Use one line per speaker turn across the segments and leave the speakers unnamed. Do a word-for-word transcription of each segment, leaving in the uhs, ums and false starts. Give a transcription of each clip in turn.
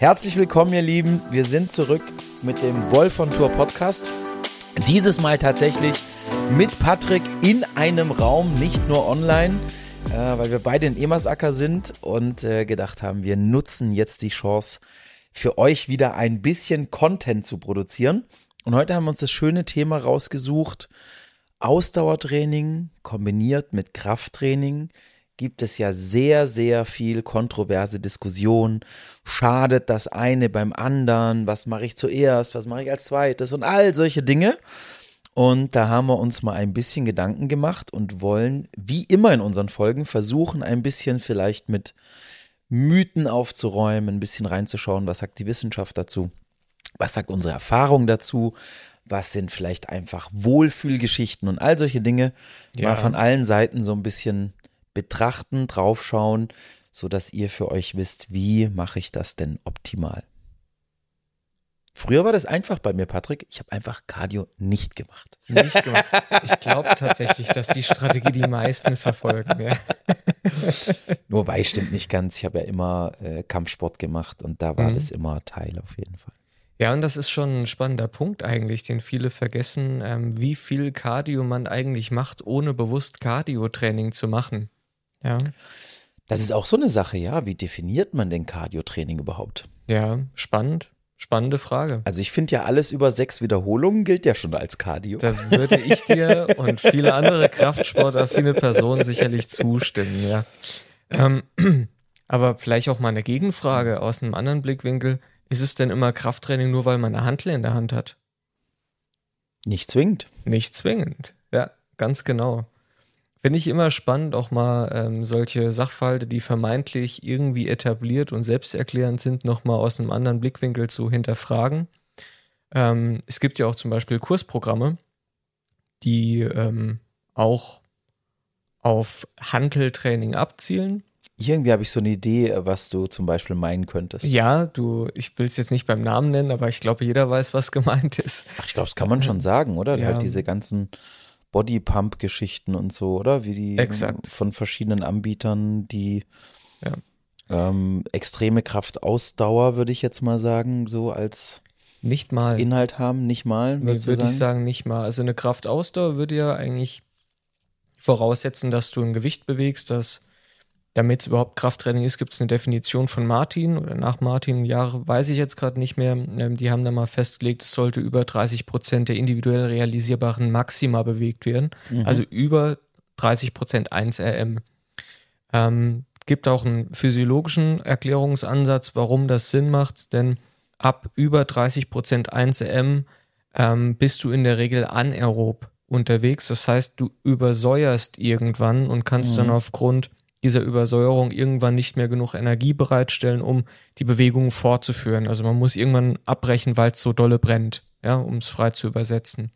Herzlich willkommen, ihr Lieben. Wir sind zurück mit dem Wolf on Tour Podcast. Dieses Mal tatsächlich mit Patrick in einem Raum, nicht nur online, äh, weil wir beide in Emersacker sind und äh, gedacht haben, wir nutzen jetzt die Chance, für euch wieder ein bisschen Content zu produzieren. Und heute haben wir uns das schöne Thema rausgesucht. Ausdauertraining kombiniert mit Krafttraining. Gibt es ja sehr, sehr viel kontroverse Diskussion. Schadet das eine beim anderen? Was mache ich zuerst? Was mache ich als zweites? Und all solche Dinge. Und da haben wir uns mal ein bisschen Gedanken gemacht und wollen, wie immer in unseren Folgen, versuchen, ein bisschen vielleicht mit Mythen aufzuräumen, ein bisschen reinzuschauen, was sagt die Wissenschaft dazu? Was sagt unsere Erfahrung dazu? Was sind vielleicht einfach Wohlfühlgeschichten und all solche Dinge? Ja. Mal von allen Seiten so ein bisschen betrachten, draufschauen, sodass ihr für euch wisst, wie mache ich das denn optimal. Früher war das einfach bei mir, Patrick. Ich habe einfach Cardio nicht gemacht.
Nicht gemacht. Ich glaube tatsächlich, dass die Strategie die meisten verfolgen. Ja.
Wobei, stimmt nicht ganz. Ich habe ja immer äh, Kampfsport gemacht und da war mhm. das immer Teil auf jeden Fall.
Ja, und das ist schon ein spannender Punkt eigentlich, den viele vergessen, ähm, wie viel Cardio man eigentlich macht, ohne bewusst Cardio-Training zu machen. Ja.
Das ist auch so eine Sache, ja. Wie definiert man denn Cardio-Training überhaupt?
Ja, spannend. Spannende Frage.
Also ich finde ja, alles über sechs Wiederholungen gilt ja schon als Cardio.
Da würde ich dir und viele andere kraftsportaffine Personen sicherlich zustimmen, ja. Ähm, aber vielleicht auch mal eine Gegenfrage aus einem anderen Blickwinkel. Ist es denn immer Krafttraining nur, weil man eine Hantel in der Hand hat?
Nicht zwingend.
Nicht zwingend, ja, ganz genau. Finde ich immer spannend, auch mal ähm, solche Sachverhalte, die vermeintlich irgendwie etabliert und selbsterklärend sind, nochmal aus einem anderen Blickwinkel zu hinterfragen. Ähm, es gibt ja auch zum Beispiel Kursprogramme, die ähm, auch auf Hanteltraining abzielen.
Irgendwie habe ich so eine Idee, was du zum Beispiel meinen könntest.
Ja, du, ich will es jetzt nicht beim Namen nennen, aber ich glaube, jeder weiß, was gemeint ist.
Ach, ich glaube, das kann man schon sagen, oder?
Ja.
Halt diese ganzen Bodypump-Geschichten und so, oder? Wie die
Exakt.
Von verschiedenen Anbietern, die
ja.
ähm, extreme Kraftausdauer, würde ich jetzt mal sagen, so als
nicht mal
Inhalt haben, nicht mal.
Würde ich sagen, nicht mal. Also eine Kraftausdauer würde ja eigentlich voraussetzen, dass du ein Gewicht bewegst, das, damit es überhaupt Krafttraining ist, gibt es eine Definition von Martin oder nach Martin, Jahre weiß ich jetzt gerade nicht mehr. Ähm, die haben da mal festgelegt, es sollte über dreißig Prozent der individuell realisierbaren Maxima bewegt werden. Mhm. Also über dreißig Prozent eins R M. Ähm, gibt auch einen physiologischen Erklärungsansatz, warum das Sinn macht, denn ab über dreißig Prozent eins R M ähm, bist du in der Regel anaerob unterwegs. Das heißt, du übersäuerst irgendwann und kannst mhm. dann aufgrund dieser Übersäuerung irgendwann nicht mehr genug Energie bereitstellen, um die Bewegungen fortzuführen. Also man muss irgendwann abbrechen, weil es so dolle brennt, ja, um es frei zu übersetzen.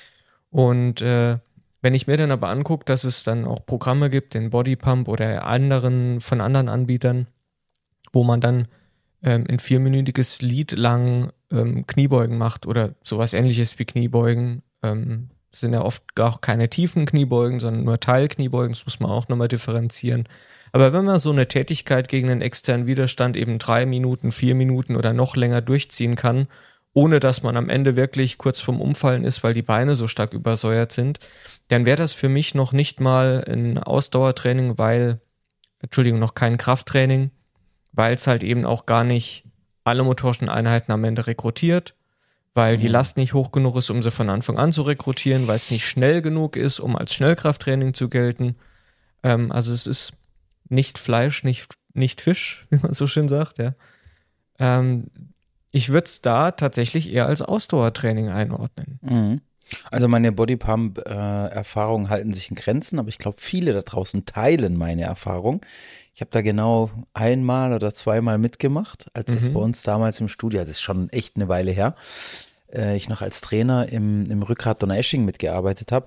Und äh, wenn ich mir dann aber angucke, dass es dann auch Programme gibt, den Bodypump oder anderen von anderen Anbietern, wo man dann ähm, ein vierminütiges Lied lang ähm, Kniebeugen macht oder sowas Ähnliches wie Kniebeugen, ähm, sind ja oft gar keine tiefen Kniebeugen, sondern nur Teilkniebeugen, das muss man auch nochmal differenzieren. Aber wenn man so eine Tätigkeit gegen einen externen Widerstand eben drei Minuten, vier Minuten oder noch länger durchziehen kann, ohne dass man am Ende wirklich kurz vorm Umfallen ist, weil die Beine so stark übersäuert sind, dann wäre das für mich noch nicht mal ein Ausdauertraining, weil, Entschuldigung, noch kein Krafttraining, weil es halt eben auch gar nicht alle motorischen Einheiten am Ende rekrutiert, weil die Last nicht hoch genug ist, um sie von Anfang an zu rekrutieren, weil es nicht schnell genug ist, um als Schnellkrafttraining zu gelten. Ähm, also es ist nicht Fleisch, nicht, nicht Fisch, wie man so schön sagt. Ja. Ähm, ich würde es da tatsächlich eher als Ausdauertraining einordnen.
Mhm. Also meine Bodypump-Erfahrungen äh, halten sich in Grenzen, aber ich glaube, viele da draußen teilen meine Erfahrung. Ich habe da genau einmal oder zweimal mitgemacht, als mhm. das bei uns damals im Studio, also das ist schon echt eine Weile her, äh, ich noch als Trainer im, im Rückgrat Donaueschingen mitgearbeitet habe.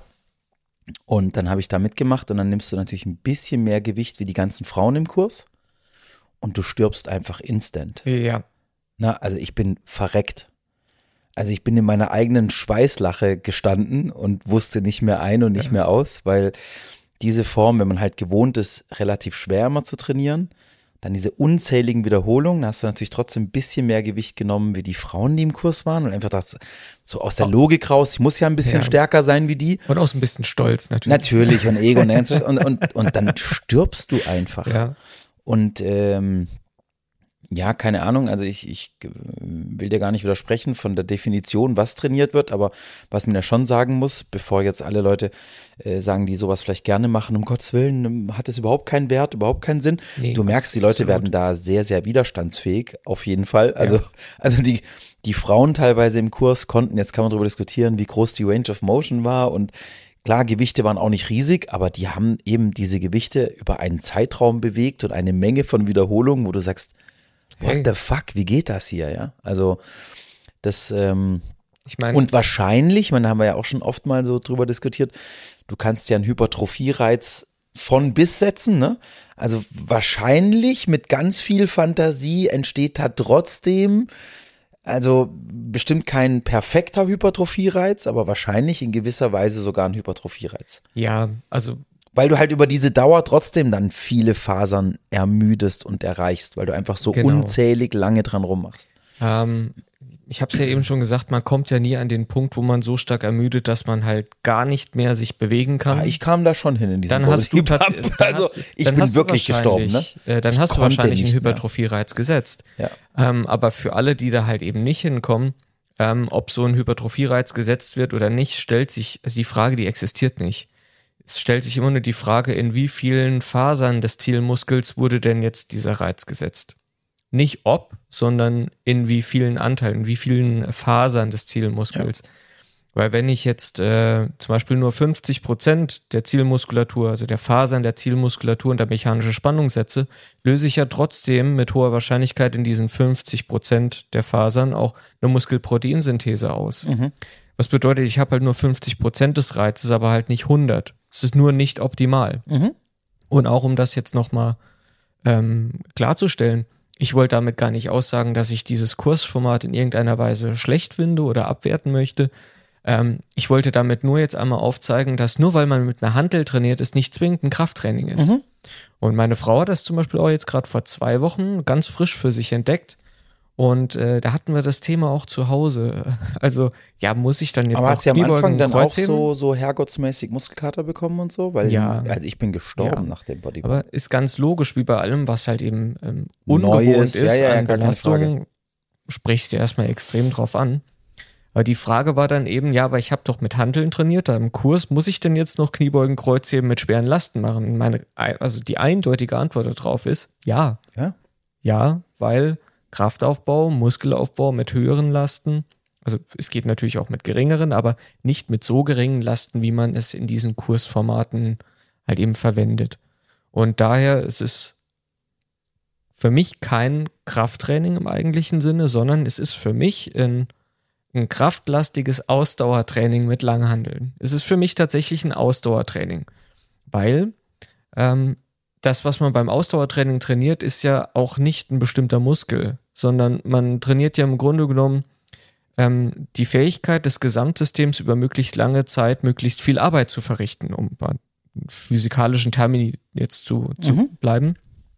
Und dann habe ich da mitgemacht und dann nimmst du natürlich ein bisschen mehr Gewicht wie die ganzen Frauen im Kurs und du stirbst einfach instant.
Ja.
Na, also ich bin verreckt. Also ich bin in meiner eigenen Schweißlache gestanden und wusste nicht mehr ein und nicht ja. mehr aus, weil diese Form, wenn man halt gewohnt ist, relativ schwer immer zu trainieren, dann diese unzähligen Wiederholungen, da hast du natürlich trotzdem ein bisschen mehr Gewicht genommen wie die Frauen, die im Kurs waren und einfach das so aus der Logik raus, ich muss ja ein bisschen ja. stärker sein wie die.
Und auch so ein bisschen stolz natürlich.
Natürlich und Ego und, und, und, und dann stirbst du einfach.
Ja.
Und ähm, ja, keine Ahnung, also ich, ich will dir gar nicht widersprechen von der Definition, was trainiert wird, aber was man ja schon sagen muss, bevor jetzt alle Leute äh, sagen, die sowas vielleicht gerne machen, um Gottes Willen, hat es überhaupt keinen Wert, überhaupt keinen Sinn. Nee, du merkst, die Leute absolut. werden da sehr, sehr widerstandsfähig, auf jeden Fall. Also, ja. also die, die Frauen teilweise im Kurs konnten, jetzt kann man darüber diskutieren, wie groß die Range of Motion war und klar, Gewichte waren auch nicht riesig, aber die haben eben diese Gewichte über einen Zeitraum bewegt und eine Menge von Wiederholungen, wo du sagst, what hey. the fuck, wie geht das hier, ja? Also das, ähm, ich meine, und wahrscheinlich, man haben wir ja auch schon oft mal so drüber diskutiert, du kannst ja einen Hypertrophie-Reiz von bis setzen, ne? Also wahrscheinlich mit ganz viel Fantasie entsteht da trotzdem, also bestimmt kein perfekter Hypertrophie-Reiz, aber wahrscheinlich in gewisser Weise sogar ein Hypertrophie-Reiz.
Ja, also
weil du halt über diese Dauer trotzdem dann viele Fasern ermüdest und erreichst, weil du einfach so genau. unzählig lange dran rummachst.
Ähm, ich habe es ja eben schon gesagt, man kommt ja nie an den Punkt, wo man so stark ermüdet, dass man halt gar nicht mehr sich bewegen kann.
Ah, ich kam da schon hin in diesem
dann hast du dann
Also
hast,
ich
dann
bin
hast
wirklich gestorben. Ne?
Äh, dann
ich
hast du wahrscheinlich einen Hypertrophie-Reiz gesetzt.
Ja.
Ähm, aber für alle, die da halt eben nicht hinkommen, ähm, ob so ein Hypertrophie-Reiz gesetzt wird oder nicht, stellt sich, also die Frage, die existiert nicht. Es stellt sich immer nur die Frage, in wie vielen Fasern des Zielmuskels wurde denn jetzt dieser Reiz gesetzt? Nicht ob, sondern in wie vielen Anteilen, in wie vielen Fasern des Zielmuskels. Ja. Weil wenn ich jetzt äh, zum Beispiel nur fünfzig Prozent der Zielmuskulatur, also der Fasern der Zielmuskulatur unter mechanische Spannung setze, löse ich ja trotzdem mit hoher Wahrscheinlichkeit in diesen fünfzig Prozent der Fasern auch eine Muskelproteinsynthese aus. Mhm. Was bedeutet, ich habe halt nur fünfzig Prozent des Reizes, aber halt nicht hundert. Es ist nur nicht optimal. Mhm. Und auch um das jetzt nochmal ähm, klarzustellen, ich wollte damit gar nicht aussagen, dass ich dieses Kursformat in irgendeiner Weise schlecht finde oder abwerten möchte. Ähm, ich wollte damit nur jetzt einmal aufzeigen, dass nur weil man mit einer Hantel trainiert, es nicht zwingend ein Krafttraining ist. Mhm. Und meine Frau hat das zum Beispiel auch jetzt gerade vor zwei Wochen ganz frisch für sich entdeckt. Und äh, da hatten wir das Thema auch zu Hause. Also, ja, muss ich dann jetzt
aber
auch
hat sie am Anfang dann auch
heben?
so, so herrgottsmäßig Muskelkater bekommen und so? Weil,
ja.
Also ich bin gestorben
ja.
nach dem Bodybuilding.
Aber ist ganz logisch, wie bei allem, was halt eben ähm, ungewohnt Neues, ist
ja, ja,
an Belastung, sprichst du erstmal extrem drauf an. Aber die Frage war dann eben, ja, aber ich habe doch mit Hanteln trainiert, da im Kurs, muss ich denn jetzt noch Kniebeugen, Kreuzheben mit schweren Lasten machen? Meine, also die eindeutige Antwort darauf ist, ja.
Ja?
Ja, weil Kraftaufbau, Muskelaufbau mit höheren Lasten, also es geht natürlich auch mit geringeren, aber nicht mit so geringen Lasten, wie man es in diesen Kursformaten halt eben verwendet. Und daher ist es für mich kein Krafttraining im eigentlichen Sinne, sondern es ist für mich ein, ein kraftlastiges Ausdauertraining mit Langhanteln. Es ist für mich tatsächlich ein Ausdauertraining, weil ähm, das, was man beim Ausdauertraining trainiert, ist ja auch nicht ein bestimmter Muskel, sondern man trainiert ja im Grunde genommen ähm, die Fähigkeit des Gesamtsystems über möglichst lange Zeit möglichst viel Arbeit zu verrichten, um bei physikalischen Termini jetzt zu, zu mhm. bleiben.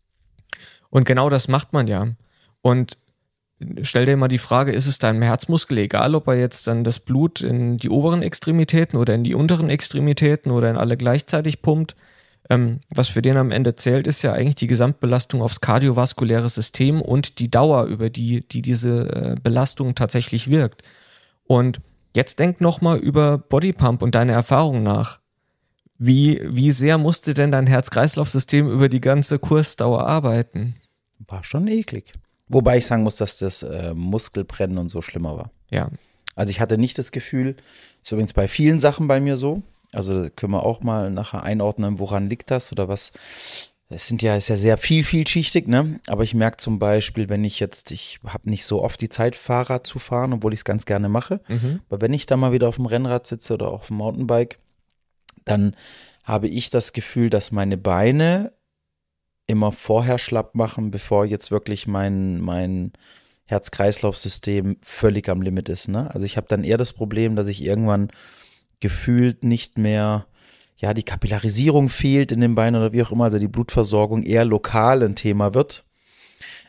Und genau das macht man ja. Und stell dir mal die Frage, ist es deinem Herzmuskel egal, ob er jetzt dann das Blut in die oberen Extremitäten oder in die unteren Extremitäten oder in alle gleichzeitig pumpt? Ähm, was für den am Ende zählt, ist ja eigentlich die Gesamtbelastung aufs kardiovaskuläre System und die Dauer, über die, die diese äh, Belastung tatsächlich wirkt. Und jetzt denk nochmal über Bodypump und deine Erfahrungen nach. Wie, wie sehr musste denn dein Herz-Kreislauf-System über die ganze Kursdauer arbeiten?
War schon eklig. Wobei ich sagen muss, dass das äh, Muskelbrennen und so schlimmer war.
Ja.
Also ich hatte nicht das Gefühl, ist übrigens bei vielen Sachen bei mir so, also da können wir auch mal nachher einordnen, woran liegt das oder was. Es sind ja, ist ja sehr viel, vielschichtig, ne? Aber ich merke zum Beispiel, wenn ich jetzt, ich habe nicht so oft die Zeit, Fahrrad zu fahren, obwohl ich es ganz gerne mache. Mhm. Aber wenn ich da mal wieder auf dem Rennrad sitze oder auf dem Mountainbike, dann habe ich das Gefühl, dass meine Beine immer vorher schlapp machen, bevor jetzt wirklich mein, mein Herz-Kreislauf-System völlig am Limit ist, ne? Also ich habe dann eher das Problem, dass ich irgendwann gefühlt nicht mehr, ja, die Kapillarisierung fehlt in den Beinen oder wie auch immer, also die Blutversorgung eher lokal ein Thema wird.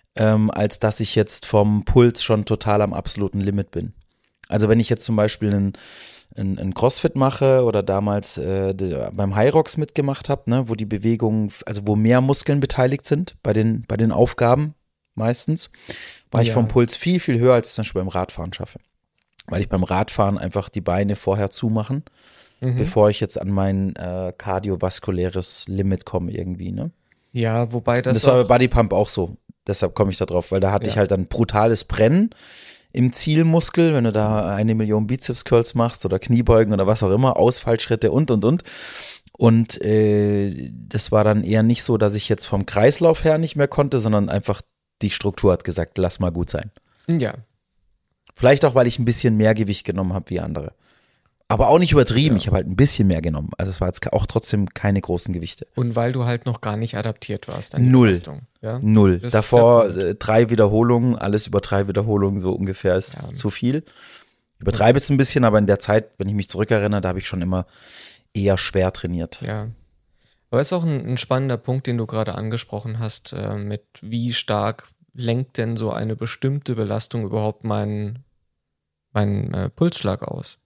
ähm, als dass ich jetzt vom Puls schon total am absoluten Limit bin. Also wenn ich jetzt zum Beispiel einen, einen, einen Crossfit mache oder damals äh, beim Hyrox mitgemacht habe, ne, wo die Bewegungen, also wo mehr Muskeln beteiligt sind bei den, bei den Aufgaben meistens, war ich
Ja.
vom Puls viel, viel höher, als ich es zum Beispiel beim Radfahren schaffe. Weil ich beim Radfahren einfach die Beine vorher zumachen,
Mhm.
bevor ich jetzt an mein äh, kardiovaskuläres Limit komme irgendwie, ne?
Ja, wobei das,
Das, das war
auch,
bei Bodypump auch so. Deshalb komme ich da drauf, weil da hatte
Ja.
ich halt dann brutales Brennen im Zielmuskel, wenn du da eine Million Bizeps-Curls machst oder Kniebeugen oder was auch immer, Ausfallschritte und, und, und. Und äh, das war dann eher nicht so, dass ich jetzt vom Kreislauf her nicht mehr konnte, sondern einfach die Struktur hat gesagt, lass mal gut sein.
ja,
Vielleicht auch, weil ich ein bisschen mehr Gewicht genommen habe wie andere. Aber auch nicht übertrieben,
Ja.
ich habe halt ein bisschen mehr genommen. Also es war jetzt auch trotzdem keine großen Gewichte.
und weil du halt noch gar nicht adaptiert warst an die
Null.
Leistung. Ja?
Null.
Das ist der
Davor
Punkt.
äh, drei Wiederholungen, alles über drei Wiederholungen so ungefähr ist
Ja.
zu viel. Übertreibe jetzt ein bisschen, aber in der Zeit, wenn ich mich zurückerinnere, da habe ich schon immer eher schwer trainiert.
Ja. Aber es ist auch ein, ein spannender Punkt, den du gerade angesprochen hast, äh, mit wie stark lenkt denn so eine bestimmte Belastung überhaupt meinen meinen äh, Pulsschlag aus.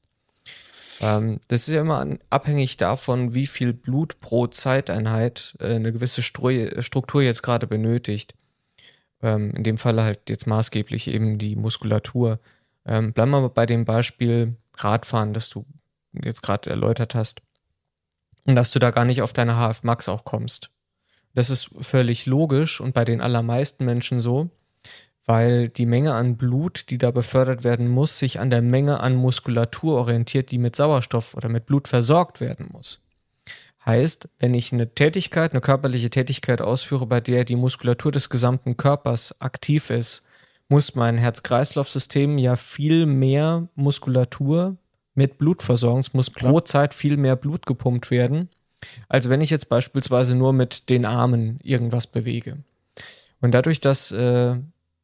Ähm, das ist ja immer an, abhängig davon, wie viel Blut pro Zeiteinheit äh, eine gewisse Stru- Struktur jetzt gerade benötigt. Ähm, in dem Falle halt jetzt maßgeblich eben die Muskulatur. Ähm, bleiben wir mal bei dem Beispiel Radfahren, das du jetzt gerade erläutert hast. Und dass du da gar nicht auf deine H F Max auch kommst. Das ist völlig logisch und bei den allermeisten Menschen so, weil die Menge an Blut, die da befördert werden muss, sich an der Menge an Muskulatur orientiert, die mit Sauerstoff oder mit Blut versorgt werden muss. Heißt, wenn ich eine Tätigkeit, eine körperliche Tätigkeit ausführe, bei der die Muskulatur des gesamten Körpers aktiv ist, muss mein Herz-Kreislauf-System ja viel mehr Muskulatur mit Blut versorgen. Es muss pro Zeit viel mehr Blut gepumpt werden, als wenn ich jetzt beispielsweise nur mit den Armen irgendwas bewege. Und dadurch, dass äh,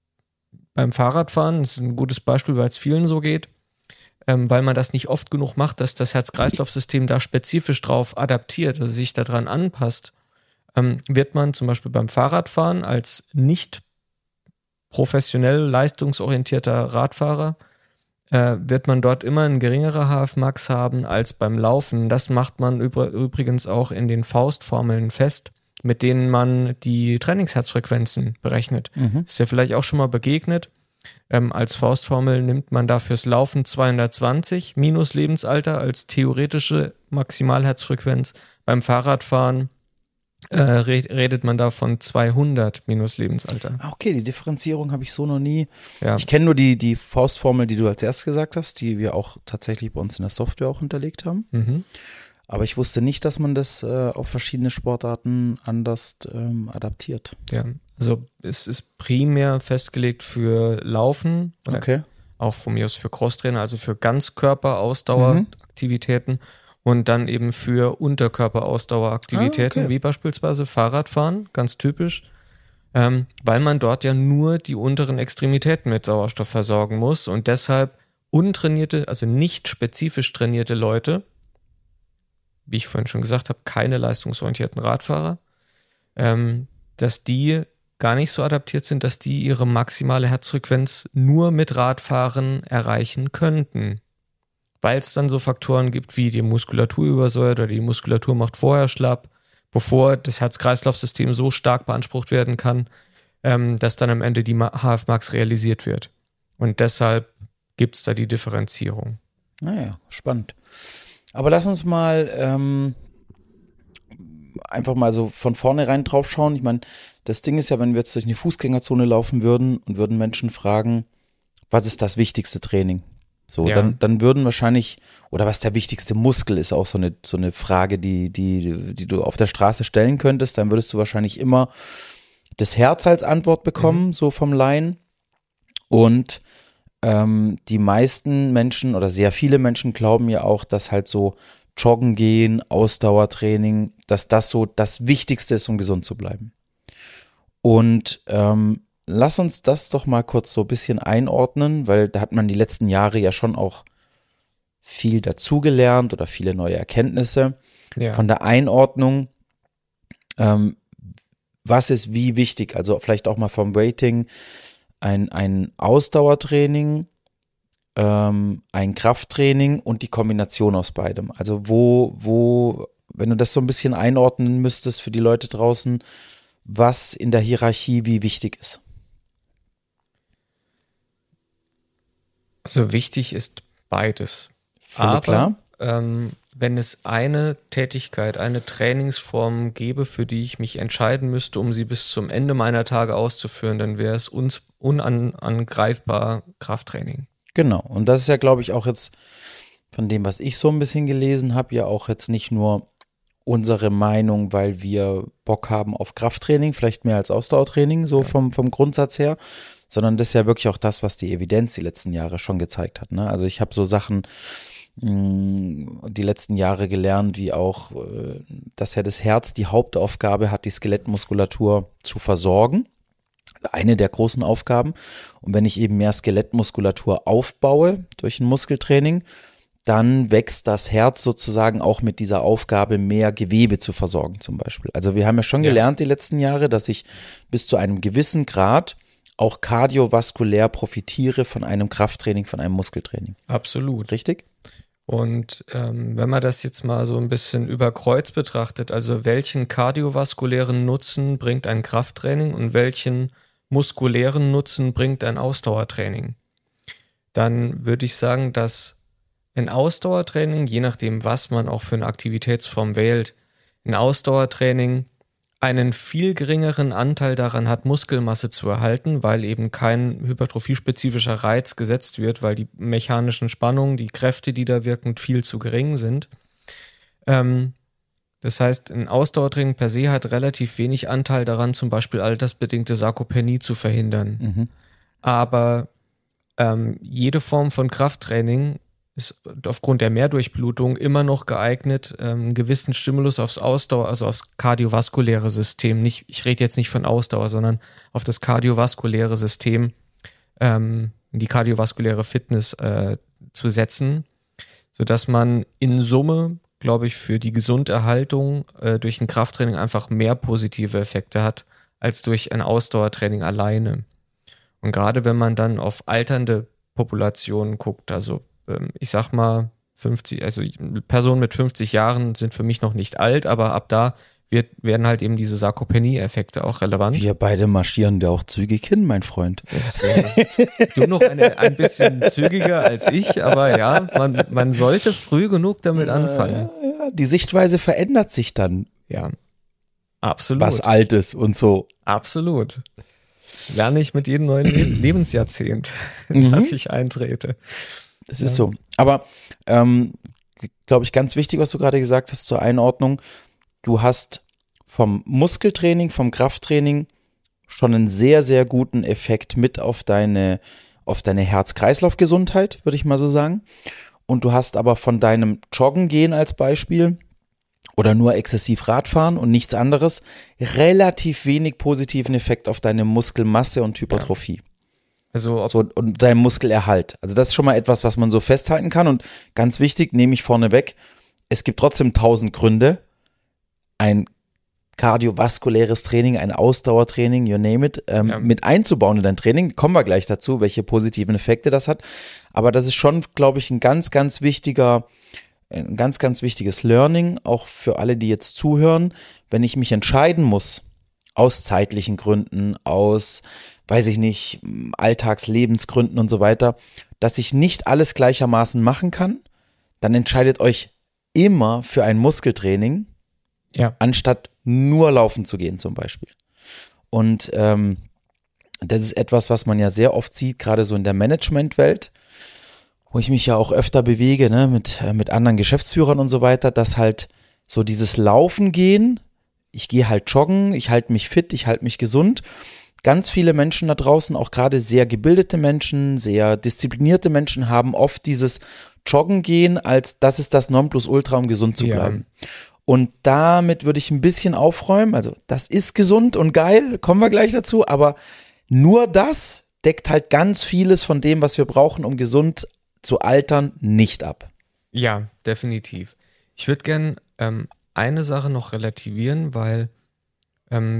beim Fahrradfahren, das ist ein gutes Beispiel, weil es vielen so geht, ähm, weil man das nicht oft genug macht, dass das Herz-Kreislauf-System da spezifisch drauf adaptiert, also sich daran anpasst, ähm, wird man zum Beispiel beim Fahrradfahren als nicht professionell leistungsorientierter Radfahrer, äh, wird man dort immer ein geringerer H F Max haben als beim Laufen. Das macht man übr- übrigens auch in den Faustformeln fest, mit denen man die Trainingsherzfrequenzen berechnet.
Mhm.
Ist ja vielleicht auch schon mal begegnet. Ähm, als Faustformel nimmt man da fürs Laufen zweihundertzwanzig minus Lebensalter als theoretische Maximalherzfrequenz. Beim Fahrradfahren äh, red, redet man da von zweihundert minus Lebensalter.
Ah, okay, die Differenzierung habe ich so noch nie.
Ja,
Ich kenne nur die, die Faustformel, die du als erstes gesagt hast, die wir auch tatsächlich bei uns in der Software auch hinterlegt haben.
mhm.
Aber ich wusste nicht, dass man das äh, auf verschiedene Sportarten anders ähm, adaptiert.
ja. Also es ist primär festgelegt für Laufen, oder
Okay.
auch von mir aus für Crosstrainer, also für Ganzkörperausdaueraktivitäten und dann eben für Unterkörperausdaueraktivitäten,
Ah, okay.
wie beispielsweise Fahrradfahren, ganz typisch, ähm, weil man dort ja nur die unteren Extremitäten mit Sauerstoff versorgen muss und deshalb untrainierte, also nicht spezifisch trainierte Leute, wie ich vorhin schon gesagt habe, keine leistungsorientierten Radfahrer, ähm, dass die gar nicht so adaptiert sind, dass die ihre maximale Herzfrequenz nur mit Radfahren erreichen könnten. Weil es dann so Faktoren gibt, wie die Muskulatur übersäuert oder die Muskulatur macht vorher schlapp, bevor das Herz-Kreislauf-System so stark beansprucht werden kann, ähm, dass dann am Ende die H F Max realisiert wird. Und deshalb gibt es da die Differenzierung.
Naja, spannend. Aber lass uns mal ähm, einfach mal so von vornherein drauf schauen. Ich meine, das Ding ist ja, wenn wir jetzt durch eine Fußgängerzone laufen würden und würden Menschen fragen, was ist das wichtigste Training? So,
Ja.
dann, dann würden wahrscheinlich, oder was der wichtigste Muskel ist, auch so eine, so eine Frage, die, die, die du auf der Straße stellen könntest, dann würdest du wahrscheinlich immer das Herz als Antwort bekommen,
Mhm.
so vom Laien. Und ähm, die meisten Menschen oder sehr viele Menschen glauben ja auch, dass halt so Joggen gehen, Ausdauertraining, dass das so das Wichtigste ist, um gesund zu bleiben. Und ähm, lass uns das doch mal kurz so ein bisschen einordnen, weil da hat man die letzten Jahre ja schon auch viel dazugelernt oder viele neue Erkenntnisse.
Ja.
Von der Einordnung, ähm, was ist wie wichtig? Also vielleicht auch mal vom Rating ein, ein Ausdauertraining, ähm, ein Krafttraining und die Kombination aus beidem. Also wo, wo, wenn du das so ein bisschen einordnen müsstest für die Leute draußen, was in der Hierarchie wie wichtig ist.
Also wichtig ist beides.
Völlig
Aber
klar.
Ähm, wenn es eine Tätigkeit, eine Trainingsform gäbe, für die ich mich entscheiden müsste, um sie bis zum Ende meiner Tage auszuführen, dann wäre es uns unangreifbar Krafttraining.
Genau. Und das ist ja, glaube ich, auch jetzt von dem, was ich so ein bisschen gelesen habe, ja auch jetzt nicht nur unsere Meinung, weil wir Bock haben auf Krafttraining, vielleicht mehr als Ausdauertraining, so ja. vom, vom Grundsatz her, sondern das ist ja wirklich auch das, was die Evidenz die letzten Jahre schon gezeigt hat. Ne? Also ich habe so Sachen die letzten Jahre gelernt, wie auch, dass ja das Herz die Hauptaufgabe hat, die Skelettmuskulatur zu versorgen. Eine der großen Aufgaben. Und wenn ich eben mehr Skelettmuskulatur aufbaue durch ein Muskeltraining, dann wächst das Herz sozusagen auch mit dieser Aufgabe, mehr Gewebe zu versorgen zum Beispiel. Also wir haben ja schon ja. gelernt die letzten Jahre, dass ich bis zu einem gewissen Grad auch kardiovaskulär profitiere von einem Krafttraining, von einem Muskeltraining.
Absolut.
Richtig?
Und ähm, wenn man das jetzt mal so ein bisschen über Kreuz betrachtet, also welchen kardiovaskulären Nutzen bringt ein Krafttraining und welchen muskulären Nutzen bringt ein Ausdauertraining, dann würde ich sagen, dass ein Ausdauertraining, je nachdem, was man auch für eine Aktivitätsform wählt, ein Ausdauertraining einen viel geringeren Anteil daran hat, Muskelmasse zu erhalten, weil eben kein hypertrophiespezifischer Reiz gesetzt wird, weil die mechanischen Spannungen, die Kräfte, die da wirken, viel zu gering sind. Ähm, das heißt, ein Ausdauertraining per se hat relativ wenig Anteil daran, zum Beispiel altersbedingte Sarkopenie zu verhindern. Mhm. Aber ähm, jede Form von Krafttraining ist aufgrund der Mehrdurchblutung immer noch geeignet, ähm, einen gewissen Stimulus aufs Ausdauer, also aufs kardiovaskuläre System, nicht, ich rede jetzt nicht von Ausdauer, sondern auf das kardiovaskuläre System, ähm, die kardiovaskuläre Fitness äh, zu setzen, sodass man in Summe, glaube ich, für die Gesunderhaltung äh, durch ein Krafttraining einfach mehr positive Effekte hat, als durch ein Ausdauertraining alleine. Und gerade wenn man dann auf alternde Populationen guckt, also ich sag mal, fünfzig, also Personen mit fünfzig Jahren sind für mich noch nicht alt, aber ab da wird, werden halt eben diese Sarkopenie-Effekte auch relevant.
Wir beide marschieren ja auch zügig hin, mein Freund.
Das, äh, du noch eine, ein bisschen zügiger als ich, aber ja, man, man sollte früh genug damit anfangen.
Ja, ja, die Sichtweise verändert sich dann.
Ja, absolut.
Was Altes und so.
Absolut. Das lerne ich mit jedem neuen Le- Lebensjahrzehnt, mhm. dass ich eintrete.
Das ist so. Aber, ähm, glaube ich, ganz wichtig, was du gerade gesagt hast zur Einordnung. Du hast vom Muskeltraining, vom Krafttraining schon einen sehr, sehr guten Effekt mit auf deine, auf deine Herz-Kreislauf-Gesundheit, würde ich mal so sagen. Und du hast aber von deinem Joggen gehen als Beispiel oder nur exzessiv Radfahren und nichts anderes relativ wenig positiven Effekt auf deine Muskelmasse und Hypertrophie. Ja. Also so, und dein Muskelerhalt. Also das ist schon mal etwas, was man so festhalten kann. Und ganz wichtig, nehme ich vorne weg, es gibt trotzdem tausend Gründe, ein kardiovaskuläres Training, ein Ausdauertraining, you name it, ähm, ja. mit einzubauen in dein Training. Kommen wir gleich dazu, welche positiven Effekte das hat. Aber das ist schon, glaube ich, ein ganz, ganz wichtiger, ein ganz, ganz wichtiges Learning, auch für alle, die jetzt zuhören. Wenn ich mich entscheiden muss, aus zeitlichen Gründen, aus weiß ich nicht, Alltagslebensgründen und so weiter, dass ich nicht alles gleichermaßen machen kann, dann entscheidet euch immer für ein Muskeltraining, ja. anstatt nur laufen zu gehen zum Beispiel. Und ähm, das ist etwas, was man ja sehr oft sieht, gerade so in der Managementwelt, wo ich mich ja auch öfter bewege, ne, mit, äh, mit anderen Geschäftsführern und so weiter, dass halt so dieses Laufen gehen, ich gehe halt joggen, ich halte mich fit, ich halte mich gesund. Ganz viele Menschen da draußen, auch gerade sehr gebildete Menschen, sehr disziplinierte Menschen, haben oft dieses Joggen gehen, als das ist das Nonplusultra, um gesund zu bleiben. Ja. Und damit würde ich ein bisschen aufräumen. Also das ist gesund und geil, kommen wir gleich dazu, aber nur das deckt halt ganz vieles von dem, was wir brauchen, um gesund zu altern, nicht ab.
Ja, definitiv. Ich würde gerne ähm, eine Sache noch relativieren, weil ähm,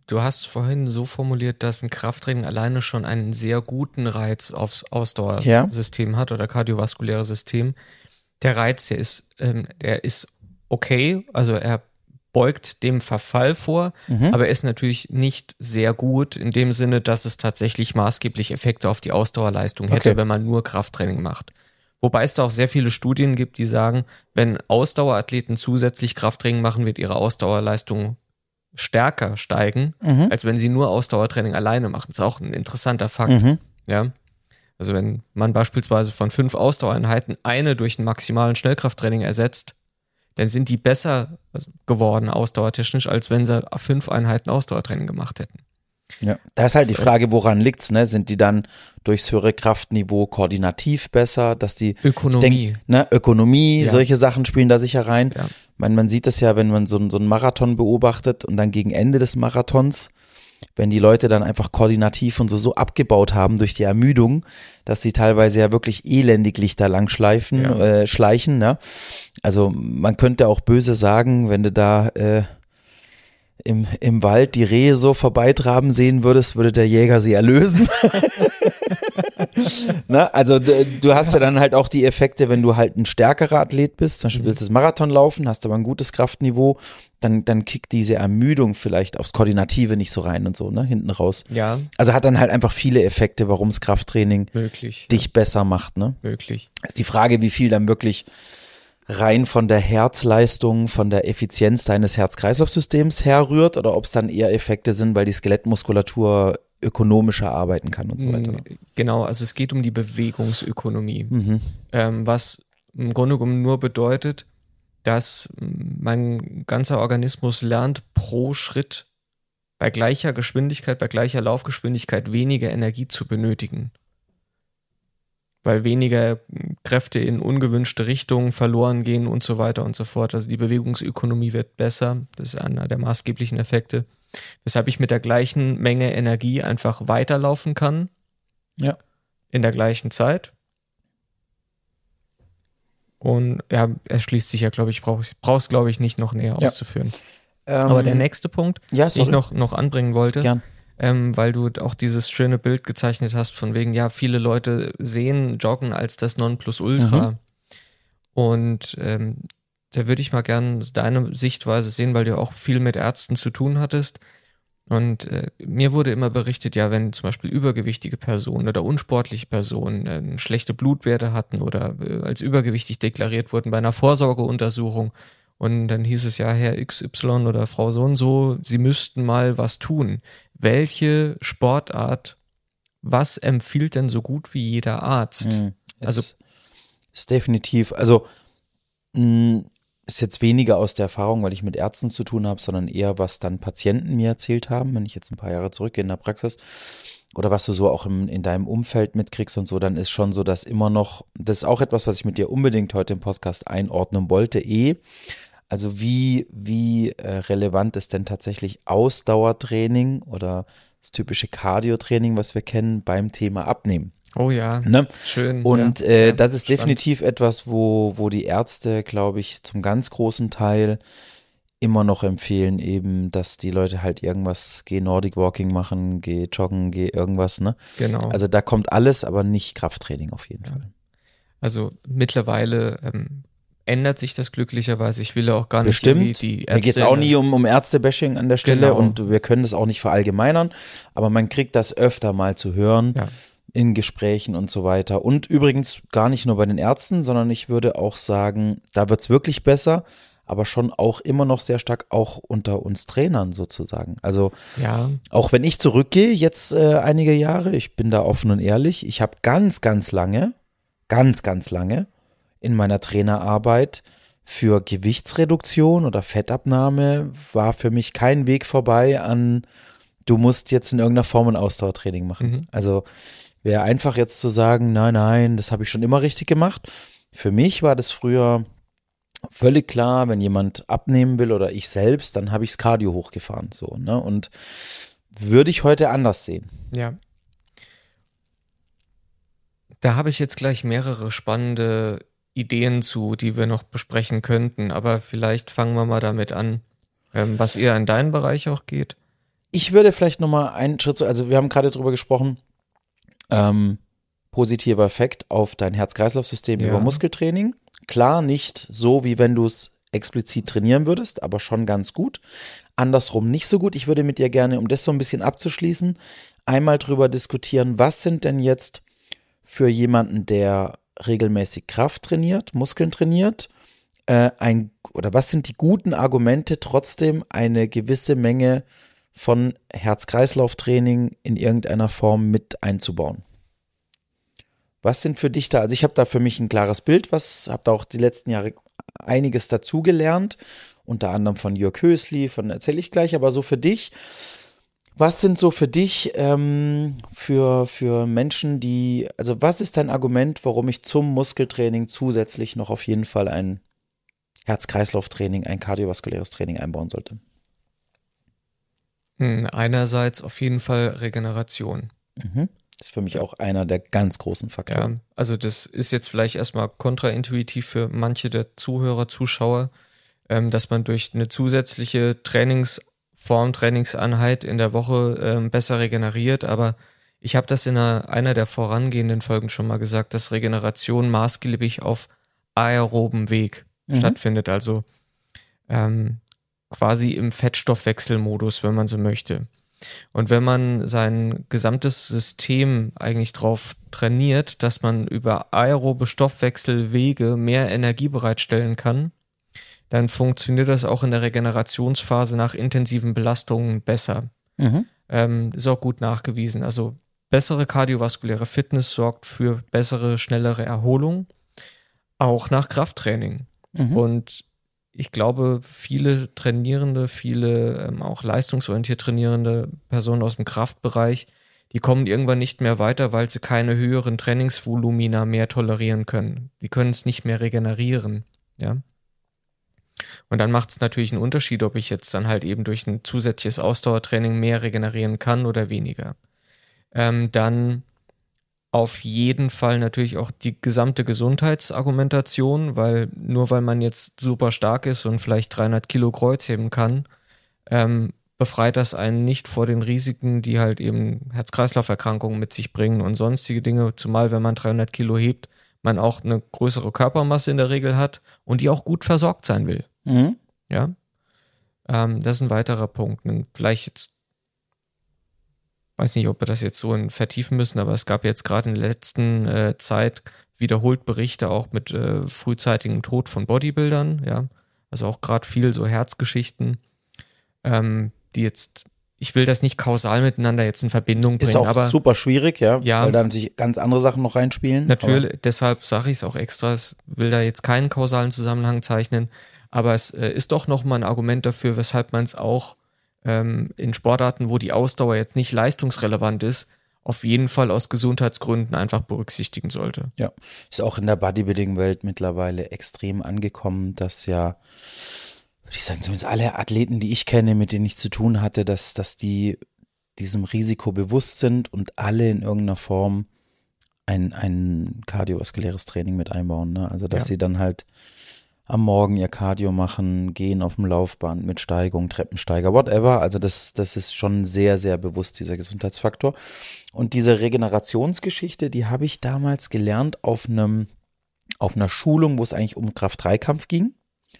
du hast vorhin so formuliert, dass ein Krafttraining alleine schon einen sehr guten Reiz aufs Ausdauersystem ja. hat oder kardiovaskuläre System. Der Reiz, der ist, ähm, der ist okay, also er beugt dem Verfall vor, mhm. aber er ist natürlich nicht sehr gut in dem Sinne, dass es tatsächlich maßgeblich Effekte auf die Ausdauerleistung hätte, okay. wenn man nur Krafttraining macht. Wobei es da auch sehr viele Studien gibt, die sagen, wenn Ausdauerathleten zusätzlich Krafttraining machen, wird ihre Ausdauerleistung stärker steigen, mhm. als wenn sie nur Ausdauertraining alleine machen. Das ist auch ein interessanter Fakt. Mhm. Ja. Also wenn man beispielsweise von fünf Ausdauereinheiten eine durch einen maximalen Schnellkrafttraining ersetzt, dann sind die besser geworden ausdauertechnisch, als wenn sie fünf Einheiten Ausdauertraining gemacht hätten.
Ja, da ist halt die Frage, woran liegt's, ne? Sind die dann durchs höhere Kraftniveau koordinativ besser, dass die
Ökonomie,
denk, ne? Ökonomie,
ja.
solche Sachen spielen da sicher rein.
Ja.
Man, man sieht das ja, wenn man so, so einen Marathon beobachtet und dann gegen Ende des Marathons, wenn die Leute dann einfach koordinativ und so, so abgebaut haben durch die Ermüdung, dass sie teilweise ja wirklich elendiglich da lang schleifen,
ja.
äh, schleichen, ne? Also man könnte auch böse sagen, wenn du da äh, im, im Wald die Rehe so vorbeitraben sehen würdest, würde der Jäger sie erlösen. Ne? Also du, du hast ja. ja dann halt auch die Effekte, wenn du halt ein stärkerer Athlet bist, zum Beispiel willst du das Marathon laufen, hast aber ein gutes Kraftniveau, dann, dann kickt diese Ermüdung vielleicht aufs Koordinative nicht so rein und so, ne, hinten raus.
Ja.
Also hat dann halt einfach viele Effekte, warum das Krafttraining
Möglich,
dich
ja.
besser macht, ne?
Möglich.
Ist die Frage, wie viel dann wirklich rein von der Herzleistung, von der Effizienz deines Herz-Kreislauf-Systems herrührt oder ob es dann eher Effekte sind, weil die Skelettmuskulatur ökonomischer arbeiten kann und so weiter.
Genau, also es geht um die Bewegungsökonomie,
mhm.
ähm, was im Grunde genommen nur bedeutet, dass mein ganzer Organismus lernt, pro Schritt bei gleicher Geschwindigkeit, bei gleicher Laufgeschwindigkeit weniger Energie zu benötigen. Weil weniger Kräfte in ungewünschte Richtungen verloren gehen und so weiter und so fort. Also die Bewegungsökonomie wird besser. Das ist einer der maßgeblichen Effekte. Weshalb ich mit der gleichen Menge Energie einfach weiterlaufen kann.
Ja.
In der gleichen Zeit. Und ja, es schließt sich ja, glaube ich, brauche es, glaube ich, nicht noch näher
ja.
auszuführen.
Ähm,
Aber der nächste Punkt,
ja,
den ich noch, noch anbringen wollte,
Gern.
Ähm, weil du auch dieses schöne Bild gezeichnet hast, von wegen, ja, viele Leute sehen Joggen als das Nonplusultra. Mhm. Und ähm, da würde ich mal gerne deine Sichtweise sehen, weil du auch viel mit Ärzten zu tun hattest. Und äh, mir wurde immer berichtet, ja, wenn zum Beispiel übergewichtige Personen oder unsportliche Personen äh, schlechte Blutwerte hatten oder äh, als übergewichtig deklariert wurden bei einer Vorsorgeuntersuchung, und dann hieß es ja, Herr X Y oder Frau so und so, Sie müssten mal was tun. Welche Sportart, was empfiehlt denn so gut wie jeder Arzt?
Mhm. Also ist, ist definitiv, also mh, ist jetzt weniger aus der Erfahrung, weil ich mit Ärzten zu tun habe, sondern eher, was dann Patienten mir erzählt haben, wenn ich jetzt ein paar Jahre zurückgehe in der Praxis oder was du so auch im, in deinem Umfeld mitkriegst und so, dann ist schon so, dass immer noch, das ist auch etwas, was ich mit dir unbedingt heute im Podcast einordnen wollte, eh, also wie, wie äh, relevant ist denn tatsächlich Ausdauertraining oder das typische Cardio-Training, was wir kennen, beim Thema Abnehmen?
Oh ja,
ne?
Schön.
Und
ja,
äh,
ja,
das ist
spannend.
definitiv etwas, wo, wo die Ärzte, glaube ich, zum ganz großen Teil immer noch empfehlen, eben, dass die Leute halt irgendwas, geh Nordic Walking machen, geh joggen, geh irgendwas, ne?
Genau.
Also da kommt alles, aber nicht Krafttraining auf jeden
ja.
Fall.
Also mittlerweile ähm, ändert sich das glücklicherweise. Ich will auch gar nicht
Bestimmt.
die Ärzte.
Mir geht es auch nie um, um Ärztebashing an der Stelle
genau.
und wir können das auch nicht verallgemeinern, aber man kriegt das öfter mal zu hören
ja.
in Gesprächen und so weiter. Und übrigens gar nicht nur bei den Ärzten, sondern ich würde auch sagen, da wird es wirklich besser, aber schon auch immer noch sehr stark auch unter uns Trainern sozusagen. Also
ja.
auch wenn ich zurückgehe, jetzt äh, einige Jahre, ich bin da offen und ehrlich, ich habe ganz, ganz lange, ganz, ganz lange in meiner Trainerarbeit für Gewichtsreduktion oder Fettabnahme war für mich kein Weg vorbei an, du musst jetzt in irgendeiner Form ein Ausdauertraining machen.
Mhm.
Also wäre einfach jetzt zu sagen, nein, nein, das habe ich schon immer richtig gemacht. Für mich war das früher völlig klar, wenn jemand abnehmen will oder ich selbst, dann habe ich das Cardio hochgefahren. So, ne? Und würde ich heute anders sehen.
Ja. Da habe ich jetzt gleich mehrere spannende Ideen zu, die wir noch besprechen könnten, aber vielleicht fangen wir mal damit an, ähm, was eher in deinen Bereich auch geht.
Ich würde vielleicht nochmal einen Schritt zu, also wir haben gerade drüber gesprochen, ähm, positiver Effekt auf dein Herz-Kreislauf-System
Ja.
über Muskeltraining. Klar, nicht so, wie wenn du es explizit trainieren würdest, aber schon ganz gut. Andersrum nicht so gut. Ich würde mit dir gerne, um das so ein bisschen abzuschließen, einmal drüber diskutieren, was sind denn jetzt für jemanden, der regelmäßig Kraft trainiert, Muskeln trainiert, äh, ein, oder was sind die guten Argumente, trotzdem eine gewisse Menge von Herz-Kreislauf-Training in irgendeiner Form mit einzubauen? Was sind für dich da, also ich habe da für mich ein klares Bild, was habe da auch die letzten Jahre einiges dazugelernt, unter anderem von Jörg Hösli, von erzähle ich gleich, aber so für dich, was sind so für dich ähm, für, für Menschen, die, also was ist dein Argument, warum ich zum Muskeltraining zusätzlich noch auf jeden Fall ein Herz-Kreislauf-Training, ein kardiovaskuläres Training einbauen sollte?
Hm, Einerseits auf jeden Fall Regeneration.
Mhm. Das ist für mich auch einer der ganz großen Faktoren.
Ja, also das ist jetzt vielleicht erstmal kontraintuitiv für manche der Zuhörer, Zuschauer, ähm, dass man durch eine zusätzliche Trainingsform, Trainingseinheit in der Woche ähm, besser regeneriert, aber ich habe das in einer, einer der vorangehenden Folgen schon mal gesagt, dass Regeneration maßgeblich auf aerobem Weg
Mhm.
stattfindet, also ähm, quasi im Fettstoffwechselmodus, wenn man so möchte. Und wenn man sein gesamtes System eigentlich drauf trainiert, dass man über aerobe Stoffwechselwege mehr Energie bereitstellen kann, dann funktioniert das auch in der Regenerationsphase nach intensiven Belastungen besser.
Mhm.
Ähm, ist auch gut nachgewiesen. Also bessere kardiovaskuläre Fitness sorgt für bessere, schnellere Erholung, auch nach Krafttraining.
Mhm.
Und ich glaube, viele Trainierende, viele ähm, auch leistungsorientiert trainierende Personen aus dem Kraftbereich, die kommen irgendwann nicht mehr weiter, weil sie keine höheren Trainingsvolumina mehr tolerieren können. Die können es nicht mehr regenerieren, ja. Und dann macht es natürlich einen Unterschied, ob ich jetzt dann halt eben durch ein zusätzliches Ausdauertraining mehr regenerieren kann oder weniger. Ähm, dann auf jeden Fall natürlich auch die gesamte Gesundheitsargumentation, weil nur weil man jetzt super stark ist und vielleicht dreihundert Kilo Kreuzheben kann, ähm, befreit das einen nicht vor den Risiken, die halt eben Herz-Kreislauf-Erkrankungen mit sich bringen und sonstige Dinge, zumal wenn man dreihundert Kilo hebt, man auch eine größere Körpermasse in der Regel hat und die auch gut versorgt sein will.
Mhm.
Ja, ähm, das ist ein weiterer Punkt. Und vielleicht jetzt weiß nicht, ob wir das jetzt so in vertiefen müssen, aber es gab jetzt gerade in der letzten äh, Zeit wiederholt Berichte auch mit äh, frühzeitigem Tod von Bodybuildern, ja, also auch gerade viel so Herzgeschichten, ähm, die jetzt, ich will das nicht kausal miteinander jetzt in Verbindung bringen,
Ist auch
aber
super schwierig, ja,
Ja.
weil da natürlich ganz andere Sachen noch reinspielen.
natürlich, deshalb sage ich es auch extra, ich will da jetzt keinen kausalen Zusammenhang zeichnen, aber es äh, ist doch nochmal ein Argument dafür, weshalb man es auch ähm, in Sportarten, wo die Ausdauer jetzt nicht leistungsrelevant ist, auf jeden Fall aus Gesundheitsgründen einfach berücksichtigen sollte.
Ja, ist auch in der Bodybuilding-Welt mittlerweile extrem angekommen, dass ja, würde ich sagen, zumindest alle Athleten, die ich kenne, mit denen ich zu tun hatte, dass, dass die diesem Risiko bewusst sind und alle in irgendeiner Form ein, ein kardiovaskuläres Training mit einbauen. Ne? Also, dass
Ja.
sie dann halt am Morgen ihr Cardio machen, gehen auf dem Laufband mit Steigung, Treppensteiger, whatever. Also das, das ist schon sehr, sehr bewusst, dieser Gesundheitsfaktor. Und diese Regenerationsgeschichte, die habe ich damals gelernt auf einem, auf einer Schulung, wo es eigentlich um Kraft-Dreikampf ging.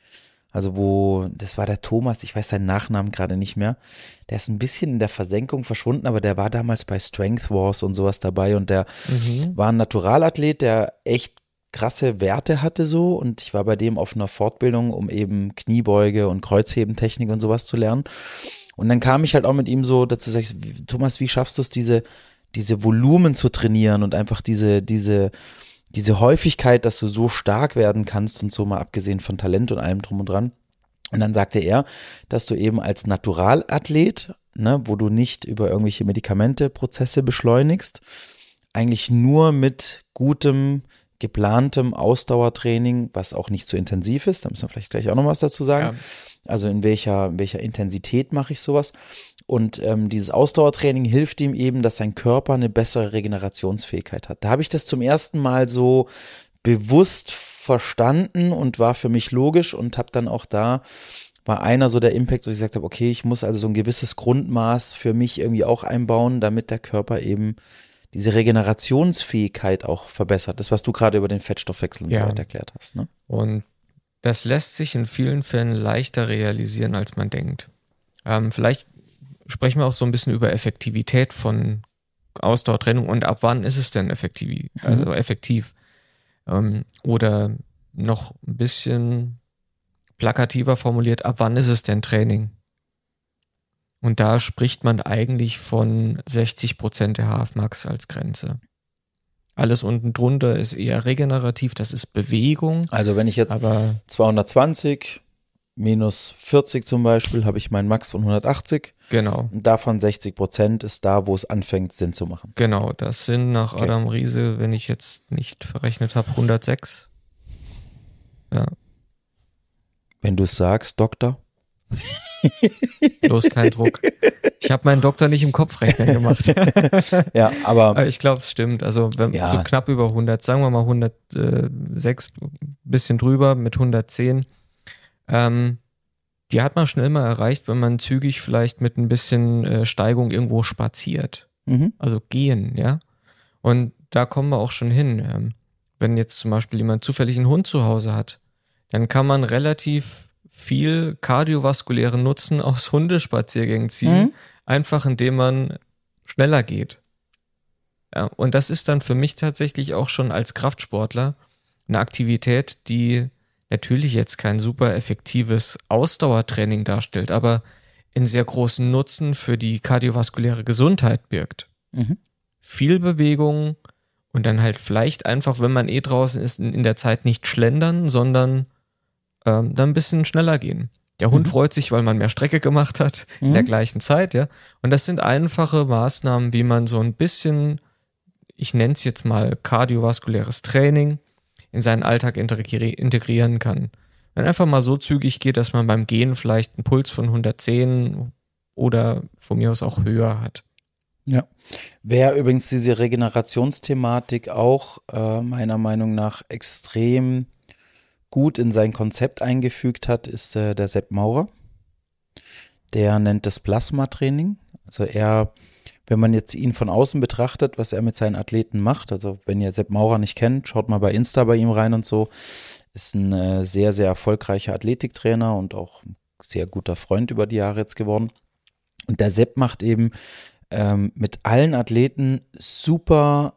Also wo, das war der Thomas, ich weiß seinen Nachnamen gerade nicht mehr, der ist ein bisschen in der Versenkung verschwunden, aber der war damals bei Strength Wars und sowas dabei und der
Mhm.
war ein Naturalathlet, der echt krasse Werte hatte so und ich war bei dem auf einer Fortbildung, um eben Kniebeuge und Kreuzhebentechnik und sowas zu lernen. Und dann kam ich halt auch mit ihm so dazu, sag ich, Thomas, wie schaffst du es, diese, diese Volumen zu trainieren und einfach diese, diese, diese Häufigkeit, dass du so stark werden kannst und so, mal abgesehen von Talent und allem drum und dran. Und dann sagte er, dass du eben als Naturalathlet, ne, wo du nicht über irgendwelche Medikamente Prozesse beschleunigst, eigentlich nur mit gutem, geplantem Ausdauertraining, was auch nicht zu intensiv ist, da müssen wir vielleicht gleich auch noch was dazu sagen,
Ja.
also in welcher, in welcher Intensität mache ich sowas und ähm, dieses Ausdauertraining hilft ihm eben, dass sein Körper eine bessere Regenerationsfähigkeit hat. Da habe ich das zum ersten Mal so bewusst verstanden und war für mich logisch und habe dann auch da war einer so der Impact, wo ich gesagt habe, okay, ich muss also so ein gewisses Grundmaß für mich irgendwie auch einbauen, damit der Körper eben diese Regenerationsfähigkeit auch verbessert. Das, was du gerade über den Fettstoffwechsel und
Ja.
so weiter erklärt hast. Ne?
Und das lässt sich in vielen Fällen leichter realisieren, als man denkt. Ähm, vielleicht sprechen wir auch so ein bisschen über Effektivität von Ausdauertraining und ab wann ist es denn effektiv? Also effektiv. Ähm, oder noch ein bisschen plakativer formuliert, ab wann ist es denn Training? Und da spricht man eigentlich von sechzig Prozent der H F Max als Grenze. Alles unten drunter ist eher regenerativ, das ist Bewegung.
Also wenn ich jetzt
Aber
zweihundertzwanzig minus vierzig zum Beispiel, habe ich meinen Max von hundertachtzig.
genau,
Und davon sechzig Prozent ist da, wo es anfängt, Sinn zu machen.
genau, das sind nach
Okay.
Adam Riese, wenn ich jetzt nicht verrechnet habe, hundertsechs. Ja,
Wenn du es sagst, Doktor.
bloß kein Druck. Ich habe meinen Doktor nicht im Kopfrechnen gemacht.
Ja, aber
Aber ich glaube, es stimmt. Also wenn
Ja.
so knapp über hundert, sagen wir mal hundertsechs, bisschen drüber mit hundertzehn, ähm, die hat man schnell mal erreicht, wenn man zügig vielleicht mit ein bisschen äh, Steigung irgendwo spaziert.
mhm.
Also gehen, ja. Und da kommen wir auch schon hin. Ähm, wenn jetzt zum Beispiel jemand zufällig einen Hund zu Hause hat, dann kann man relativ viel kardiovaskulären Nutzen aus Hundespaziergängen ziehen,
Mhm.
einfach indem man schneller geht. Ja, und das ist dann für mich tatsächlich auch schon als Kraftsportler eine Aktivität, die natürlich jetzt kein super effektives Ausdauertraining darstellt, aber einen sehr großen Nutzen für die kardiovaskuläre Gesundheit birgt.
Mhm.
Viel Bewegung und dann halt vielleicht einfach, wenn man eh draußen ist, in in der Zeit nicht schlendern, sondern ähm, dann ein bisschen schneller gehen. Der Hund
Mhm.
freut sich, weil man mehr Strecke gemacht hat in
Mhm.
der gleichen Zeit, ja. Und das sind einfache Maßnahmen, wie man so ein bisschen, ich nenne es jetzt mal kardiovaskuläres Training, in seinen Alltag integri- integrieren kann. Wenn einfach mal so zügig geht, dass man beim Gehen vielleicht einen Puls von hundertzehn oder von mir aus auch höher hat.
Ja. Wer übrigens diese Regenerationsthematik auch äh, meiner Meinung nach extrem gut in sein Konzept eingefügt hat, ist äh, der Sepp Maurer. Der nennt das Plasma-Training. Also er, wenn man jetzt ihn von außen betrachtet, was er mit seinen Athleten macht, also wenn ihr Sepp Maurer nicht kennt, schaut mal bei Insta bei ihm rein und so, ist ein äh, sehr, sehr erfolgreicher Athletiktrainer und auch ein sehr guter Freund über die Jahre jetzt geworden. Und der Sepp macht eben ähm, mit allen Athleten super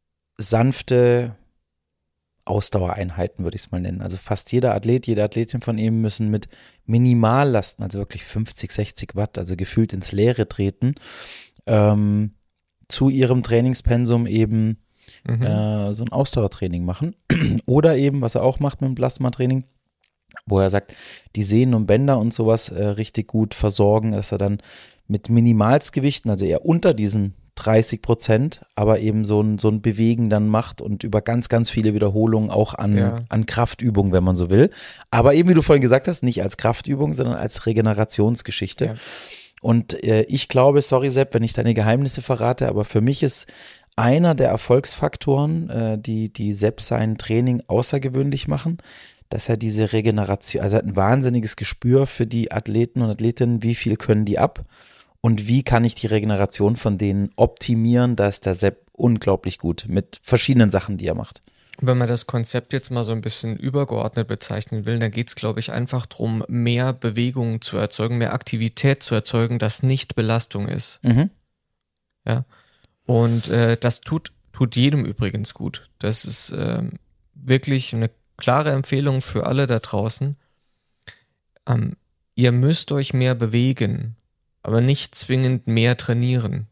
sanfte Ausdauereinheiten, würde ich es mal nennen. Also fast jeder Athlet, jede Athletin von ihm müssen mit Minimallasten, also wirklich fünfzig, sechzig Watt, also gefühlt ins Leere treten, ähm, zu ihrem Trainingspensum eben
Mhm.
äh, so ein Ausdauertraining machen. Oder eben, was er auch macht mit dem Plasmatraining, wo er sagt, die Sehnen und Bänder und sowas äh, richtig gut versorgen, dass er dann mit Minimalsgewichten, also eher unter diesen dreißig Prozent, aber eben so ein, so ein Bewegen dann macht und über ganz, ganz viele Wiederholungen auch an,
Ja.
an Kraftübungen, wenn man so will. Aber eben, wie du vorhin gesagt hast, nicht als Kraftübung, sondern als Regenerationsgeschichte.
Ja.
Und äh, ich glaube, sorry Sepp, wenn ich deine Geheimnisse verrate, aber für mich ist einer der Erfolgsfaktoren, äh, die, die Sepp sein Training außergewöhnlich machen, dass er diese Regeneration, also er hat ein wahnsinniges Gespür für die Athleten und Athletinnen, wie viel können die ab und wie kann ich die Regeneration von denen optimieren, da ist der Sepp unglaublich gut mit verschiedenen Sachen, die er macht.
Wenn man das Konzept jetzt mal so ein bisschen übergeordnet bezeichnen will, dann geht es, glaube ich, einfach darum, mehr Bewegung zu erzeugen, mehr Aktivität zu erzeugen, das nicht Belastung ist.
Mhm.
Ja. Und äh, das tut, tut jedem übrigens gut. Das ist ähm, wirklich eine klare Empfehlung für alle da draußen. Ähm, ihr müsst euch mehr bewegen, aber nicht zwingend mehr trainieren.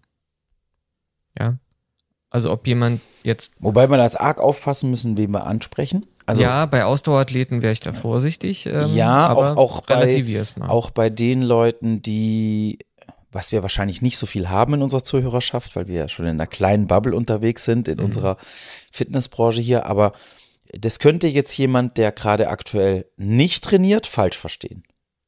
Ja. Also ob jemand jetzt
Wobei wir da als arg aufpassen müssen, wen wir ansprechen. Also
ja, bei Ausdauerathleten wäre ich da vorsichtig. Ähm,
Ja,
aber
auch- auch bei-
relativier's mal.
auch bei den Leuten, die, was wir wahrscheinlich nicht so viel haben in unserer Zuhörerschaft, weil wir ja schon in einer kleinen Bubble unterwegs sind in
Mhm.
unserer Fitnessbranche hier, aber das könnte jetzt jemand, der gerade aktuell nicht trainiert, falsch verstehen.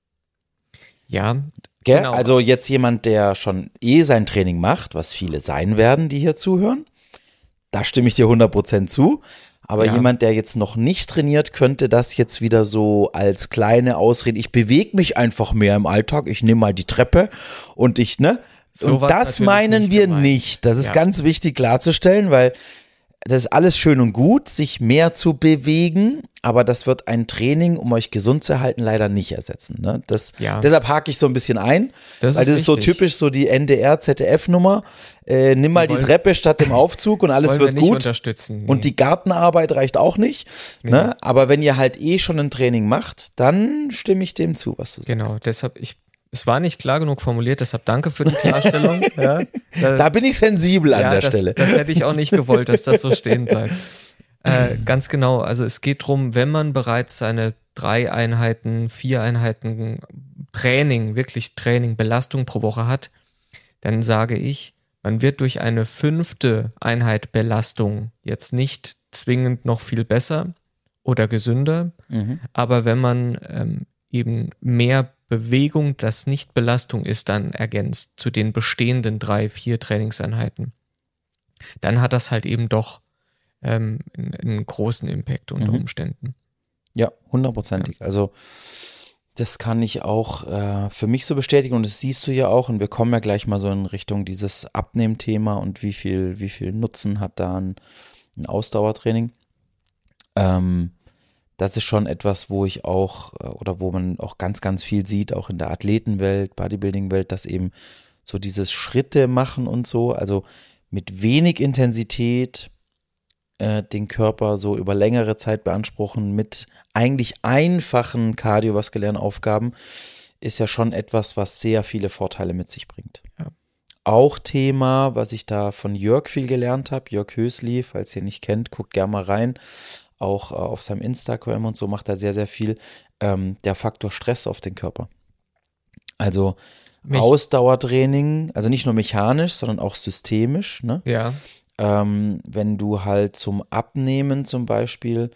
Ja,
Gell?
Genau.
Also jetzt jemand, der schon eh sein Training macht, was viele sein werden, die hier zuhören, da stimme ich dir hundert Prozent zu. Aber
Ja.
jemand, der jetzt noch nicht trainiert, könnte das jetzt wieder so als kleine Ausrede, ich bewege mich einfach mehr im Alltag, ich nehme mal die Treppe und ich, ne?
So
Und
was
das
natürlich
meinen
nicht
wir
gemeint.
nicht. Das ist
Ja.
ganz wichtig klarzustellen, weil das ist alles schön und gut, sich mehr zu bewegen, aber das wird ein Training, um euch gesund zu halten, leider nicht ersetzen. Ne? Das,
Ja.
Deshalb hake ich so ein bisschen ein,
Das
weil
ist
das ist so
wichtig.
typisch so die N D R-Z D F-Nummer. Äh, nimm mal die
wollen-
Treppe statt dem Aufzug und
Das
alles
wollen
wird
wir nicht
gut.
unterstützen. Nee.
Und die Gartenarbeit reicht auch nicht. Ne? Aber wenn ihr halt eh schon ein Training macht, dann stimme ich dem zu, was du sagst.
Genau, deshalb, ich, es war nicht klar genug formuliert, deshalb danke für die Klarstellung. ja, da,
Da bin ich sensibel an
ja,
der
das,
Stelle.
Das hätte ich auch nicht gewollt, dass das so stehen bleibt. Äh, ganz genau, also es geht darum, wenn man bereits seine drei Einheiten, vier Einheiten Training, wirklich Training, Belastung pro Woche hat, dann sage ich, man wird durch eine fünfte Einheit Belastung jetzt nicht zwingend noch viel besser oder gesünder,
Mhm.
aber wenn man ähm, eben mehr Bewegung, das nicht Belastung ist, dann ergänzt zu den bestehenden drei, vier Trainingseinheiten, dann hat das halt eben doch ähm, einen, einen großen Impact unter
Mhm.
Umständen.
Ja, hundertprozentig. Also das kann ich auch äh, für mich so bestätigen und das siehst du ja auch und wir kommen ja gleich mal so in Richtung dieses Abnehmthema und wie viel, wie viel Nutzen hat da ein, ein Ausdauertraining. Ähm, das ist schon etwas, wo ich auch äh, oder wo man auch ganz, ganz viel sieht, auch in der Athletenwelt, Bodybuilding-Welt, dass eben so dieses Schritte machen und so, also mit wenig Intensität äh, den Körper so über längere Zeit beanspruchen mit eigentlich einfachen kardiovaskulären Aufgaben, ist ja schon etwas, was sehr viele Vorteile mit sich bringt.
Ja.
Auch Thema, was ich da von Jörg viel gelernt habe, Jörg Hösli, falls ihr ihn nicht kennt, guckt gerne mal rein, auch äh, auf seinem Instagram und so macht er sehr, sehr viel, ähm, der Faktor Stress auf den Körper. Also
Mich-
Ausdauertraining, also nicht nur mechanisch, sondern auch systemisch, ne?
Ja,
Ähm, wenn du halt zum Abnehmen zum Beispiel,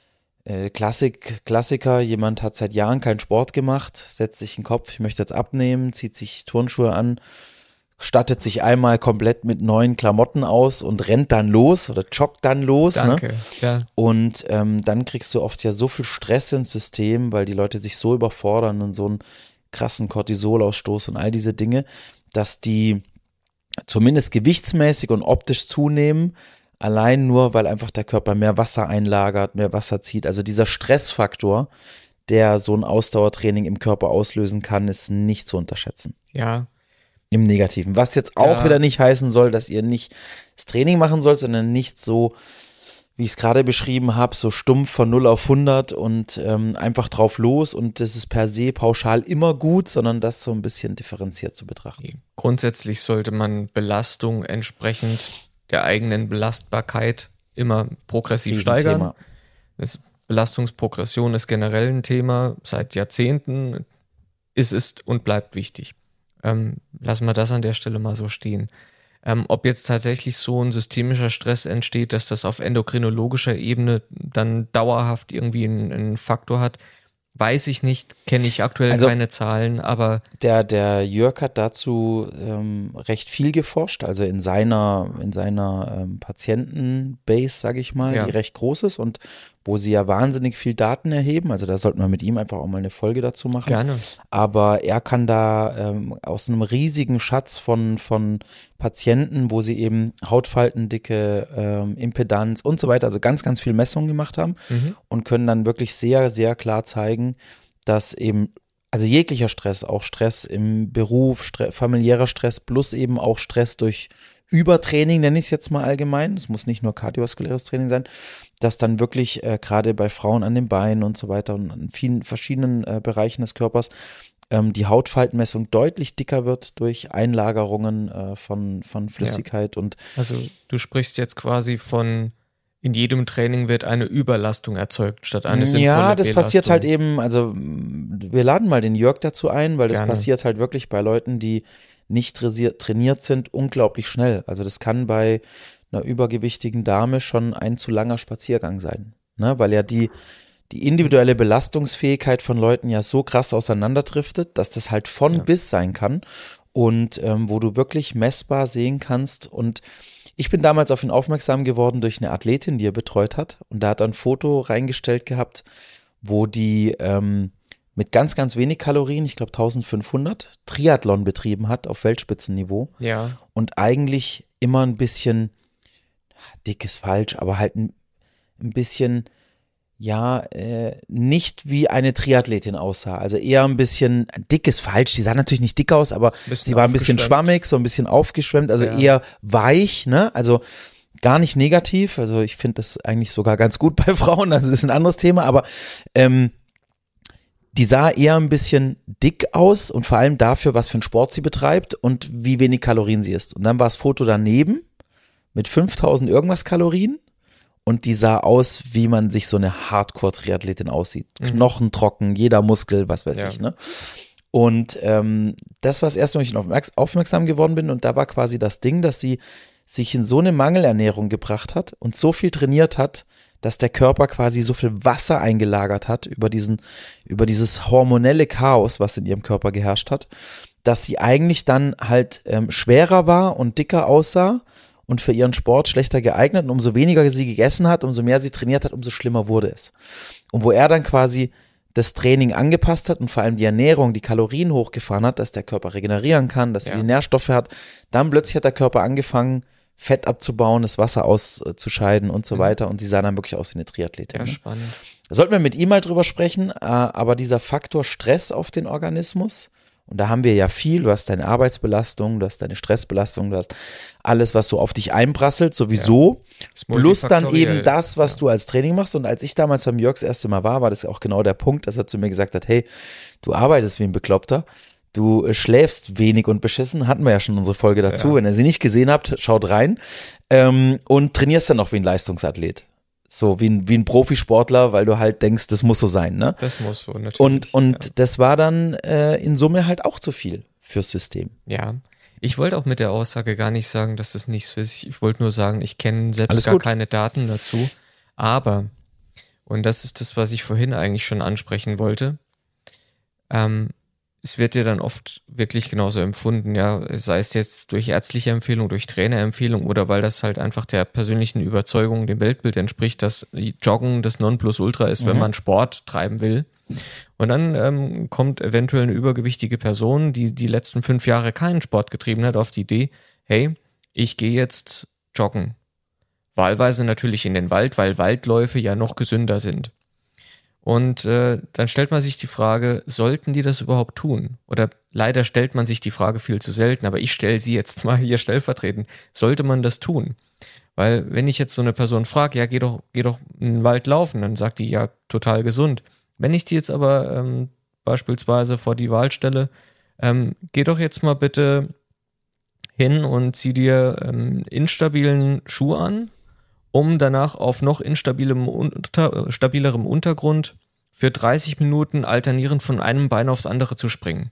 äh, Klassik, Klassiker, jemand hat seit Jahren keinen Sport gemacht, setzt sich in den Kopf, ich möchte jetzt abnehmen, zieht sich Turnschuhe an, stattet sich einmal komplett mit neuen Klamotten aus und rennt dann los oder joggt dann los.
danke.
Ne?
Ja,
Und ähm, dann kriegst du oft ja so viel Stress ins System, weil die Leute sich so überfordern und so einen krassen Cortisolausstoß und all diese Dinge, dass die zumindest gewichtsmäßig und optisch zunehmen, allein nur, weil einfach der Körper mehr Wasser einlagert, mehr Wasser zieht. Also dieser Stressfaktor, der so ein Ausdauertraining im Körper auslösen kann, ist nicht zu unterschätzen.
ja,
Im Negativen. Was jetzt auch
Ja.
wieder nicht heißen soll, dass ihr nicht das Training machen sollt, sondern nicht so, wie ich es gerade beschrieben habe, so stumpf von null auf hundert und ähm, einfach drauf los und das ist per se pauschal immer gut, sondern das so ein bisschen differenziert zu betrachten.
nee. Grundsätzlich sollte man Belastung entsprechend der eigenen Belastbarkeit immer progressiv steigern.
Riesenthema.
Das Belastungsprogression ist generell ein Thema seit Jahrzehnten, ist, ist und bleibt wichtig. Ähm, lassen wir das an der Stelle mal so stehen. Ähm, ob jetzt tatsächlich so ein systemischer Stress entsteht, dass das auf endokrinologischer Ebene dann dauerhaft irgendwie einen, einen Faktor hat, weiß ich nicht, kenne ich aktuell
Also-
keine Zahlen, aber
Der, der Jörg hat dazu ähm, recht viel geforscht, also in seiner, in seiner ähm, Patientenbase, sage ich mal,
Ja.
die recht groß ist und wo sie ja wahnsinnig viel Daten erheben. Also da sollten wir mit ihm einfach auch mal eine Folge dazu machen.
gerne.
Aber er kann da ähm, aus einem riesigen Schatz von, von Patienten, wo sie eben Hautfaltendicke, ähm, Impedanz und so weiter, also ganz, ganz viel Messungen gemacht haben
Mhm.
und können dann wirklich sehr, sehr klar zeigen, dass eben, also jeglicher Stress, auch Stress im Beruf, Stre- familiärer Stress plus eben auch Stress durch Übertraining, nenne ich es jetzt mal allgemein, es muss nicht nur kardiovaskuläres Training sein, dass dann wirklich äh, gerade bei Frauen an den Beinen und so weiter und an vielen verschiedenen äh, Bereichen des Körpers ähm, die Hautfaltenmessung deutlich dicker wird durch Einlagerungen äh, von, von Flüssigkeit und
Also du sprichst jetzt quasi von, in jedem Training wird eine Überlastung erzeugt, statt eine sinnvolle
ja, das passiert
Belastung.
halt eben, also wir laden mal den Jörg dazu ein, weil das
Gerne.
passiert halt wirklich bei Leuten, die nicht trainiert, trainiert sind, unglaublich schnell. Also das kann bei einer übergewichtigen Dame schon ein zu langer Spaziergang sein, ne? Weil ja die, die individuelle Belastungsfähigkeit von Leuten ja so krass auseinanderdriftet, dass das halt von
Ja.
bis sein kann. und ähm, wo du wirklich messbar sehen kannst. Und ich bin damals auf ihn aufmerksam geworden durch eine Athletin, die er betreut hat. Und da hat er ein Foto reingestellt gehabt, wo die ähm, mit ganz, ganz wenig Kalorien, ich glaube eintausendfünfhundert, Triathlon betrieben hat auf Weltspitzenniveau.
Ja.
Und eigentlich immer ein bisschen, dick ist falsch, aber halt ein, ein bisschen, ja, äh, nicht wie eine Triathletin aussah. Also eher ein bisschen, dick ist falsch, die sah natürlich nicht dick aus, aber sie war ein bisschen schwammig, so ein bisschen aufgeschwemmt, also ja. eher weich, ne, also gar nicht negativ, also ich finde das eigentlich sogar ganz gut bei Frauen, das ist ein anderes Thema, aber ähm, die sah eher ein bisschen dick aus und vor allem dafür, was für einen Sport sie betreibt und wie wenig Kalorien sie isst. Und dann war das Foto daneben mit fünftausend irgendwas Kalorien und die sah aus, wie man sich so eine Hardcore-Triathletin aussieht. Mhm. Knochentrocken, jeder Muskel, was weiß ja. ich, ne? Und ähm, das war das erste Mal, ich aufmerks- aufmerksam geworden bin und da war quasi das Ding, dass sie sich in so eine Mangelernährung gebracht hat und so viel trainiert hat, dass der Körper quasi so viel Wasser eingelagert hat über diesen, über dieses hormonelle Chaos, was in ihrem Körper geherrscht hat, dass sie eigentlich dann halt ähm, schwerer war und dicker aussah und für ihren Sport schlechter geeignet. Und umso weniger sie gegessen hat, umso mehr sie trainiert hat, umso schlimmer wurde es. Und wo er dann quasi das Training angepasst hat und vor allem die Ernährung, die Kalorien hochgefahren hat, dass der Körper regenerieren kann, dass ja. sie die Nährstoffe hat, dann plötzlich hat der Körper angefangen, Fett abzubauen, das Wasser auszuscheiden und so weiter. Und sie sah dann wirklich aus wie eine Triathletin.
Ja,
ne?
spannend.
Da sollten wir mit ihm mal drüber sprechen, aber dieser Faktor Stress auf den Organismus, und da haben wir ja viel, du hast deine Arbeitsbelastung, du hast deine Stressbelastung, du hast alles, was so auf dich einprasselt, sowieso, ja. plus dann eben das, was ja. du als Training machst. Und als ich damals beim Jörg das erste Mal war, war das auch genau der Punkt, dass er zu mir gesagt hat, hey, du arbeitest wie ein Bekloppter. Du schläfst wenig und beschissen, hatten wir ja schon unsere Folge dazu. Ja. Wenn ihr sie nicht gesehen habt, schaut rein. Ähm, und trainierst dann auch wie ein Leistungsathlet. So wie ein, wie ein Profisportler, weil du halt denkst, das muss so sein, ne?
Das muss so, natürlich.
Und, und
ja.
das war dann äh, in Summe halt auch zu viel fürs System.
Ja, ich wollte auch mit der Aussage gar nicht sagen, dass es nicht so ist. Ich wollte nur sagen, ich kenne selbst
Alles
gar
gut.
keine Daten dazu. Aber, und das ist das, was ich vorhin eigentlich schon ansprechen wollte, ähm, es wird ja dann oft wirklich genauso empfunden, ja, sei es jetzt durch ärztliche Empfehlung, durch Trainerempfehlung oder weil das halt einfach der persönlichen Überzeugung, dem Weltbild entspricht, dass Joggen das Nonplusultra ist, mhm. wenn man Sport treiben will. Und dann ähm, kommt eventuell eine übergewichtige Person, die die letzten fünf Jahre keinen Sport getrieben hat, auf die Idee, hey, ich gehe jetzt joggen. Wahlweise natürlich in den Wald, weil Waldläufe ja noch gesünder sind. Und äh, dann stellt man sich die Frage, sollten die das überhaupt tun? Oder leider stellt man sich die Frage viel zu selten, aber ich stelle sie jetzt mal hier stellvertretend. Sollte man das tun? Weil wenn ich jetzt so eine Person frage, ja, geh doch, geh doch in den Wald laufen, dann sagt die, ja, total gesund. Wenn ich die jetzt aber ähm, beispielsweise vor die Wahl stelle, ähm, geh doch jetzt mal bitte hin und zieh dir ähm, instabilen Schuh an, um danach auf noch instabilem, unter, stabilerem Untergrund für dreißig Minuten alternierend von einem Bein aufs andere zu springen.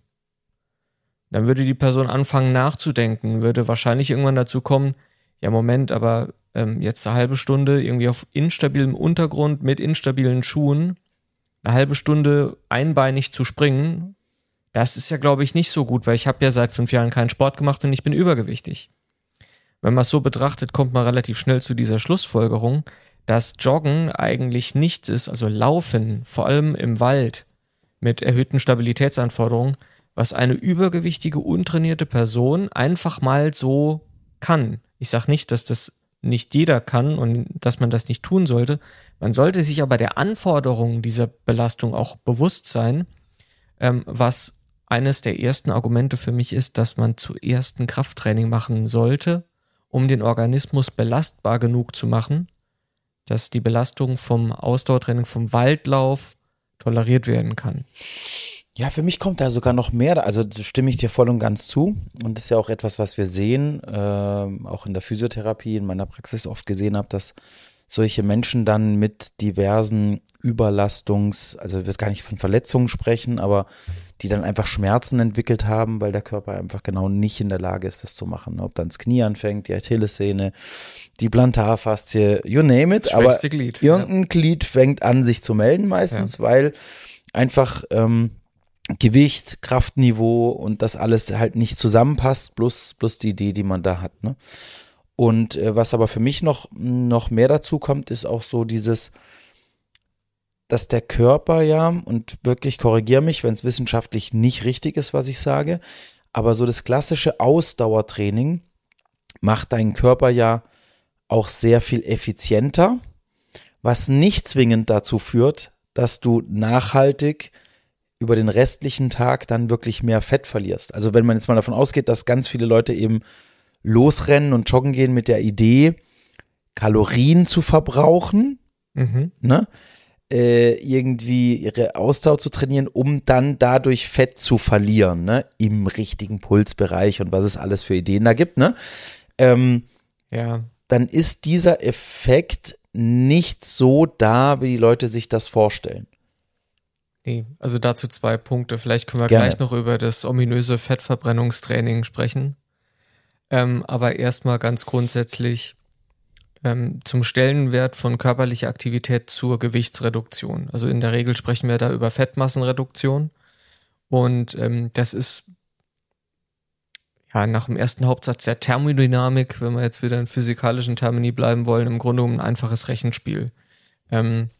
Dann würde die Person anfangen nachzudenken, würde wahrscheinlich irgendwann dazu kommen, ja Moment, aber ähm, jetzt eine halbe Stunde irgendwie auf instabilem Untergrund mit instabilen Schuhen, eine halbe Stunde einbeinig zu springen, das ist ja, glaube ich, nicht so gut, weil ich habe ja seit fünf Jahren keinen Sport gemacht und ich bin übergewichtig. Wenn man es so betrachtet, kommt man relativ schnell zu dieser Schlussfolgerung, dass Joggen eigentlich nichts ist, also Laufen, vor allem im Wald mit erhöhten Stabilitätsanforderungen, was eine übergewichtige, untrainierte Person einfach mal so kann. Ich sage nicht, dass das nicht jeder kann und dass man das nicht tun sollte. Man sollte sich aber der Anforderungen dieser Belastung auch bewusst sein, ähm, was eines der ersten Argumente für mich ist, dass man zuerst ein Krafttraining machen sollte, um den Organismus belastbar genug zu machen, dass die Belastung vom Ausdauertraining, vom Waldlauf toleriert werden kann.
Ja, für mich kommt da sogar noch mehr, also stimme ich dir voll und ganz zu und das ist ja auch etwas, was wir sehen, äh, auch in der Physiotherapie, in meiner Praxis oft gesehen habe, dass solche Menschen dann mit diversen Überlastungs, also wird gar nicht von Verletzungen sprechen, aber die dann einfach Schmerzen entwickelt haben, weil der Körper einfach genau nicht in der Lage ist, das zu machen. Ob dann das Knie anfängt, die Achillessehne, die Plantarfaszie, you name it, aber
Glied,
irgendein
ja.
Glied fängt an, sich zu melden meistens, ja. weil einfach ähm, Gewicht, Kraftniveau und das alles halt nicht zusammenpasst, plus, plus die Idee, die man da hat. Ne? Und äh, was aber für mich noch, noch mehr dazu kommt, ist auch so dieses, dass der Körper ja, und wirklich korrigiere mich, wenn es wissenschaftlich nicht richtig ist, was ich sage, aber so das klassische Ausdauertraining macht deinen Körper ja auch sehr viel effizienter, was nicht zwingend dazu führt, dass du nachhaltig über den restlichen Tag dann wirklich mehr Fett verlierst. Also wenn man jetzt mal davon ausgeht, dass ganz viele Leute eben losrennen und joggen gehen mit der Idee, Kalorien zu verbrauchen,
Mhm.
ne? Äh, irgendwie ihre Ausdauer zu trainieren, um dann dadurch Fett zu verlieren, ne? Im richtigen Pulsbereich und was es alles für Ideen da gibt, ne? Ähm,
Ja.
dann ist dieser Effekt nicht so da, wie die Leute sich das vorstellen.
Nee, also dazu zwei Punkte. Vielleicht können wir
Gerne.
gleich noch über das ominöse Fettverbrennungstraining sprechen. Ähm, aber erstmal ganz grundsätzlich ähm, zum Stellenwert von körperlicher Aktivität zur Gewichtsreduktion. Also in der Regel sprechen wir da über Fettmassenreduktion. Und ähm, das ist ja nach dem ersten Hauptsatz der Thermodynamik, wenn wir jetzt wieder in physikalischen Termini bleiben wollen, im Grunde um ein einfaches Rechenspiel. Ähm,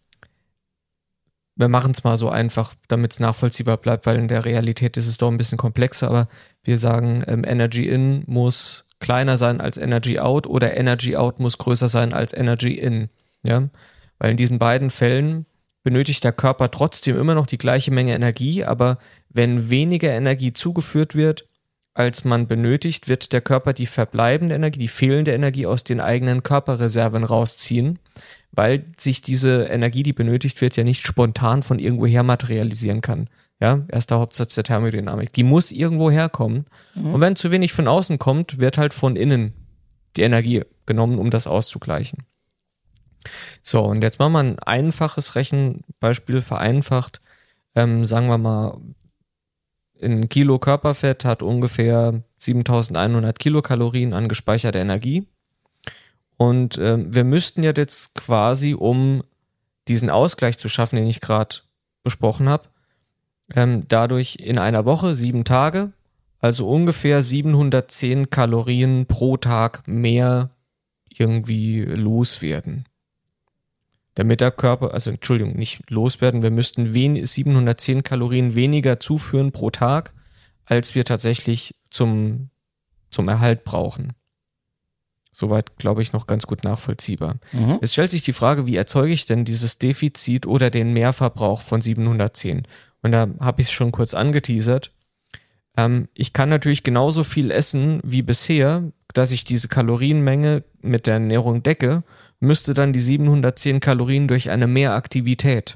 wir machen es mal so einfach, damit es nachvollziehbar bleibt, weil in der Realität ist es doch ein bisschen komplexer, aber wir sagen, ähm, Energy in muss kleiner sein als Energy out oder Energy out muss größer sein als Energy in. Ja? Weil in diesen beiden Fällen benötigt der Körper trotzdem immer noch die gleiche Menge Energie, aber wenn weniger Energie zugeführt wird, als man benötigt, wird der Körper die verbleibende Energie, die fehlende Energie aus den eigenen Körperreserven rausziehen, weil sich diese Energie, die benötigt wird, ja nicht spontan von irgendwoher materialisieren kann. Ja, erster Hauptsatz der Thermodynamik. Die muss irgendwo herkommen. Mhm. Und wenn zu wenig von außen kommt, wird halt von innen die Energie genommen, um das auszugleichen. So, und jetzt machen wir ein einfaches Rechenbeispiel, vereinfacht. Ähm, sagen wir mal, ein Kilo Körperfett hat ungefähr siebentausendeinhundert Kilokalorien an gespeicherter Energie. Und ähm, wir müssten ja jetzt quasi, um diesen Ausgleich zu schaffen, den ich gerade besprochen habe, ähm, dadurch in einer Woche, sieben Tage, also ungefähr siebenhundertzehn Kalorien pro Tag mehr irgendwie loswerden. Damit der Körper, also Entschuldigung, nicht loswerden, wir müssten wen- siebenhundertzehn Kalorien weniger zuführen pro Tag, als wir tatsächlich zum, zum Erhalt brauchen. Soweit, glaube ich, noch ganz gut nachvollziehbar. Mhm. Es stellt sich die Frage, wie erzeuge ich denn dieses Defizit oder den Mehrverbrauch von siebenhundertzehn? Und da habe ich es schon kurz angeteasert. Ähm, ich kann natürlich genauso viel essen wie bisher, dass ich diese Kalorienmenge mit der Ernährung decke, müsste dann die siebenhundertzehn Kalorien durch eine Mehraktivität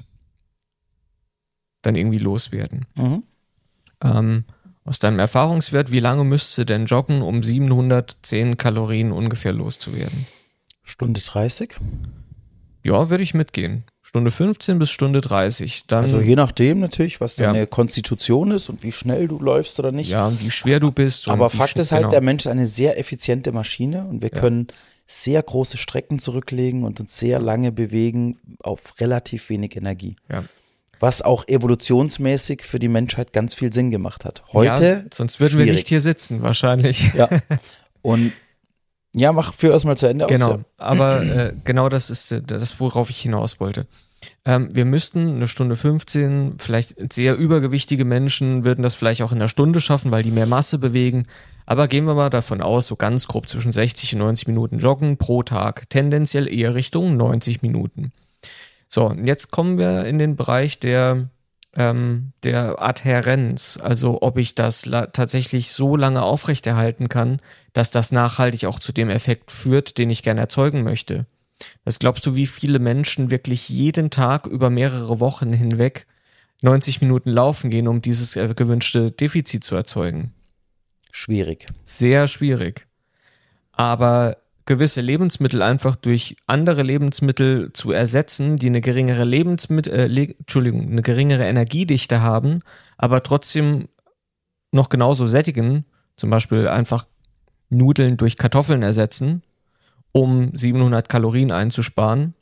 dann irgendwie loswerden. Mhm. Ähm, aus deinem Erfahrungswert, wie lange müsstest du denn joggen, um siebenhundertzehn Kalorien ungefähr loszuwerden?
Stunde dreißig?
Ja, würde ich mitgehen. Stunde fünfzehn bis Stunde dreißig. Dann,
also je nachdem natürlich, was deine
ja.
Konstitution ist und wie schnell du läufst oder nicht.
Ja, wie schwer du bist.
Aber
und
Fakt ist halt, genau. Der Mensch ist eine sehr effiziente Maschine und wir
ja.
können sehr große Strecken zurücklegen und uns sehr lange bewegen auf relativ wenig Energie.
Ja.
Was auch evolutionsmäßig für die Menschheit ganz viel Sinn gemacht hat. Heute
ja, sonst würden schwierig. wir nicht hier sitzen, wahrscheinlich.
Ja. Und ja, mach für erstmal zu Ende aus.
Genau,
ja.
aber äh, genau das ist das, worauf ich hinaus wollte. Ähm, wir müssten eine Stunde fünfzehn, vielleicht sehr übergewichtige Menschen würden das vielleicht auch in einer Stunde schaffen, weil die mehr Masse bewegen. Aber gehen wir mal davon aus, so ganz grob zwischen sechzig und neunzig Minuten joggen pro Tag, tendenziell eher Richtung neunzig Minuten. So, und jetzt kommen wir in den Bereich der, ähm, der Adhärenz, also ob ich das la- tatsächlich so lange aufrechterhalten kann, dass das nachhaltig auch zu dem Effekt führt, den ich gerne erzeugen möchte. Was glaubst du, wie viele Menschen wirklich jeden Tag über mehrere Wochen hinweg neunzig Minuten laufen gehen, um dieses äh, gewünschte Defizit zu erzeugen?
Schwierig.
Sehr schwierig. Aber gewisse Lebensmittel einfach durch andere Lebensmittel zu ersetzen, die eine geringere Lebensmittel, äh, Le- Entschuldigung, eine geringere Energiedichte haben, aber trotzdem noch genauso sättigen, zum Beispiel einfach Nudeln durch Kartoffeln ersetzen, um siebenhundert Kalorien einzusparen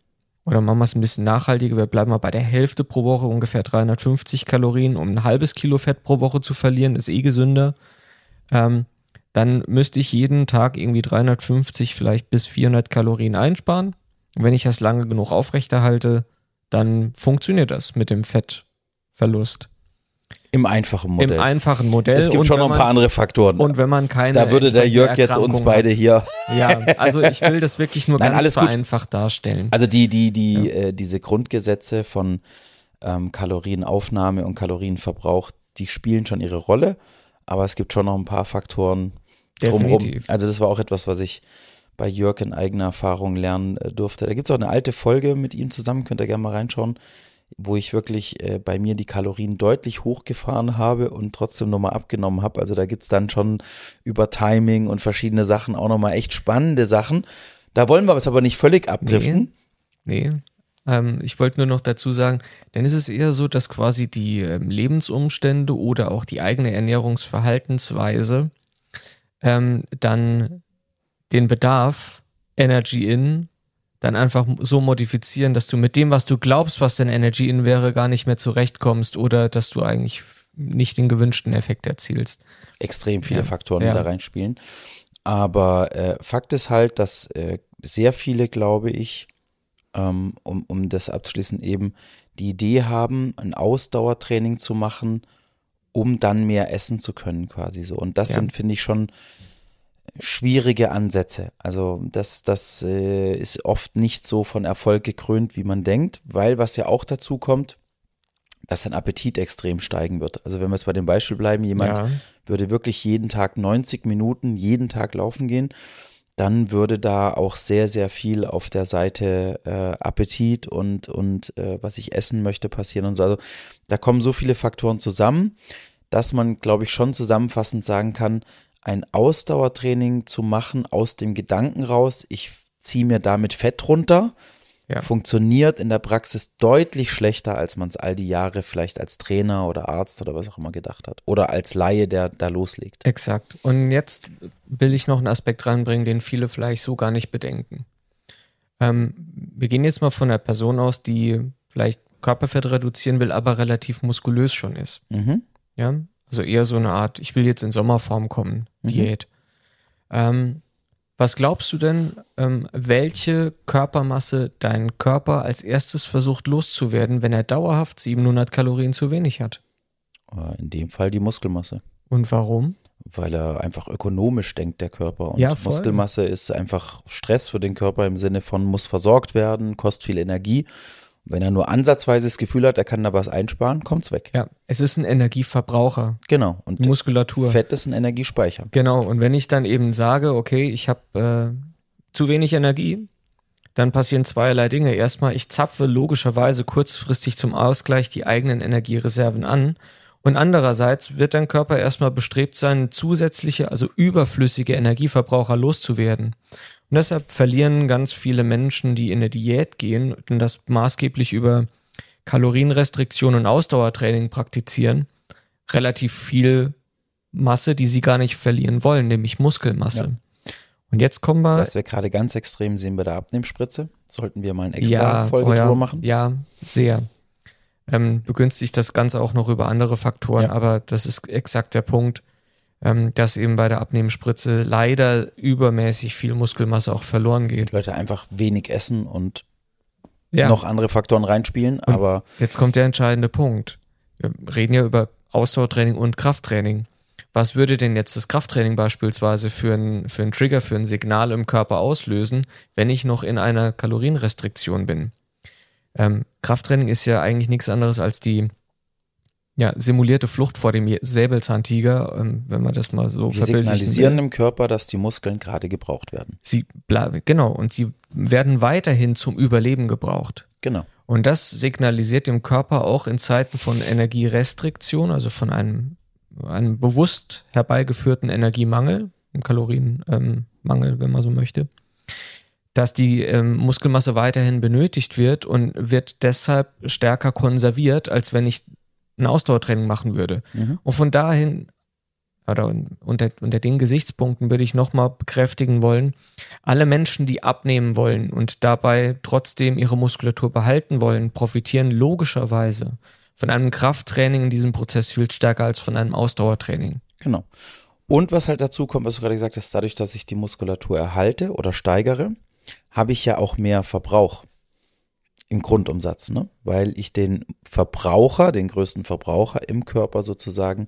Oder machen wir es ein bisschen nachhaltiger, wir bleiben mal bei der Hälfte pro Woche, ungefähr dreihundertfünfzig Kalorien, um ein halbes Kilo Fett pro Woche zu verlieren, ist eh gesünder. Ähm, dann müsste ich jeden Tag irgendwie dreihundertfünfzig, vielleicht bis vierhundert Kalorien einsparen. Und wenn ich das lange genug aufrechterhalte, dann funktioniert das mit dem Fettverlust.
Im einfachen Modell.
Im einfachen Modell.
Es gibt
und
schon noch ein
man,
paar andere Faktoren.
Und wenn man keine
Da würde der Jörg jetzt uns beide
hat.
hier...
Ja, also ich will das wirklich nur
Nein,
ganz
alles gut.
vereinfacht darstellen.
Also die, die, die,
Ja.
äh, diese Grundgesetze von ähm, Kalorienaufnahme und Kalorienverbrauch, die spielen schon ihre Rolle, aber es gibt schon noch ein paar Faktoren drumherum.
Definitiv.
Also das war auch etwas, was ich bei Jörg in eigener Erfahrung lernen äh, durfte. Da gibt es auch eine alte Folge mit ihm zusammen, könnt ihr gerne mal reinschauen, wo ich wirklich äh, bei mir die Kalorien deutlich hochgefahren habe und trotzdem nochmal abgenommen habe. Also da gibt es dann schon über Timing und verschiedene Sachen auch nochmal echt spannende Sachen. Da wollen wir es aber nicht völlig abdriften.
Nee, ähm, ich wollte nur noch dazu sagen, denn es ist eher so, dass quasi die ähm, Lebensumstände oder auch die eigene Ernährungsverhaltensweise ähm, dann den Bedarf Energy in dann einfach so modifizieren, dass du mit dem, was du glaubst, was dein Energy in wäre, gar nicht mehr zurechtkommst oder dass du eigentlich nicht den gewünschten Effekt erzielst.
Extrem viele
Ja.
Faktoren,
Ja.
die da reinspielen. Aber äh, Fakt ist halt, dass äh, sehr viele, glaube ich, ähm, um, um das abzuschließen, eben die Idee haben, ein Ausdauertraining zu machen, um dann mehr essen zu können, quasi so. Und das
Ja.
sind, finde ich, schon schwierige Ansätze. Also das, das äh, ist oft nicht so von Erfolg gekrönt, wie man denkt, weil was ja auch dazu kommt, dass dein Appetit extrem steigen wird. Also wenn wir jetzt bei dem Beispiel bleiben, jemand
Ja.
würde wirklich jeden Tag neunzig Minuten, jeden Tag laufen gehen, dann würde da auch sehr, sehr viel auf der Seite äh, Appetit und, und äh, was ich essen möchte passieren und so. Also da kommen so viele Faktoren zusammen, dass man, glaube ich, schon zusammenfassend sagen kann, ein Ausdauertraining zu machen aus dem Gedanken raus, ich ziehe mir damit Fett runter,
Ja.
funktioniert in der Praxis deutlich schlechter, als man es all die Jahre vielleicht als Trainer oder Arzt oder was auch immer gedacht hat. Oder als Laie, der da loslegt.
Exakt. Und jetzt will ich noch einen Aspekt reinbringen, den viele vielleicht so gar nicht bedenken. Ähm, wir gehen jetzt mal von einer Person aus, die vielleicht Körperfett reduzieren will, aber relativ muskulös schon ist.
Mhm.
Ja, also eher so eine Art, ich will jetzt in Sommerform kommen,
Mhm.
Diät. Ähm, was glaubst du denn, ähm, welche Körpermasse dein Körper als erstes versucht loszuwerden, wenn er dauerhaft siebenhundert Kalorien zu wenig hat?
Äh, In dem Fall die Muskelmasse.
Und warum?
Weil er einfach ökonomisch denkt, der Körper. Und
Ja, voll.
Muskelmasse ist einfach Stress für den Körper im Sinne von muss versorgt werden, kostet viel Energie. Wenn er nur ansatzweise das Gefühl hat, er kann da was einsparen, kommt's weg.
Ja, es ist ein Energieverbraucher,
Genau. Und
Muskulatur.
Fett ist ein Energiespeicher.
Genau, und wenn ich dann eben sage, okay, ich habe äh, zu wenig Energie, dann passieren zweierlei Dinge. Erstmal, ich zapfe logischerweise kurzfristig zum Ausgleich die eigenen Energiereserven an. Und andererseits wird dein Körper erstmal bestrebt sein, zusätzliche, also überflüssige Energieverbraucher loszuwerden. Und deshalb verlieren ganz viele Menschen, die in eine Diät gehen und das maßgeblich über Kalorienrestriktion und Ausdauertraining praktizieren, relativ viel Masse, die sie gar nicht verlieren wollen, nämlich Muskelmasse.
Ja.
Und jetzt kommen wir.
Was wir gerade ganz extrem sehen bei der Abnehmspritze, sollten wir mal eine extra
ja,
Folge
oh ja,
drüber machen.
Ja, sehr. Ähm, begünstigt das Ganze auch noch über andere Faktoren,
Ja.
aber das ist exakt der Punkt, ähm, dass eben bei der Abnehmspritze leider übermäßig viel Muskelmasse auch verloren geht.
Leute einfach wenig essen und
Ja.
noch andere Faktoren reinspielen,
Und
aber
Jetzt kommt der entscheidende Punkt. Wir reden ja über Ausdauertraining und Krafttraining. Was würde denn jetzt das Krafttraining beispielsweise für einen für einen Trigger, für ein Signal im Körper auslösen, wenn ich noch in einer Kalorienrestriktion bin? Ähm, Krafttraining ist ja eigentlich nichts anderes als die ja, simulierte Flucht vor dem Säbelzahntiger, ähm, wenn man das mal so
wir
verbildlichen
signalisieren
will.
im Körper, dass die Muskeln gerade gebraucht werden.
Sie bleiben, genau, und sie werden weiterhin zum Überleben gebraucht.
Genau.
Und das signalisiert dem Körper auch in Zeiten von Energierestriktion, also von einem, einem bewusst herbeigeführten Energiemangel, einem Kalorienmangel, ähm, wenn man so möchte, dass die ähm, Muskelmasse weiterhin benötigt wird und wird deshalb stärker konserviert, als wenn ich ein Ausdauertraining machen würde.
Mhm.
Und von dahin oder unter, unter den Gesichtspunkten würde ich nochmal bekräftigen wollen, alle Menschen, die abnehmen wollen und dabei trotzdem ihre Muskulatur behalten wollen, profitieren logischerweise von einem Krafttraining in diesem Prozess viel stärker als von einem Ausdauertraining.
Genau. Und was halt dazu kommt, was du gerade gesagt hast, dadurch, dass ich die Muskulatur erhalte oder steigere, habe ich ja auch mehr Verbrauch im Grundumsatz, ne? Weil ich den Verbraucher, den größten Verbraucher im Körper sozusagen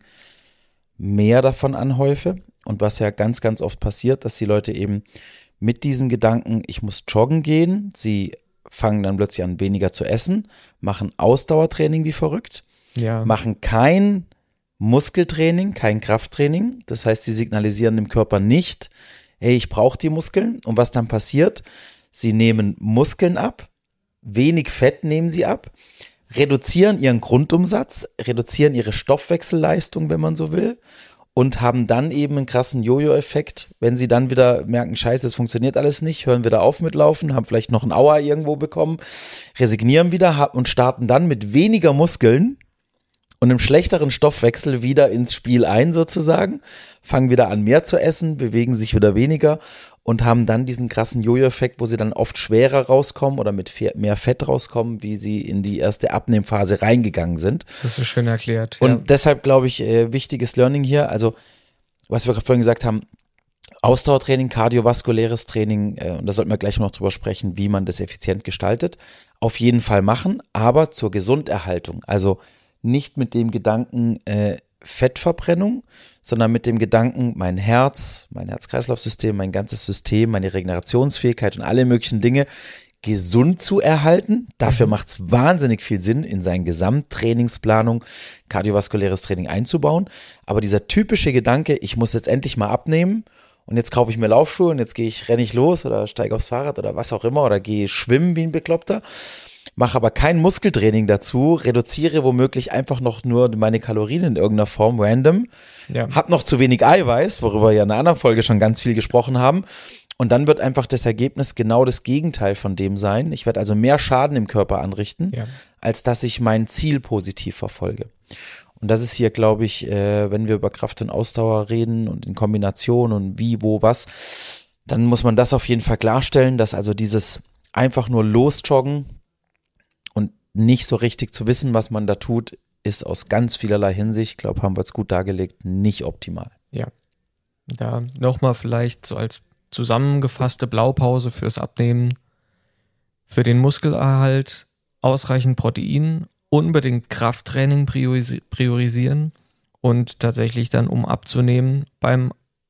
mehr davon anhäufe. Und was ja ganz, ganz oft passiert, dass die Leute eben mit diesem Gedanken, ich muss joggen gehen, sie fangen dann plötzlich an, weniger zu essen, machen Ausdauertraining wie verrückt,
Ja.
machen kein Muskeltraining, kein Krafttraining. Das heißt, sie signalisieren dem Körper nicht, hey, ich brauche die Muskeln. Und was dann passiert, sie nehmen Muskeln ab, wenig Fett nehmen sie ab, reduzieren ihren Grundumsatz, reduzieren ihre Stoffwechselleistung, wenn man so will, und haben dann eben einen krassen Jojo-Effekt, wenn sie dann wieder merken, scheiße, es funktioniert alles nicht, hören wieder auf mit Laufen, haben vielleicht noch einen Aua irgendwo bekommen, resignieren wieder und starten dann mit weniger Muskeln und einem schlechteren Stoffwechsel wieder ins Spiel ein sozusagen, fangen wieder an mehr zu essen, bewegen sich wieder weniger und haben dann diesen krassen Jojo-Effekt, wo sie dann oft schwerer rauskommen oder mit mehr Fett rauskommen, wie sie in die erste Abnehmphase reingegangen sind.
Das hast du schön erklärt.
Und
ja.
deshalb glaube ich, äh, wichtiges Learning hier, also was wir gerade vorhin gesagt haben, Ausdauertraining, kardiovaskuläres Training, äh, und da sollten wir gleich noch drüber sprechen, wie man das effizient gestaltet, auf jeden Fall machen, aber zur Gesunderhaltung, also nicht mit dem Gedanken äh, Fettverbrennung, sondern mit dem Gedanken, mein Herz, mein Herz-Kreislauf-System, mein ganzes System, meine Regenerationsfähigkeit und alle möglichen Dinge gesund zu erhalten. Dafür macht es wahnsinnig viel Sinn, in seine Gesamttrainingsplanung kardiovaskuläres Training einzubauen. Aber dieser typische Gedanke, ich muss jetzt endlich mal abnehmen und jetzt kaufe ich mir Laufschuhe und jetzt gehe ich, renne ich los oder steige aufs Fahrrad oder was auch immer oder gehe schwimmen wie ein Bekloppter, mache aber kein Muskeltraining dazu, reduziere womöglich einfach noch nur meine Kalorien in irgendeiner Form random,
Ja.
hab noch zu wenig Eiweiß, worüber wir ja in einer anderen Folge schon ganz viel gesprochen haben, und dann wird einfach das Ergebnis genau das Gegenteil von dem sein. Ich werde also mehr Schaden im Körper anrichten,
Ja.
als dass ich mein Ziel positiv verfolge. Und das ist hier, glaube ich, äh, wenn wir über Kraft und Ausdauer reden und in Kombination und wie, wo, was, dann muss man das auf jeden Fall klarstellen, dass also dieses einfach nur losjoggen und nicht so richtig zu wissen, was man da tut, ist aus ganz vielerlei Hinsicht, ich glaube, haben wir es gut dargelegt, nicht optimal.
Ja. Da nochmal vielleicht so als zusammengefasste Blaupause fürs Abnehmen. Für den Muskelerhalt ausreichend Protein, unbedingt Krafttraining priorisi- priorisieren und tatsächlich dann, um abzunehmen, beim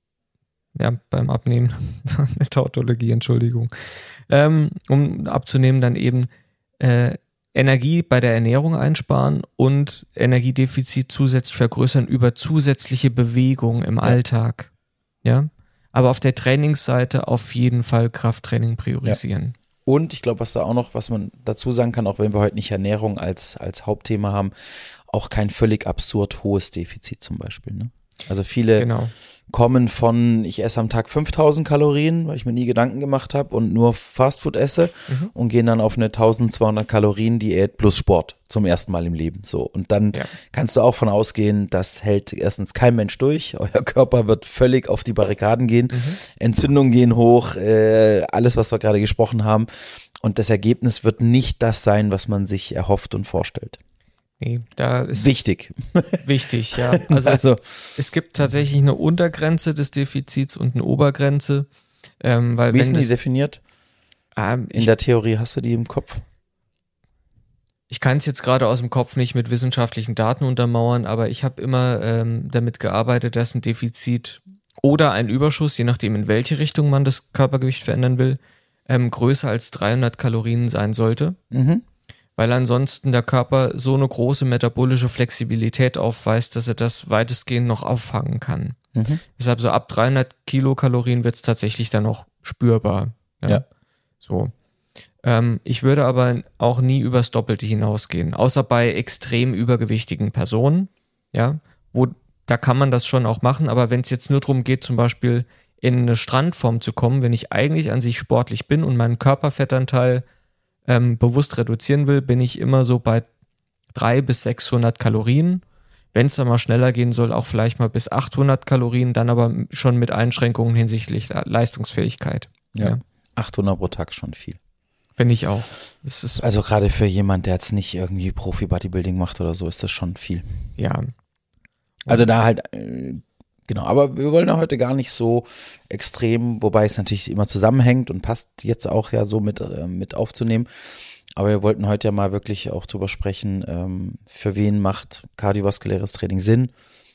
ja, beim Abnehmen, eine Tautologie, Entschuldigung, ähm, um abzunehmen, dann eben äh, Energie bei der Ernährung einsparen und Energiedefizit zusätzlich vergrößern über zusätzliche Bewegung im Alltag. Ja, aber auf der Trainingsseite auf jeden Fall Krafttraining priorisieren.
Ja. Und ich glaube, was da auch noch, was man dazu sagen kann, auch wenn wir heute nicht Ernährung als, als Hauptthema haben, auch kein völlig absurd hohes Defizit zum Beispiel. Ne? Also viele
Genau.
kommen von, ich esse am Tag fünftausend Kalorien, weil ich mir nie Gedanken gemacht habe und nur Fastfood esse,
Mhm.
und gehen dann auf eine eintausendzweihundert Kalorien Diät plus Sport zum ersten Mal im Leben. So, und dann
Ja.
kannst du auch von ausgehen, das hält erstens kein Mensch durch. Euer Körper wird völlig auf die Barrikaden gehen.
Mhm.
Entzündungen gehen hoch, äh, alles, was wir gerade gesprochen haben. Und das Ergebnis wird nicht das sein, was man sich erhofft und vorstellt.
Nee, da ist
Wichtig.
wichtig, ja. Also,
Also-
es, es gibt tatsächlich eine Untergrenze des Defizits und eine Obergrenze. Ähm, weil
Wie
wenn
ist denn die
das,
definiert?
ähm,
In
ich,
der Theorie hast du die im Kopf?
ich kann es jetzt gerade aus dem Kopf nicht mit wissenschaftlichen Daten untermauern, aber ich habe immer ähm, damit gearbeitet, dass ein Defizit oder ein Überschuss, je nachdem in welche Richtung man das Körpergewicht verändern will, ähm, größer als dreihundert Kalorien sein sollte.
Mhm.
Weil ansonsten der Körper so eine große metabolische Flexibilität aufweist, dass er das weitestgehend noch auffangen kann.
Mhm.
Deshalb so ab dreihundert Kilokalorien wird es tatsächlich dann auch spürbar.
Ja.
So. Ähm, ich würde aber auch nie übers Doppelte hinausgehen, außer bei extrem übergewichtigen Personen, ja, wo da kann man das schon auch machen, aber wenn es jetzt nur darum geht, zum Beispiel in eine Strandform zu kommen, wenn ich eigentlich an sich sportlich bin und meinen Körperfettanteil ähm, bewusst reduzieren will, bin ich immer so bei dreihundert bis sechshundert Kalorien. wenn es dann mal schneller gehen soll, auch vielleicht mal bis achthundert Kalorien, dann aber schon mit Einschränkungen hinsichtlich Leistungsfähigkeit.
Ja,
ja.
achthundert pro Tag schon viel.
Finde ich auch. Das ist
also gerade für jemand, der jetzt nicht irgendwie Profi-Bodybuilding macht oder so, ist das schon viel.
Ja.
Also da halt, äh, genau, aber wir wollen ja heute gar nicht so extrem, wobei es natürlich immer zusammenhängt und passt jetzt auch ja so mit, äh, mit aufzunehmen. Aber wir wollten heute ja mal wirklich auch drüber sprechen, ähm, für wen macht kardiovaskuläres Training Sinn.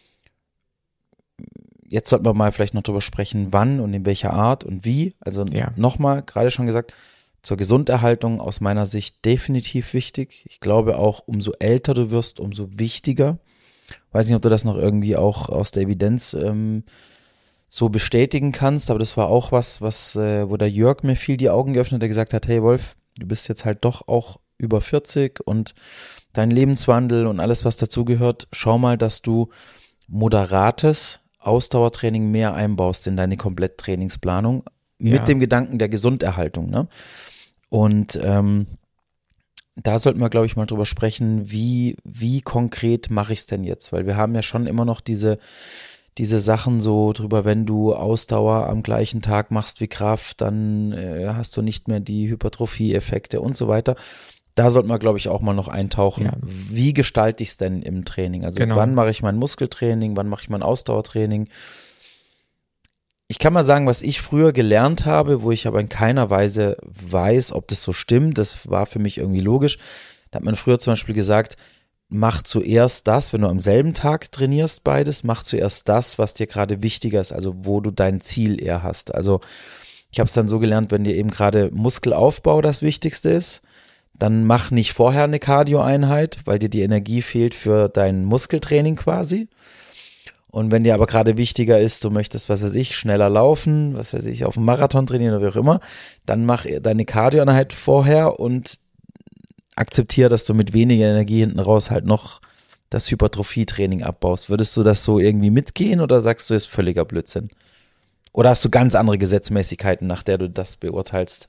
Jetzt sollten wir mal vielleicht noch drüber sprechen, wann und in welcher Art und wie. Also
ja.
nochmal, gerade schon gesagt, zur Gesunderhaltung aus meiner Sicht definitiv wichtig. Ich glaube auch, umso älter du wirst, umso wichtiger. Weiß nicht, ob du das noch irgendwie auch aus der Evidenz ähm, so bestätigen kannst, aber das war auch was, was äh, wo der Jörg mir viel die Augen geöffnet hat, der gesagt hat, hey Wolf, du bist jetzt halt doch auch über vierzig und dein Lebenswandel und alles, was dazugehört, schau mal, dass du moderates Ausdauertraining mehr einbaust in deine Kompletttrainingsplanung
Ja.
mit dem Gedanken der Gesunderhaltung, ne? Und ähm, da sollten wir, glaube ich, mal drüber sprechen, wie, wie konkret mache ich es denn jetzt? Weil wir haben ja schon immer noch diese, diese Sachen so drüber, wenn du Ausdauer am gleichen Tag machst wie Kraft, dann äh, hast du nicht mehr die Hypertrophie-Effekte und so weiter. Da sollten wir, glaube ich, auch mal noch eintauchen.
Ja.
Wie gestalte ich es denn im Training? Also
Genau.
wann mache ich mein Muskeltraining, wann mache ich mein Ausdauertraining? Ich kann mal sagen, was ich früher gelernt habe, wo ich aber in keiner Weise weiß, ob das so stimmt. Das war für mich irgendwie logisch. Da hat man früher zum Beispiel gesagt, mach zuerst das, wenn du am selben Tag trainierst beides, mach zuerst das, was dir gerade wichtiger ist, also wo du dein Ziel eher hast. Also ich habe es dann so gelernt, wenn dir eben gerade Muskelaufbau das Wichtigste ist, dann mach nicht vorher eine Cardio-Einheit, weil dir die Energie fehlt für dein Muskeltraining quasi. Und wenn dir aber gerade wichtiger ist, du möchtest, was weiß ich, schneller laufen, was weiß ich, auf dem Marathon trainieren oder wie auch immer, dann mach deine Cardio-Einheit vorher und akzeptiere, dass du mit weniger Energie hinten raus halt noch das Hypertrophie-Training abbaust. Würdest du das so irgendwie mitgehen oder sagst du, ist völliger Blödsinn? Oder hast du ganz andere Gesetzmäßigkeiten, nach der du das beurteilst?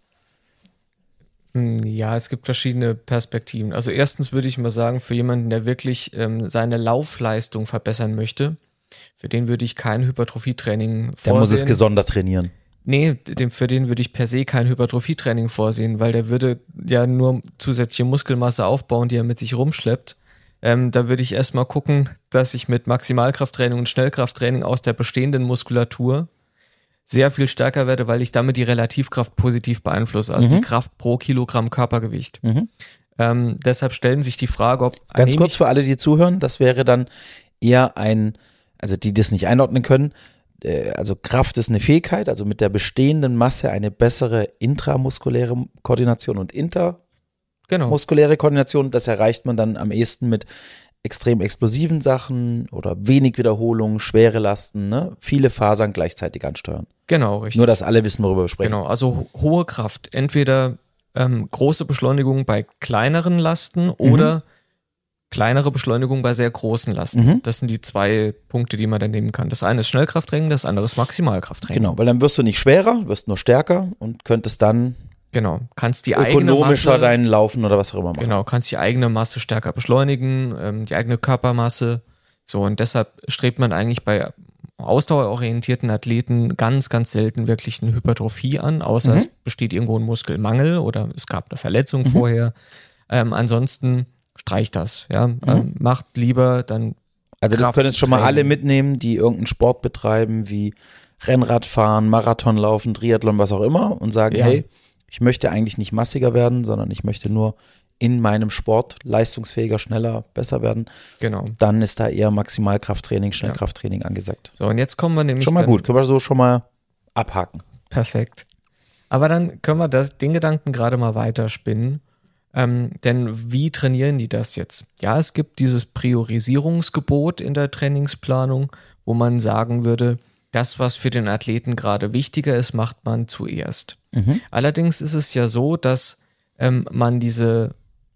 Ja, es gibt verschiedene Perspektiven. Also erstens würde ich mal sagen, für jemanden, der wirklich ähm, seine Laufleistung verbessern möchte, für den würde ich kein Hypertrophietraining vorsehen.
Der muss es gesondert trainieren.
Nee, dem, für den würde ich per se kein Hypertrophietraining vorsehen, weil der würde ja nur zusätzliche Muskelmasse aufbauen, die er mit sich rumschleppt. Ähm, da würde ich erstmal gucken, dass ich mit Maximalkrafttraining und Schnellkrafttraining aus der bestehenden Muskulatur sehr viel stärker werde, weil ich damit die Relativkraft positiv beeinflusse, also
Mhm.
die Kraft pro Kilogramm Körpergewicht.
Mhm.
Ähm, deshalb stellen sich die Frage, ob
Ganz
anemisch-
kurz für alle, die zuhören, das wäre dann eher ein, also die das nicht einordnen können, äh, also Kraft ist eine Fähigkeit, also mit der bestehenden Masse eine bessere intramuskuläre Koordination und intermuskuläre
genau.
Koordination, das erreicht man dann am ehesten mit extrem explosiven Sachen oder wenig Wiederholungen, schwere Lasten, ne? Viele Fasern gleichzeitig ansteuern.
Genau, richtig.
Nur, dass alle wissen, worüber wir sprechen.
Genau, also ho- hohe Kraft. Entweder ähm, große Beschleunigung bei kleineren Lasten oder kleinere Beschleunigung bei sehr großen Lasten.
Mhm.
Das sind die zwei Punkte, die man dann nehmen kann. Das eine ist Schnellkrafttraining, das andere ist Maximalkrafttraining.
Genau, weil dann wirst du nicht schwerer, wirst nur stärker und könntest dann
Genau, kannst die eigene
ökonomischer
Masse,
dein Laufen oder was auch immer machen.
genau, kannst die eigene Masse stärker beschleunigen, ähm, die eigene Körpermasse. So, und deshalb strebt man eigentlich bei ausdauerorientierten Athleten ganz, ganz selten wirklich eine Hypertrophie an, außer
Mhm.
es besteht irgendwo ein Muskelmangel oder es gab eine Verletzung
Mhm.
vorher. Ähm, ansonsten streicht das, ja.
Mhm.
Ähm, macht lieber dann
Also das können jetzt schon mal
Krafttraining.
alle mitnehmen, die irgendeinen Sport betreiben, wie Rennradfahren, Marathonlaufen, Triathlon, was auch immer und sagen,
Ja.
hey, ich möchte eigentlich nicht massiger werden, sondern ich möchte nur in meinem Sport leistungsfähiger, schneller, besser werden.
Genau.
Dann ist da eher Maximalkrafttraining, Schnellkrafttraining angesagt.
So, und jetzt kommen wir nämlich
Schon mal
dann,
gut, können wir so schon mal abhaken.
Perfekt. Aber dann können wir das, den Gedanken gerade mal weiterspinnen. Ähm, denn wie trainieren die das jetzt? Ja, es gibt dieses Priorisierungsgebot in der Trainingsplanung, wo man sagen würde, das, was für den Athleten gerade wichtiger ist, macht man zuerst.
Mhm.
Allerdings ist es ja so, dass ähm, man diese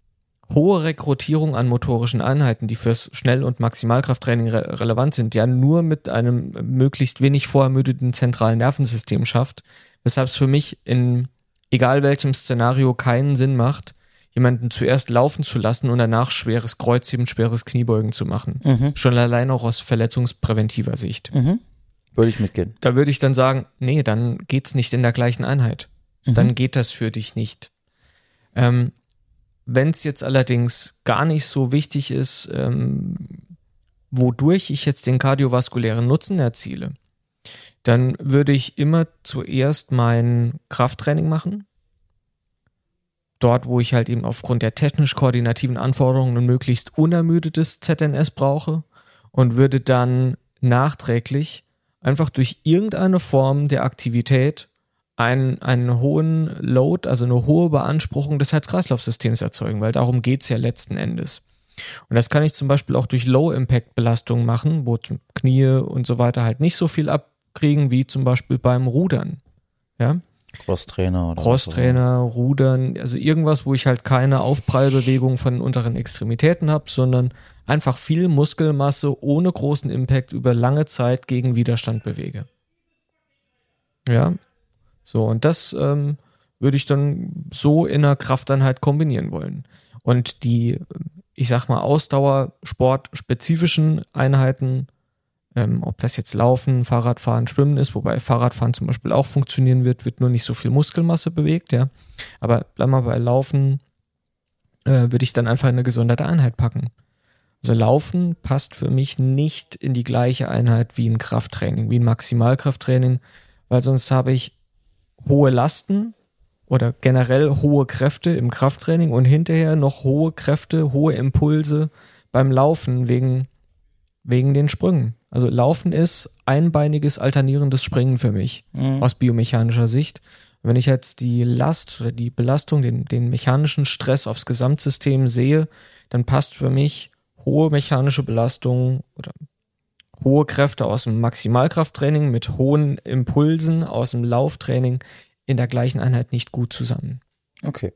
hohe Rekrutierung an motorischen Einheiten, die fürs Schnell- und Maximalkrafttraining re- relevant sind, ja nur mit einem möglichst wenig vorermüdeten zentralen Nervensystem schafft, weshalb es für mich in egal welchem Szenario keinen Sinn macht, jemanden zuerst laufen zu lassen und danach schweres Kreuzheben, schweres Kniebeugen zu machen.
Mhm.
Schon allein auch aus verletzungspräventiver Sicht.
Mhm. Würde ich mitgehen.
Da würde ich dann sagen, nee, dann geht's nicht in der gleichen Einheit.
Mhm.
Dann geht das für dich nicht. Ähm, wenn es jetzt allerdings gar nicht so wichtig ist, ähm, wodurch ich jetzt den kardiovaskulären Nutzen erziele, dann würde ich immer zuerst mein Krafttraining machen. Dort, wo ich halt eben aufgrund der technisch-koordinativen Anforderungen ein möglichst unermüdetes Z N S brauche und würde dann nachträglich einfach durch irgendeine Form der Aktivität einen, einen hohen Load, also eine hohe Beanspruchung des Herz-Kreislauf-Systems erzeugen, weil darum geht es ja letzten Endes. Und das kann ich zum Beispiel auch durch Low-Impact-Belastungen machen, wo Knie und so weiter halt nicht so viel abkriegen, wie zum Beispiel beim Rudern. Ja?
Crosstrainer oder
Crosstrainer, Rudern, also irgendwas, wo ich halt keine Aufprallbewegung von den unteren Extremitäten habe, sondern einfach viel Muskelmasse ohne großen Impact über lange Zeit gegen Widerstand bewege. Ja, so, und das ähm, würde ich dann so in einer Krafteinheit kombinieren wollen. Und die, ich sag mal, Ausdauersport-spezifischen Einheiten, ähm, ob das jetzt Laufen, Fahrradfahren, Schwimmen ist, wobei Fahrradfahren zum Beispiel auch funktionieren wird, wird nur nicht so viel Muskelmasse bewegt, ja. Aber bleib mal bei Laufen, äh, würde ich dann einfach in eine gesonderte Einheit packen. Also Laufen passt für mich nicht in die gleiche Einheit wie ein Krafttraining, wie ein Maximalkrafttraining, weil sonst habe ich hohe Lasten oder generell hohe Kräfte im Krafttraining und hinterher noch hohe Kräfte, hohe Impulse beim Laufen wegen, wegen den Sprüngen. Also Laufen ist einbeiniges alternierendes Springen für mich, mhm. aus biomechanischer Sicht. Und wenn ich jetzt die Last oder die Belastung, den, den mechanischen Stress aufs Gesamtsystem sehe, dann passt für mich hohe mechanische Belastung oder hohe Kräfte aus dem Maximalkrafttraining mit hohen Impulsen aus dem Lauftraining in der gleichen Einheit nicht gut zusammen.
Okay.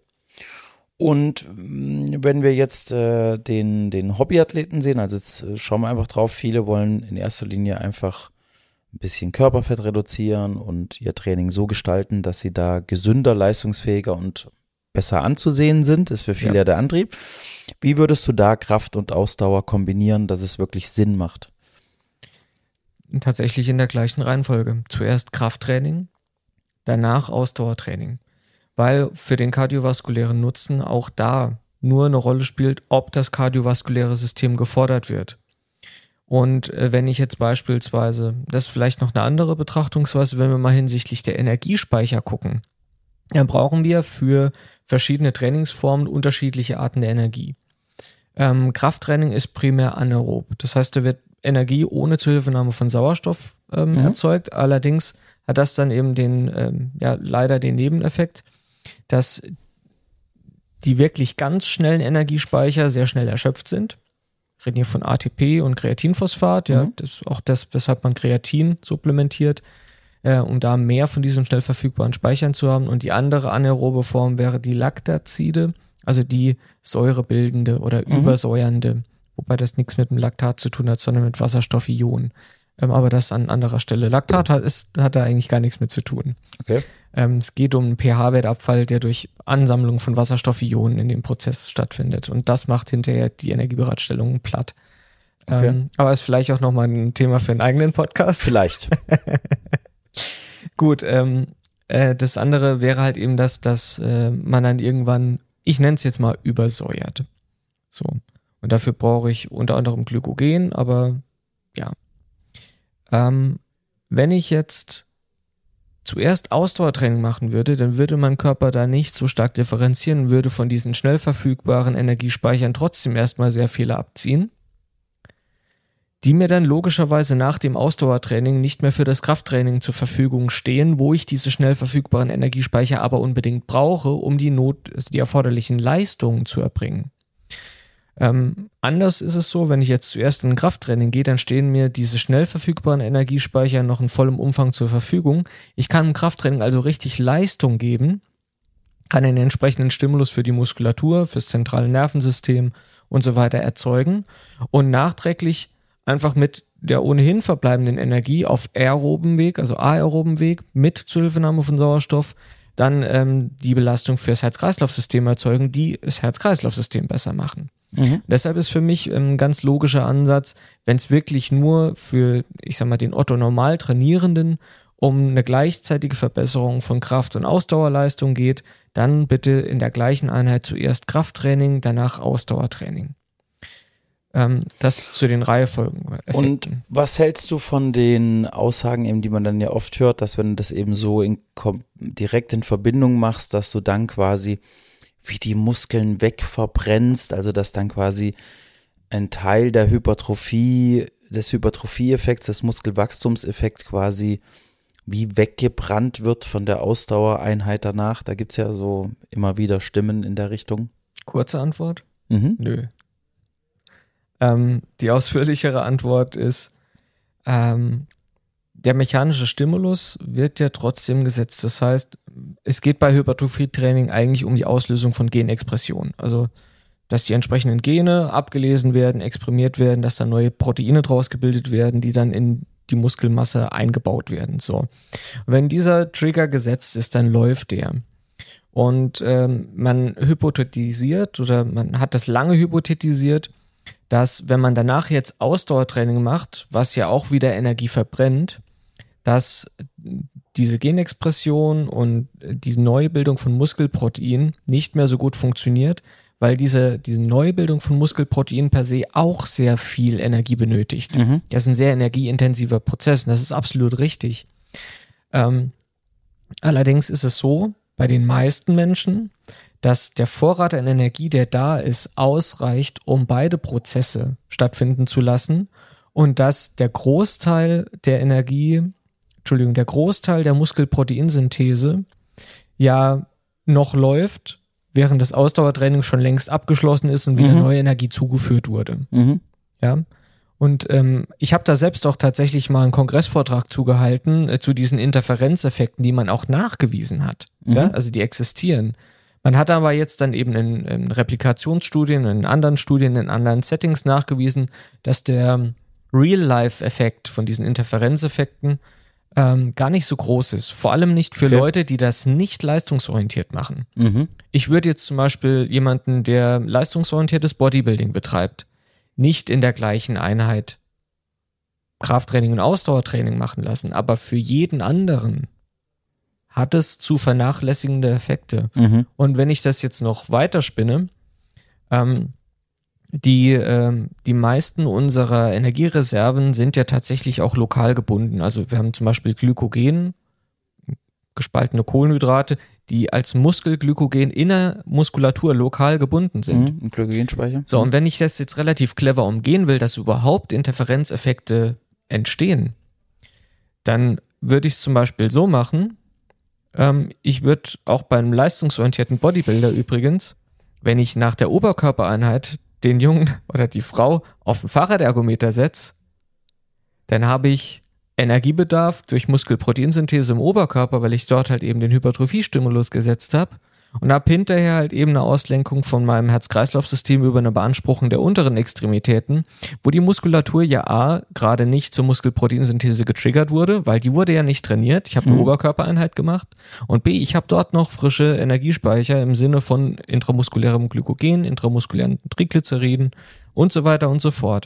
Und wenn wir jetzt äh, den, den Hobbyathleten sehen, also jetzt äh, schauen wir einfach drauf, viele wollen in erster Linie einfach ein bisschen Körperfett reduzieren und ihr Training so gestalten, dass sie da gesünder, leistungsfähiger und besser anzusehen sind, ist für viele ja der Antrieb. Wie würdest du da Kraft und Ausdauer kombinieren, dass es wirklich Sinn macht?
Tatsächlich in der gleichen Reihenfolge. Zuerst Krafttraining, danach Ausdauertraining. Weil für den kardiovaskulären Nutzen auch da nur eine Rolle spielt, ob das kardiovaskuläre System gefordert wird. Und äh, wenn ich jetzt beispielsweise, das ist vielleicht noch eine andere Betrachtungsweise, wenn wir mal hinsichtlich der Energiespeicher gucken, dann brauchen wir für verschiedene Trainingsformen unterschiedliche Arten der Energie. Ähm, Krafttraining ist primär anaerob. Das heißt, da wird Energie ohne Zuhilfenahme von Sauerstoff ähm, mhm. erzeugt. Allerdings hat das dann eben den, ähm, ja, leider den Nebeneffekt, dass die wirklich ganz schnellen Energiespeicher sehr schnell erschöpft sind. Wir reden hier von A T P und Kreatinphosphat, mhm. ja, das ist auch das, weshalb man Kreatin supplementiert, äh, um da mehr von diesen schnell verfügbaren Speichern zu haben. Und die andere anaerobe Form wäre die Lactazide, also die säurebildende oder mhm. übersäuernde, wobei das nichts mit dem Laktat zu tun hat, sondern mit Wasserstoffionen. Ähm, aber das an anderer Stelle. Laktat hat, ist, hat da eigentlich gar nichts mit zu tun.
Okay.
Ähm, es geht um einen pH-Wertabfall, der durch Ansammlung von Wasserstoffionen in dem Prozess stattfindet. Und das macht hinterher die Energiebereitstellung platt. Okay. Ähm, aber ist vielleicht auch nochmal ein Thema für einen eigenen Podcast.
Vielleicht.
Gut, ähm, äh, das andere wäre halt eben das, dass äh, man dann irgendwann, ich nenne es jetzt mal, übersäuert. So. Und dafür brauche ich unter anderem Glykogen, aber ja. Ähm, wenn ich jetzt zuerst Ausdauertraining machen würde, dann würde mein Körper da nicht so stark differenzieren, würde von diesen schnell verfügbaren Energiespeichern trotzdem erstmal sehr viele abziehen, die mir dann logischerweise nach dem Ausdauertraining nicht mehr für das Krafttraining zur Verfügung stehen, wo ich diese schnell verfügbaren Energiespeicher aber unbedingt brauche, um die Not, also die erforderlichen Leistungen zu erbringen. Ähm, anders ist es so, wenn ich jetzt zuerst in ein Krafttraining gehe, dann stehen mir diese schnell verfügbaren Energiespeicher noch in vollem Umfang zur Verfügung. Ich kann im Krafttraining also richtig Leistung geben, kann einen entsprechenden Stimulus für die Muskulatur, fürs zentrale Nervensystem und so weiter erzeugen und nachträglich einfach mit der ohnehin verbleibenden Energie auf aeroben Weg, also aeroben Weg, mit Zuhilfenahme von Sauerstoff, dann ähm, die Belastung fürs Herz-Kreislauf-System erzeugen, die das Herz-Kreislauf-System besser machen. Mhm. Deshalb ist für mich ein ganz logischer Ansatz, wenn es wirklich nur für, ich sag mal, den Otto-Normal-Trainierenden um eine gleichzeitige Verbesserung von Kraft- und Ausdauerleistung geht, dann bitte in der gleichen Einheit zuerst Krafttraining, danach Ausdauertraining. Ähm, das zu den Reihenfolgen-Effekten.
Und was hältst du von den Aussagen, eben, die man dann ja oft hört, dass wenn du das eben so in, direkt in Verbindung machst, dass du dann quasi wie die Muskeln wegverbrennst, also dass dann quasi ein Teil der Hypertrophie, des Hypertrophie-Effekts, des Muskelwachstumseffekts quasi wie weggebrannt wird von der Ausdauereinheit danach. Da gibt es ja so immer wieder Stimmen in der Richtung.
Kurze Antwort?
Mhm.
Nö. Ähm, die ausführlichere Antwort ist, ähm, der mechanische Stimulus wird ja trotzdem gesetzt. Das heißt, es geht bei Hypertrophie-Training eigentlich um die Auslösung von Genexpression. Also, dass die entsprechenden Gene abgelesen werden, exprimiert werden, dass dann neue Proteine draus gebildet werden, die dann in die Muskelmasse eingebaut werden. So. Wenn dieser Trigger gesetzt ist, dann läuft der. Und ähm, man hypothetisiert oder man hat das lange hypothetisiert, dass wenn man danach jetzt Ausdauertraining macht, was ja auch wieder Energie verbrennt, dass diese Genexpression und die Neubildung von Muskelprotein nicht mehr so gut funktioniert, weil diese, diese Neubildung von Muskelprotein per se auch sehr viel Energie benötigt. Mhm. Das ist ein sehr energieintensiver Prozess und das ist absolut richtig. Ähm, allerdings ist es so, bei den meisten Menschen, dass der Vorrat an Energie, der da ist, ausreicht, um beide Prozesse stattfinden zu lassen und dass der Großteil der Energie, Entschuldigung, der Großteil der Muskelproteinsynthese ja noch läuft, während das Ausdauertraining schon längst abgeschlossen ist und wieder mhm. neue Energie zugeführt wurde. Mhm. Ja. Und ähm, ich habe da selbst auch tatsächlich mal einen Kongressvortrag zugehalten äh, zu diesen Interferenzeffekten, die man auch nachgewiesen hat. Mhm. Ja? Also die existieren. Man hat aber jetzt dann eben in, in Replikationsstudien, in anderen Studien, in anderen Settings nachgewiesen, dass der Real-Life-Effekt von diesen Interferenzeffekten ähm, gar nicht so groß ist. Vor allem nicht für okay. Leute, die das nicht leistungsorientiert machen. Mhm. Ich würde jetzt zum Beispiel jemanden, der leistungsorientiertes Bodybuilding betreibt, nicht in der gleichen Einheit Krafttraining und Ausdauertraining machen lassen, aber für jeden anderen hat es zu vernachlässigende Effekte. Mhm. Und wenn ich das jetzt noch weiterspinne, ähm, die, ähm, die meisten unserer Energiereserven sind ja tatsächlich auch lokal gebunden. Also wir haben zum Beispiel Glykogen, gespaltene Kohlenhydrate, die als Muskelglykogen in der Muskulatur lokal gebunden sind.
Mhm, ein Glykogenspeicher.
So, und wenn ich das jetzt relativ clever umgehen will, dass überhaupt Interferenzeffekte entstehen, dann würde ich es zum Beispiel so machen, ähm, ich würde auch beim leistungsorientierten Bodybuilder übrigens, wenn ich nach der Oberkörpereinheit den Jungen oder die Frau auf den Fahrradergometer setze, dann habe ich Energiebedarf durch Muskelproteinsynthese im Oberkörper, weil ich dort halt eben den Hypertrophiestimulus gesetzt habe und habe hinterher halt eben eine Auslenkung von meinem Herz-Kreislauf-System über eine Beanspruchung der unteren Extremitäten, wo die Muskulatur ja A, gerade nicht zur Muskelproteinsynthese getriggert wurde, weil die wurde ja nicht trainiert, ich habe eine mhm. Oberkörpereinheit gemacht und B, ich habe dort noch frische Energiespeicher im Sinne von intramuskulärem Glykogen, intramuskulären Triglyceriden und so weiter und so fort.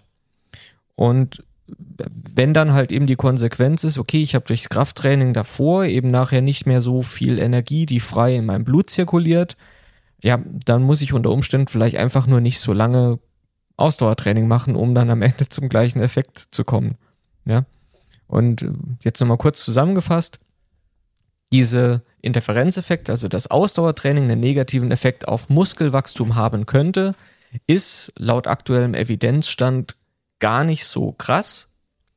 Und wenn dann halt eben die Konsequenz ist, okay, ich habe durchs Krafttraining davor eben nachher nicht mehr so viel Energie, die frei in meinem Blut zirkuliert, ja, dann muss ich unter Umständen vielleicht einfach nur nicht so lange Ausdauertraining machen, um dann am Ende zum gleichen Effekt zu kommen. Ja. Und jetzt nochmal kurz zusammengefasst, diese Interferenzeffekt, also das Ausdauertraining einen negativen Effekt auf Muskelwachstum haben könnte, ist laut aktuellem Evidenzstand gar nicht so krass,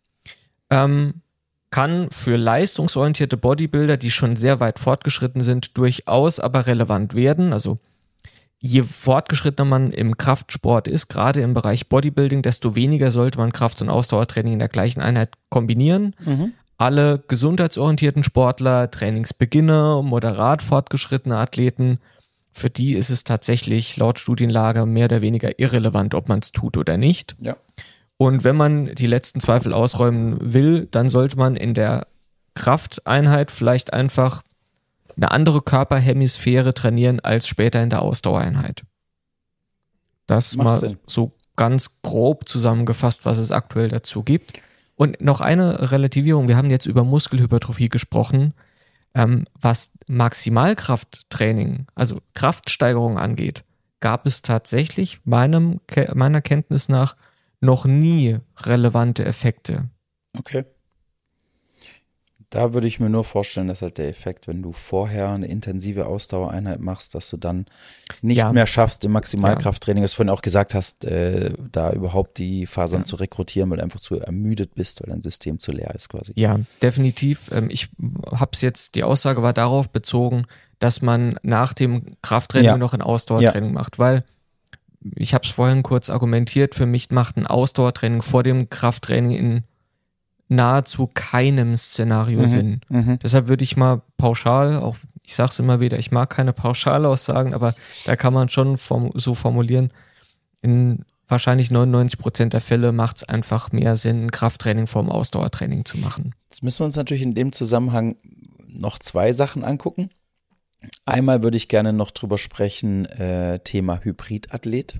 ähm, kann für leistungsorientierte Bodybuilder, die schon sehr weit fortgeschritten sind, durchaus aber relevant werden. Also je fortgeschrittener man im Kraftsport ist, gerade im Bereich Bodybuilding, desto weniger sollte man Kraft- und Ausdauertraining in der gleichen Einheit kombinieren. Mhm. Alle gesundheitsorientierten Sportler, Trainingsbeginner, moderat fortgeschrittene Athleten, für die ist es tatsächlich laut Studienlage mehr oder weniger irrelevant, ob man es tut oder nicht.
Ja.
Und wenn man die letzten Zweifel ausräumen will, dann sollte man in der Krafteinheit vielleicht einfach eine andere Körperhemisphäre trainieren als später in der Ausdauereinheit. Das
Macht
mal
Sinn.
so ganz grob zusammengefasst, was es aktuell dazu gibt. Und noch eine Relativierung, wir haben jetzt über Muskelhypertrophie gesprochen, ähm, was Maximalkrafttraining, also Kraftsteigerung angeht, gab es tatsächlich meinem, meiner Kenntnis nach noch nie relevante Effekte.
Okay. Da würde ich mir nur vorstellen, dass halt der Effekt, wenn du vorher eine intensive Ausdauereinheit machst, dass du dann nicht
Ja.
mehr schaffst im Maximalkrafttraining, was du vorhin auch gesagt hast, äh, da überhaupt die Fasern
Ja.
zu rekrutieren, weil du einfach zu ermüdet bist, weil dein System zu leer ist quasi.
Ja, definitiv. Ähm, Ich habe es jetzt, die Aussage war darauf bezogen, dass man nach dem Krafttraining
Ja.
noch ein Ausdauertraining macht, weil ich habe es vorhin kurz argumentiert, für mich macht ein Ausdauertraining vor dem Krafttraining in nahezu keinem Szenario
Mhm.
Sinn.
Mhm.
Deshalb würde ich mal pauschal, auch ich sage es immer wieder, ich mag keine Pauschalaussagen, aber da kann man schon form so formulieren, in wahrscheinlich neunundneunzig Prozent der Fälle macht es einfach mehr Sinn, ein Krafttraining vorm Ausdauertraining zu machen.
Jetzt müssen wir uns natürlich in dem Zusammenhang noch zwei Sachen angucken. Einmal würde ich gerne noch drüber sprechen, äh, Thema Hybridathlet.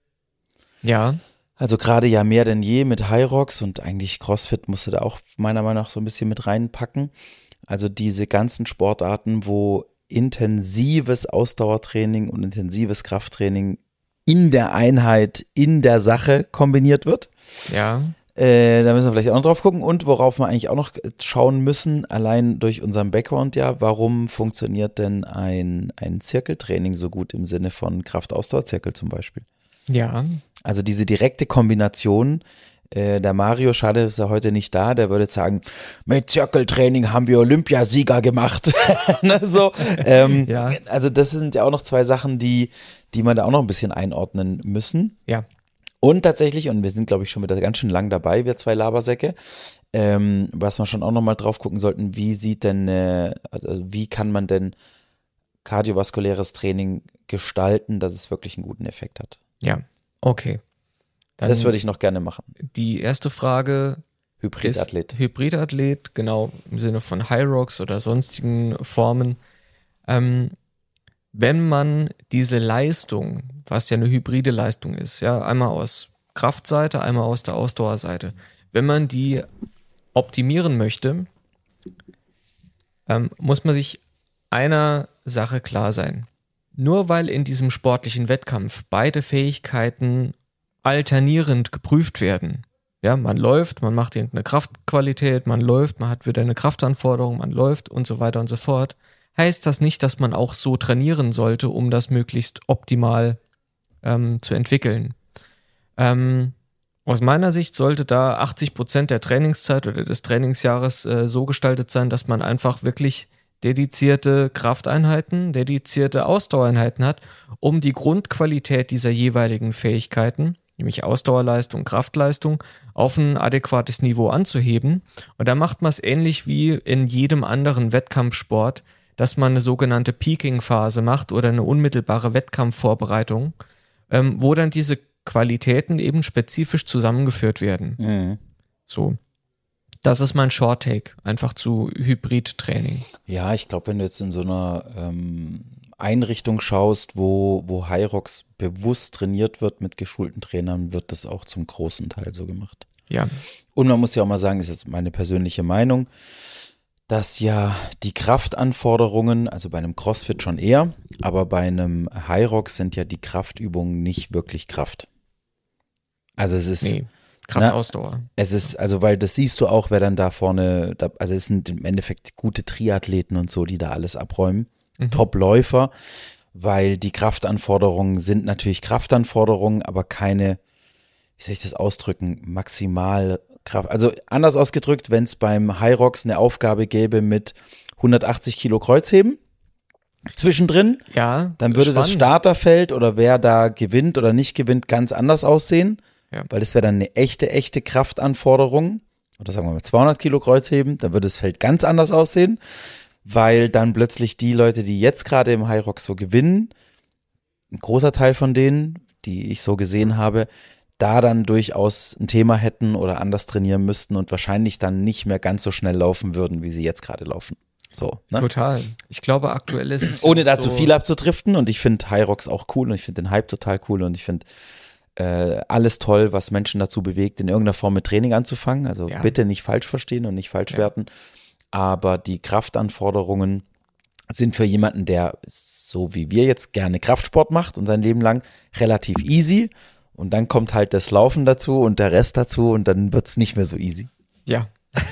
Ja,
Also gerade ja mehr denn je mit Hyrox und eigentlich CrossFit musste da auch meiner Meinung nach so ein bisschen mit reinpacken. Also diese ganzen Sportarten, wo intensives Ausdauertraining und intensives Krafttraining in der Einheit, in der Sache kombiniert wird.
ja,
Äh, da müssen wir vielleicht auch noch drauf gucken. Und worauf wir eigentlich auch noch schauen müssen, allein durch unseren Background ja, warum funktioniert denn ein, ein Zirkeltraining so gut im Sinne von Kraft-Ausdauer-Zirkel zum Beispiel?
ja,
Also diese direkte Kombination, äh, der Mario, schade, ist er heute nicht da, der würde jetzt sagen, mit Zirkeltraining haben wir Olympiasieger gemacht. Ne, so, ähm,
Ja.
Also das sind ja auch noch zwei Sachen, die, die man da auch noch ein bisschen einordnen müssen.
ja.
Und tatsächlich, und wir sind, glaube ich, schon wieder ganz schön lang dabei, wir zwei Labersäcke, ähm, was wir schon auch nochmal drauf gucken sollten, wie sieht denn, äh, also wie kann man denn kardiovaskuläres Training gestalten, dass es wirklich einen guten Effekt hat.
Ja, okay. Dann
Das würde ich noch gerne machen.
die erste Frage
Hybridathlet.
ist Hybridathlet, genau im Sinne von Hyrox oder sonstigen Formen. Ähm, wenn man diese Leistung, was ja eine hybride Leistung ist, ja, einmal aus Kraftseite, einmal aus der Ausdauerseite, wenn man die optimieren möchte, ähm, muss man sich einer Sache klar sein. Nur weil in diesem sportlichen Wettkampf beide Fähigkeiten alternierend geprüft werden, ja, man läuft, man macht irgendeine Kraftqualität, man läuft, man hat wieder eine Kraftanforderung, man läuft und so weiter und so fort, heißt das nicht, dass man auch so trainieren sollte, um das möglichst optimal ähm, zu entwickeln. Ähm, aus meiner Sicht sollte da achtzig Prozent der Trainingszeit oder des Trainingsjahres äh, so gestaltet sein, dass man einfach wirklich dedizierte Krafteinheiten, dedizierte Ausdauereinheiten hat, um die Grundqualität dieser jeweiligen Fähigkeiten, nämlich Ausdauerleistung, Kraftleistung, auf ein adäquates Niveau anzuheben. Und da macht man es ähnlich wie in jedem anderen Wettkampfsport, dass man eine sogenannte Peaking-Phase macht oder eine unmittelbare Wettkampfvorbereitung, ähm, wo dann diese Qualitäten eben spezifisch zusammengeführt werden.
Mhm.
So. Das ist mein Short-Take, einfach zu Hybrid-Training.
Ja, ich glaube, wenn du jetzt in so einer ähm, Einrichtung schaust, wo, wo Hyrox bewusst trainiert wird mit geschulten Trainern, wird das auch zum großen Teil so gemacht.
Ja,
Und man muss ja auch mal sagen, das ist jetzt meine persönliche Meinung, dass ja die Kraftanforderungen, also bei einem CrossFit schon eher, aber bei einem Hyrox sind ja die Kraftübungen nicht wirklich Kraft. Also es ist,
nee, Kraftausdauer.
es ist, also weil das siehst du auch, wer dann da vorne, da, also es sind im Endeffekt gute Triathleten und so, die da alles abräumen,
Mhm.
Top-Läufer, weil die Kraftanforderungen sind natürlich Kraftanforderungen, aber keine, wie soll ich das ausdrücken, maximal Kraft. Also anders ausgedrückt, wenn es beim Hyrox eine Aufgabe gäbe mit hundertachtzig Kilo Kreuzheben zwischendrin,
Ja,
dann würde das
spannend.
Starterfeld oder wer da gewinnt oder nicht gewinnt ganz anders aussehen,
Ja.
weil das wäre dann eine echte, echte Kraftanforderung. Oder sagen wir mal zweihundert Kilo Kreuzheben, dann würde das Feld ganz anders aussehen, weil dann plötzlich die Leute, die jetzt gerade im Hyrox so gewinnen, ein großer Teil von denen, die ich so gesehen habe, da dann durchaus ein Thema hätten oder anders trainieren müssten und wahrscheinlich dann nicht mehr ganz so schnell laufen würden, wie sie jetzt gerade laufen. So, ne?
Total. Ich glaube, aktuell ist es
Ohne
ja
da zu
so,
viel abzudriften und ich finde Hyrox auch cool und ich finde den Hype total cool und ich finde äh, alles toll, was Menschen dazu bewegt, in irgendeiner Form mit Training anzufangen. Also
Ja.
bitte nicht falsch verstehen und nicht falsch
Ja.
werten. Aber die Kraftanforderungen sind für jemanden, der so wie wir jetzt gerne Kraftsport macht und sein Leben lang relativ easy. Und dann kommt halt das Laufen dazu und der Rest dazu und dann wird es nicht mehr so easy.
Ja.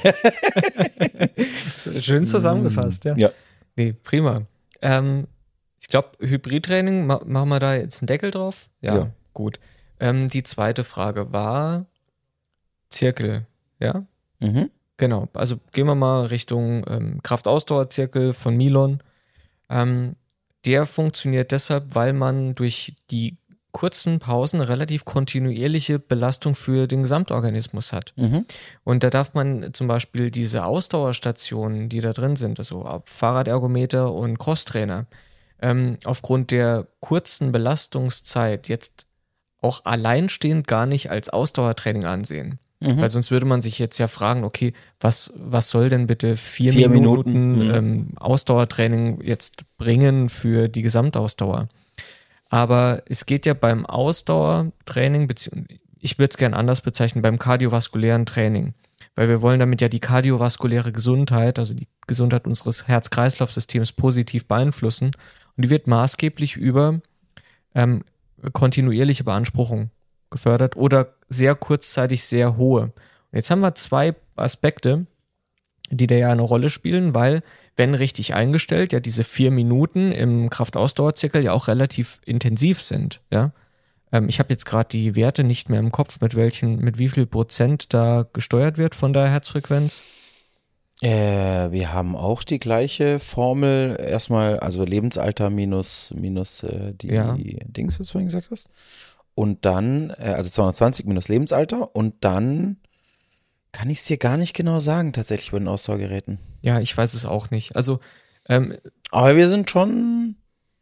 Schön zusammengefasst, ja.
Ja.
Nee, prima. Ähm, ich glaube, Hybridtraining, ma machen wir da jetzt einen Deckel drauf? Ja,
Ja.
gut. Ähm, die zweite Frage war Zirkel, ja?
Mhm.
Genau, also gehen wir mal Richtung ähm, Kraftausdauerzirkel von Milon. Ähm, der funktioniert deshalb, weil man durch die kurzen Pausen relativ kontinuierliche Belastung für den Gesamtorganismus hat.
Mhm.
Und da darf man zum Beispiel diese Ausdauerstationen, die da drin sind, also Fahrradergometer und Crosstrainer, ähm, aufgrund der kurzen Belastungszeit jetzt auch alleinstehend gar nicht als Ausdauertraining ansehen.
Mhm.
Weil sonst würde man sich jetzt ja fragen, okay, was, was soll denn bitte vier,
Vier
Minuten,
Minuten, mhm.
ähm, Ausdauertraining jetzt bringen für die Gesamtausdauer? Aber es geht ja beim Ausdauertraining, beziehungsweise ich würde es gern anders bezeichnen, beim kardiovaskulären Training. Weil wir wollen damit ja die kardiovaskuläre Gesundheit, also die Gesundheit unseres Herz-Kreislauf-Systems positiv beeinflussen. Und die wird maßgeblich über ähm, kontinuierliche Beanspruchung gefördert oder sehr kurzzeitig sehr hohe. Und jetzt haben wir zwei Aspekte, die da ja eine Rolle spielen, weil, wenn richtig eingestellt, ja diese vier Minuten im Kraftausdauerzirkel ja auch relativ intensiv sind, ja. Ähm, ich habe jetzt gerade die Werte nicht mehr im Kopf, mit welchen, mit wie viel Prozent da gesteuert wird von der Herzfrequenz.
Äh, wir haben auch die gleiche Formel. Erstmal, also Lebensalter minus, minus äh, die
Ja.
Dings, was du vorhin gesagt hast. Und dann, äh, also zweihundertzwanzig minus Lebensalter. Und dann kann ich es dir gar nicht genau sagen, tatsächlich bei den Ausdauergeräten.
Ja, ich weiß es auch nicht. Also, ähm,
Aber wir sind schon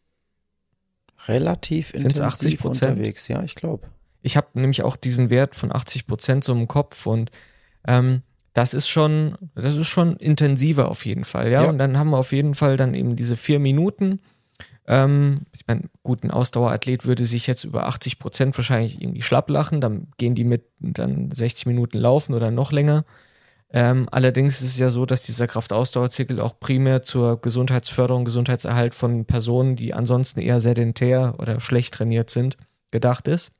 relativ
Sind's
intensiv
achtzig Prozent?
unterwegs. Ja, ich glaube.
ich habe nämlich auch diesen Wert von achtzig Prozent so im Kopf und ähm, das ist schon, das ist schon intensiver auf jeden Fall, ja?
Ja.
Und dann haben wir auf jeden Fall dann eben diese vier Minuten. Ähm, ich meine, gut, ein Ausdauerathlet würde sich jetzt über achtzig Prozent wahrscheinlich irgendwie schlapp lachen, dann gehen die mit dann sechzig Minuten laufen oder noch länger. Ähm, allerdings ist es ja so, dass dieser Kraftausdauerzirkel auch primär zur Gesundheitsförderung, Gesundheitserhalt von Personen, die ansonsten eher sedentär oder schlecht trainiert sind, gedacht ist.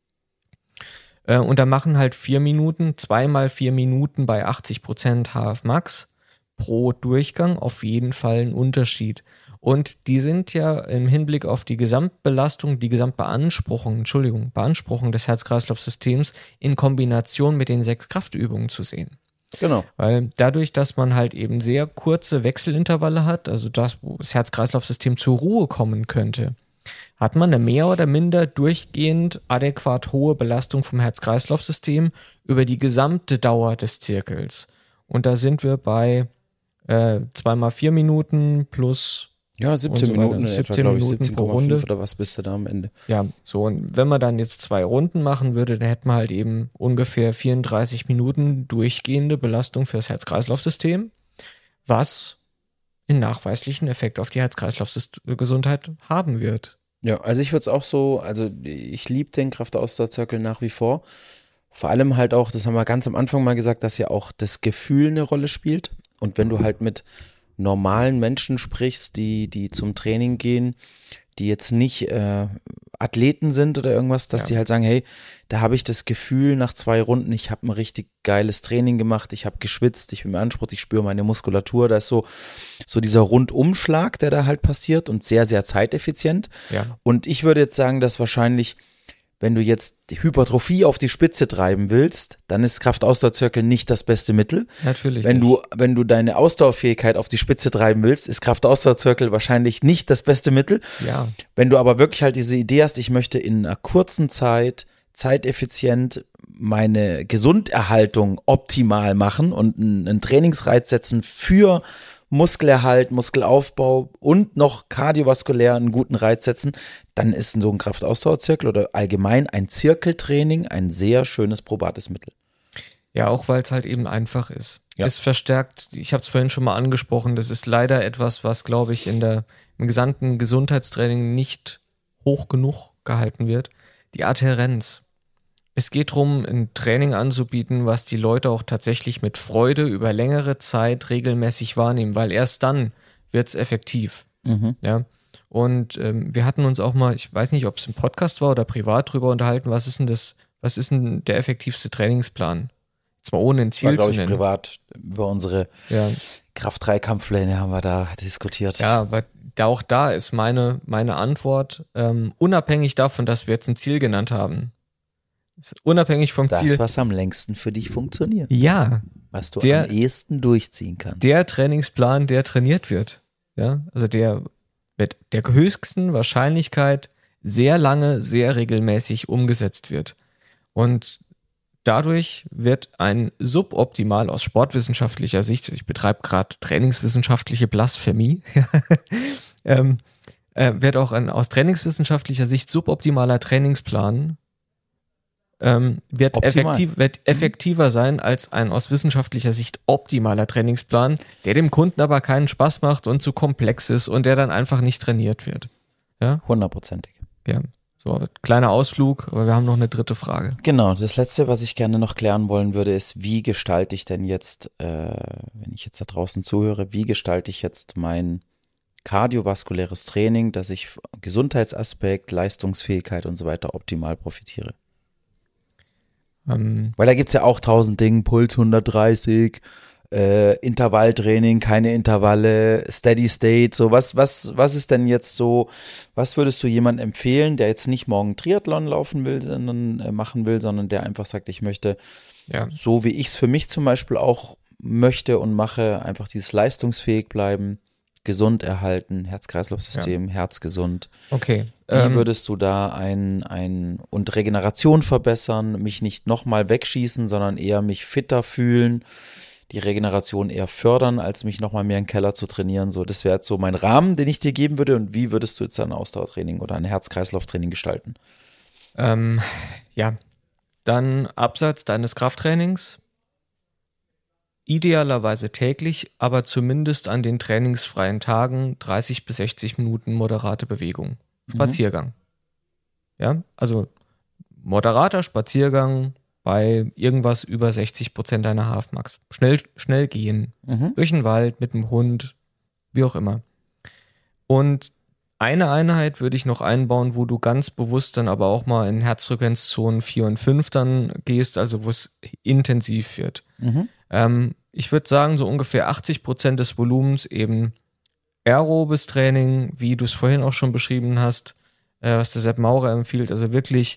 Äh, und da machen halt vier Minuten, zweimal vier Minuten bei achtzig Prozent H F Max pro Durchgang auf jeden Fall einen Unterschied. Und die sind ja im Hinblick auf die Gesamtbelastung, die Gesamtbeanspruchung, Entschuldigung, Beanspruchung des Herz-Kreislauf-Systems in Kombination mit den sechs Kraftübungen zu sehen.
Genau.
Weil dadurch, dass man halt eben sehr kurze Wechselintervalle hat, also das, wo das Herz-Kreislauf-System zur Ruhe kommen könnte, hat man eine mehr oder minder durchgehend adäquat hohe Belastung vom Herz-Kreislauf-System über die gesamte Dauer des Zirkels. Und da sind wir bei äh, zweimal vier Minuten plus
Ja, siebzehn
und so weiter.
Minuten, in etwa,
siebzehn
glaube ich,
Minuten
siebzehn
pro
Komma fünf
Runde.
oder was bist du da am Ende?
Ja, so, und wenn man dann jetzt zwei Runden machen würde, dann hätten wir halt eben ungefähr vierunddreißig Minuten durchgehende Belastung für das Herz-Kreislauf-System, was einen nachweislichen Effekt auf die Herz-Kreislauf-Gesundheit haben wird.
Ja, also ich würde es auch so, also ich liebe den Kraftausdauerzirkel nach wie vor. Vor allem halt auch, das haben wir ganz am Anfang mal gesagt, dass ja auch das Gefühl eine Rolle spielt. Und wenn du halt mit normalen Menschen sprichst, die, die zum Training gehen, die jetzt nicht äh, Athleten sind oder irgendwas, dass
Ja.
die halt sagen, hey, da habe ich das Gefühl nach zwei Runden, ich habe ein richtig geiles Training gemacht, ich habe geschwitzt, ich bin beansprucht, ich spüre meine Muskulatur, da ist so, so dieser Rundumschlag, der da halt passiert und sehr, sehr zeiteffizient.
Ja,
Und ich würde jetzt sagen, dass wahrscheinlich, wenn du jetzt die Hypertrophie auf die Spitze treiben willst, dann ist Kraftausdauerzirkel nicht das beste Mittel.
natürlich
Wenn
nicht.
du, wenn du deine Ausdauerfähigkeit auf die Spitze treiben willst, ist Kraftausdauerzirkel wahrscheinlich nicht das beste Mittel.
Ja,
Wenn du aber wirklich halt diese Idee hast, ich möchte in einer kurzen Zeit, zeiteffizient meine Gesunderhaltung optimal machen und einen, einen Trainingsreiz setzen für Muskelerhalt, Muskelaufbau und noch kardiovaskulär einen guten Reiz setzen, dann ist so ein Kraftausdauerzirkel oder allgemein ein Zirkeltraining ein sehr schönes probates Mittel.
Ja, auch weil es halt eben einfach ist.
Ja.
Es verstärkt, ich habe es vorhin schon mal angesprochen, das ist leider etwas, was, glaube ich, in der, im gesamten Gesundheitstraining nicht hoch genug gehalten wird. Die Adhärenz. Es geht darum, ein Training anzubieten, was die Leute auch tatsächlich mit Freude über längere Zeit regelmäßig wahrnehmen, weil erst dann wird es effektiv.
Mhm.
Ja. Und ähm, wir hatten uns auch mal, ich weiß nicht, ob es im Podcast war oder privat drüber unterhalten, was ist denn das, was ist denn der effektivste Trainingsplan? Zwar ohne ein Ziel
War, glaube
zu
ich,
nennen.
privat über unsere
Ja,
Kraft drei Kampfpläne haben wir da diskutiert.
ja, aber da auch da ist meine, meine Antwort, ähm, unabhängig davon, dass wir jetzt ein Ziel genannt haben. Ist unabhängig vom
Das,
Ziel.
was am längsten für dich funktioniert.
Ja,
Was du
Der-
am ehesten durchziehen kannst.
der Trainingsplan, der trainiert wird. Ja, also der mit der höchsten Wahrscheinlichkeit sehr lange, sehr regelmäßig umgesetzt wird. Und dadurch wird ein suboptimal aus sportwissenschaftlicher Sicht, ich betreibe gerade trainingswissenschaftliche Blasphemie, ähm, äh, wird auch ein aus trainingswissenschaftlicher Sicht suboptimaler Trainingsplan ähm, wird,
Optimal.
effektiv, wird effektiver sein als ein aus wissenschaftlicher Sicht optimaler Trainingsplan, der dem Kunden aber keinen Spaß macht und zu komplex ist und der dann einfach nicht trainiert wird.
Hundertprozentig.
Ja, so, kleiner Ausflug, aber wir haben noch eine dritte Frage.
Genau, das Letzte, was ich gerne noch klären wollen würde, ist, wie gestalte ich denn jetzt, äh, wenn ich jetzt da draußen zuhöre, wie gestalte ich jetzt mein kardiovaskuläres Training, dass ich Gesundheitsaspekt, Leistungsfähigkeit und so weiter optimal profitiere?
Ähm,
Weil da gibt es ja auch tausend Dinge, Puls hundertdreißig, äh, Intervalltraining, keine Intervalle, Steady State, so was, was, was ist denn jetzt so, was würdest du jemandem empfehlen, der jetzt nicht morgen Triathlon laufen will, sondern äh, machen will, sondern der einfach sagt, ich möchte,
ja,
so wie ich es für mich zum Beispiel auch möchte und mache, einfach dieses leistungsfähig bleiben, gesund erhalten, Herz-Kreislauf-System, Herz gesund.
okay.
Wie
Ähm,
würdest du da ein, ein und Regeneration verbessern, mich nicht nochmal wegschießen, sondern eher mich fitter fühlen, die Regeneration eher fördern, als mich nochmal mehr im Keller zu trainieren? So, das wäre jetzt so mein Rahmen, den ich dir geben würde. Und wie würdest du jetzt ein Ausdauertraining oder ein Herz-Kreislauf-Training gestalten?
ähm, ja, dann abseits deines Krafttrainings, idealerweise täglich, aber zumindest an den trainingsfreien Tagen dreißig bis sechzig Minuten moderate Bewegung. Spaziergang. Ja, also moderater Spaziergang bei irgendwas über sechzig Prozent deiner H F Max. Schnell, schnell gehen,
Mhm.
durch den Wald, mit dem Hund, wie auch immer. Und eine Einheit würde ich noch einbauen, wo du ganz bewusst dann aber auch mal in Herzfrequenzzonen vier und fünf dann gehst, also wo es intensiv wird.
Mhm.
Ähm, ich würde sagen, so ungefähr achtzig Prozent des Volumens eben aerobes Training, wie du es vorhin auch schon beschrieben hast, äh, was der Sepp Maurer empfiehlt, also wirklich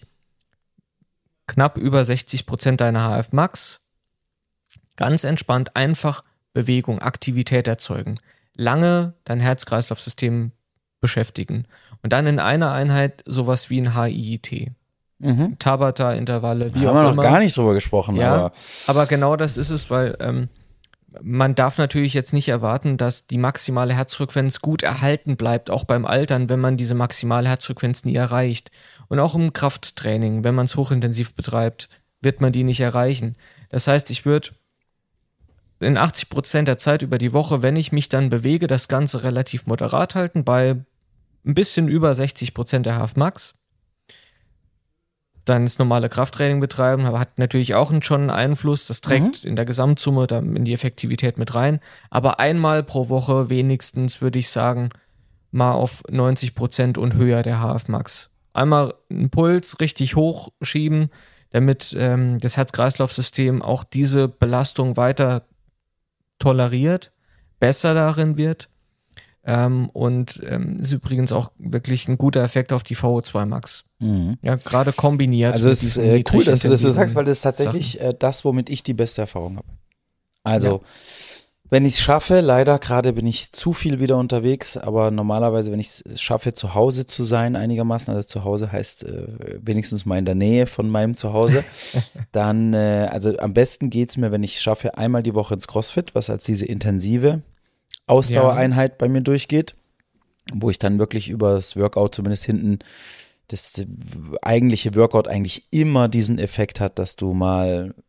knapp über sechzig Prozent deiner H F Max. Ganz entspannt einfach Bewegung, Aktivität erzeugen. Lange dein Herz-Kreislauf-System beschäftigen. Und dann in einer Einheit sowas wie ein H I I T.
Mhm.
Tabata-Intervalle,
Da
wie
haben
auch
wir noch
immer.
gar nicht drüber gesprochen,
Ja,
aber
aber genau das ist es, weil ähm, man darf natürlich jetzt nicht erwarten, dass die maximale Herzfrequenz gut erhalten bleibt, auch beim Altern, wenn man diese maximale Herzfrequenz nie erreicht. Und auch im Krafttraining, wenn man es hochintensiv betreibt, wird man die nicht erreichen. Das heißt, ich würde in achtzig Prozent der Zeit über die Woche, wenn ich mich dann bewege, das Ganze relativ moderat halten, bei ein bisschen über sechzig Prozent der H F Max. Dann das normale Krafttraining betreiben, aber hat natürlich auch schon einen Einfluss. Das trägt in der Gesamtsumme dann in die Effektivität mit rein. Aber einmal pro Woche wenigstens, würde ich sagen, mal auf neunzig Prozent und höher der H F Max. Einmal einen Puls richtig hochschieben, damit ähm, das Herz-Kreislauf-System auch diese Belastung weiter toleriert, besser darin wird. Ähm, und ähm, ist übrigens auch wirklich ein guter Effekt auf die V O zwei Max.
mhm.
Ja, gerade kombiniert.
Also
mit
es ist
diesen
äh, cool, dass du das so
niedrig
sagst, weil das ist
intensiven
tatsächlich äh, das, womit ich die beste Erfahrung habe. Also,
Ja.
wenn ich es schaffe, leider gerade bin ich zu viel wieder unterwegs, aber normalerweise, wenn ich es schaffe, zu Hause zu sein einigermaßen, also zu Hause heißt äh, wenigstens mal in der Nähe von meinem Zuhause, dann, äh, also am besten geht's mir, wenn ich es schaffe, einmal die Woche ins CrossFit, was als diese intensive Ausdauereinheit bei mir durchgeht, wo ich dann wirklich über das Workout zumindest hinten das eigentliche Workout eigentlich immer diesen Effekt hat, dass du mal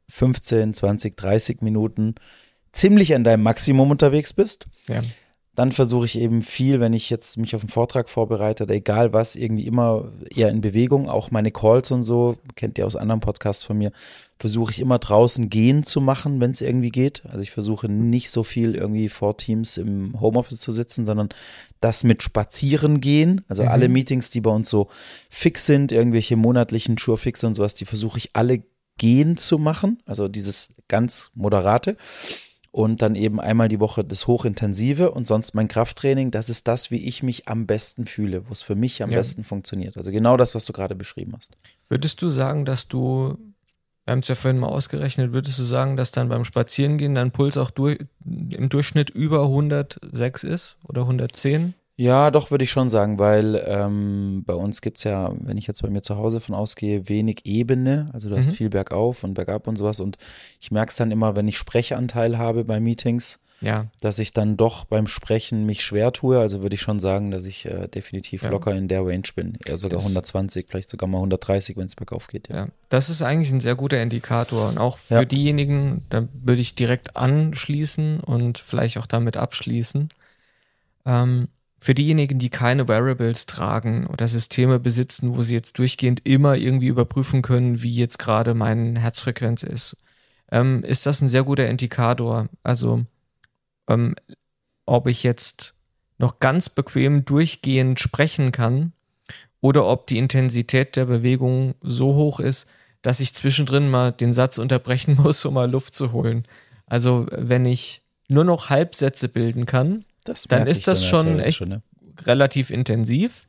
fünfzehn, zwanzig, dreißig Minuten ziemlich an deinem Maximum unterwegs bist.
Ja.
Dann versuche ich eben viel, wenn ich jetzt mich auf einen Vortrag vorbereite oder egal was, irgendwie immer eher in Bewegung, auch meine Calls und so, kennt ihr aus anderen Podcasts von mir, versuche ich immer draußen gehen zu machen, wenn es irgendwie geht. Also ich versuche nicht so viel irgendwie vor Teams im Homeoffice zu sitzen, sondern das mit Spazieren gehen. Also
Mhm.
alle Meetings, die bei uns so fix sind, irgendwelche monatlichen Sure-Fix und sowas, die versuche ich alle gehen zu machen. Also dieses ganz Moderate. Und dann eben einmal die Woche das Hochintensive und sonst mein Krafttraining, das ist das, wie ich mich am besten fühle, wo es für mich am
Ja.
besten funktioniert. Also genau das, was du gerade beschrieben hast.
Würdest du sagen, dass du, wir haben es ja vorhin mal ausgerechnet, würdest du sagen, dass dann beim Spazierengehen dein Puls auch durch, im Durchschnitt über hundertsechs ist oder hundertzehn?
Ja, doch, würde ich schon sagen, weil ähm, bei uns gibt es ja, wenn ich jetzt bei mir zu Hause von ausgehe, wenig Ebene. Also du hast
Mhm.
viel bergauf und bergab und sowas. Und ich merke es dann immer, wenn ich Sprechanteil habe bei Meetings,
Ja,
dass ich dann doch beim Sprechen mich schwer tue. Also würde ich schon sagen, dass ich äh, definitiv
Ja.
locker in der Range bin. Eher sogar
Das-
hundertzwanzig, vielleicht sogar mal hundertdreißig, wenn es bergauf geht. Ja.
ja. Das ist eigentlich ein sehr guter Indikator. Und auch für
Ja.
diejenigen, da würde ich direkt anschließen und vielleicht auch damit abschließen. Ähm, für diejenigen, die keine Wearables tragen oder Systeme besitzen, wo sie jetzt durchgehend immer irgendwie überprüfen können, wie jetzt gerade meine Herzfrequenz ist, ähm, ist das ein sehr guter Indikator. Also ähm, ob ich jetzt noch ganz bequem durchgehend sprechen kann oder ob die Intensität der Bewegung so hoch ist, dass ich zwischendrin mal den Satz unterbrechen muss, um mal Luft zu holen. Also wenn ich nur noch Halbsätze bilden kann,
Das
Dann
merke
ist
ich
das
ja
schon
teilweise
echt-
ja.
relativ intensiv.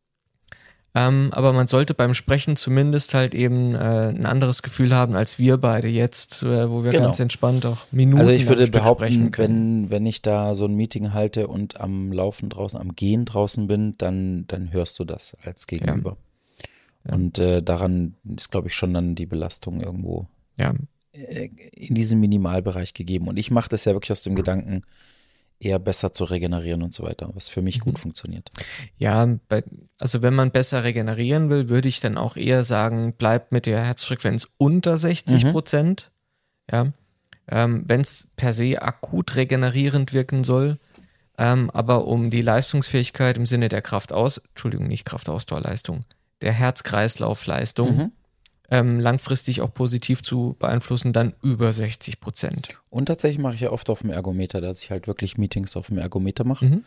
Ähm, aber man sollte beim Sprechen zumindest halt eben äh, ein anderes Gefühl haben als wir beide jetzt, äh, wo wir
Genau.
ganz entspannt auch Minuten
Also ich würde
am Stück sprechen
behaupten,
können.
wenn, wenn ich da so ein Meeting halte und am Laufen draußen, am Gehen draußen bin, dann, dann hörst du das als Gegenüber.
Ja.
Und äh, daran ist, glaube ich, schon dann die Belastung irgendwo
Ja,
äh, in diesem Minimalbereich gegeben. Und ich mache das ja wirklich aus dem Gedanken, eher besser zu regenerieren und so weiter, was für mich
Mhm.
gut funktioniert.
ja bei, also wenn man besser regenerieren will, würde ich dann auch eher sagen, bleibt mit der Herzfrequenz unter sechzig
Mhm.
Prozent. Ja, ähm, wenn es per se akut regenerierend wirken soll, ähm, aber um die Leistungsfähigkeit im Sinne der Kraftaus, Entschuldigung, nicht Kraftausdauerleistung, der Herz-Kreislauf-Leistung
Mhm.
ähm, langfristig auch positiv zu beeinflussen, dann über sechzig Prozent.
Und tatsächlich mache ich ja oft auf dem Ergometer, dass ich halt wirklich Meetings auf dem Ergometer mache.
Mhm.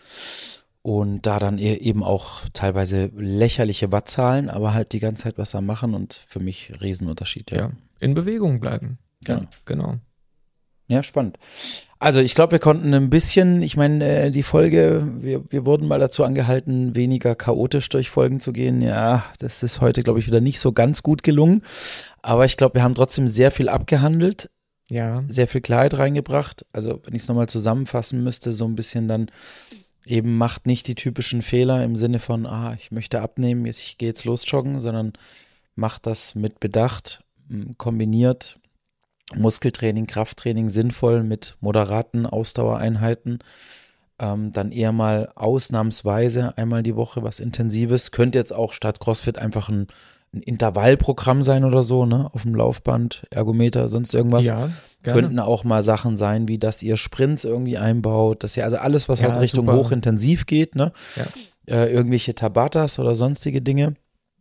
Und da dann e- eben auch teilweise lächerliche Wattzahlen, aber halt die ganze Zeit was am machen und für mich Riesenunterschied. Ja,
Ja, in Bewegung bleiben.
Genau.
Ja, genau.
ja spannend. Also ich glaube, wir konnten ein bisschen, ich meine, äh, die Folge, wir, wir wurden mal dazu angehalten, weniger chaotisch durch Folgen zu gehen. Ja, das ist heute, glaube ich, wieder nicht so ganz gut gelungen. Aber ich glaube, wir haben trotzdem sehr viel abgehandelt,
Ja,
sehr viel Klarheit reingebracht. Also wenn ich es nochmal zusammenfassen müsste, so ein bisschen dann eben macht nicht die typischen Fehler im Sinne von, ah, ich möchte abnehmen, jetzt, ich gehe jetzt los joggen, sondern macht das mit Bedacht, m, kombiniert Muskeltraining, Krafttraining sinnvoll mit moderaten Ausdauereinheiten. Ähm, dann eher mal ausnahmsweise einmal die Woche was Intensives. Könnte jetzt auch statt CrossFit einfach ein, ein Intervallprogramm sein oder so, ne? Auf dem Laufband, Ergometer, sonst irgendwas.
ja, gerne.
Könnten auch mal Sachen sein, wie dass ihr Sprints irgendwie einbaut, dass ihr also alles, was
Ja,
halt Richtung
super.
hochintensiv geht, ne?
Ja.
Äh, irgendwelche Tabatas oder sonstige Dinge.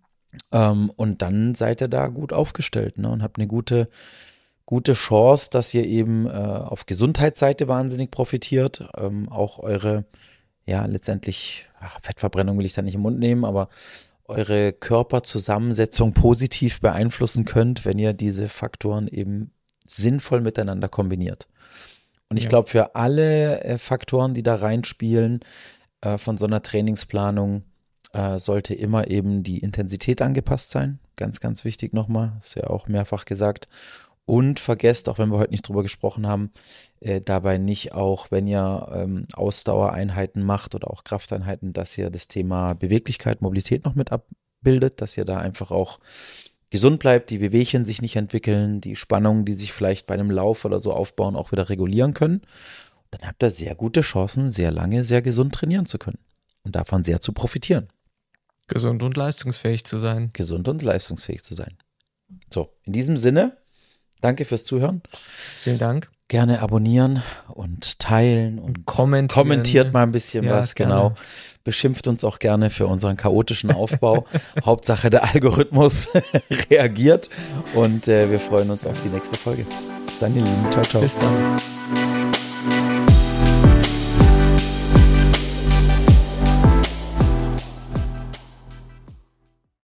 Ähm, und dann seid ihr da gut aufgestellt, ne? Und habt eine gute, gute Chance, dass ihr eben äh, auf Gesundheitsseite wahnsinnig profitiert. Ähm, auch eure, ja, letztendlich, ach, Fettverbrennung will ich da nicht im Mund nehmen, aber eure Körperzusammensetzung positiv beeinflussen könnt, wenn ihr diese Faktoren eben sinnvoll miteinander kombiniert. Und ich
Ja.
glaube, für alle äh, Faktoren, die da reinspielen, äh, von so einer Trainingsplanung, äh, sollte immer eben die Intensität angepasst sein. Ganz, ganz wichtig nochmal, ist ja auch mehrfach gesagt. Und vergesst, auch wenn wir heute nicht drüber gesprochen haben, äh, dabei nicht auch, wenn ihr ähm, Ausdauereinheiten macht oder auch Krafteinheiten, dass ihr das Thema Beweglichkeit, Mobilität noch mit abbildet, dass ihr da einfach auch gesund bleibt, die Wehwehchen sich nicht entwickeln, die Spannungen, die sich vielleicht bei einem Lauf oder so aufbauen, auch wieder regulieren können. Dann habt ihr sehr gute Chancen, sehr lange, sehr gesund trainieren zu können und davon sehr zu profitieren,
Gesund und leistungsfähig zu sein.
gesund und leistungsfähig zu sein. So, in diesem Sinne, Danke fürs Zuhören.
Vielen Dank.
Gerne abonnieren und teilen und
kommentieren.
Kommentiert mal ein bisschen
ja,
was,
gerne.
genau. Beschimpft uns auch gerne für unseren chaotischen Aufbau. Hauptsache der Algorithmus reagiert und äh, wir freuen uns auf die nächste Folge. Bis dann, ihr Lieben. Ciao, ciao.
Bis dann.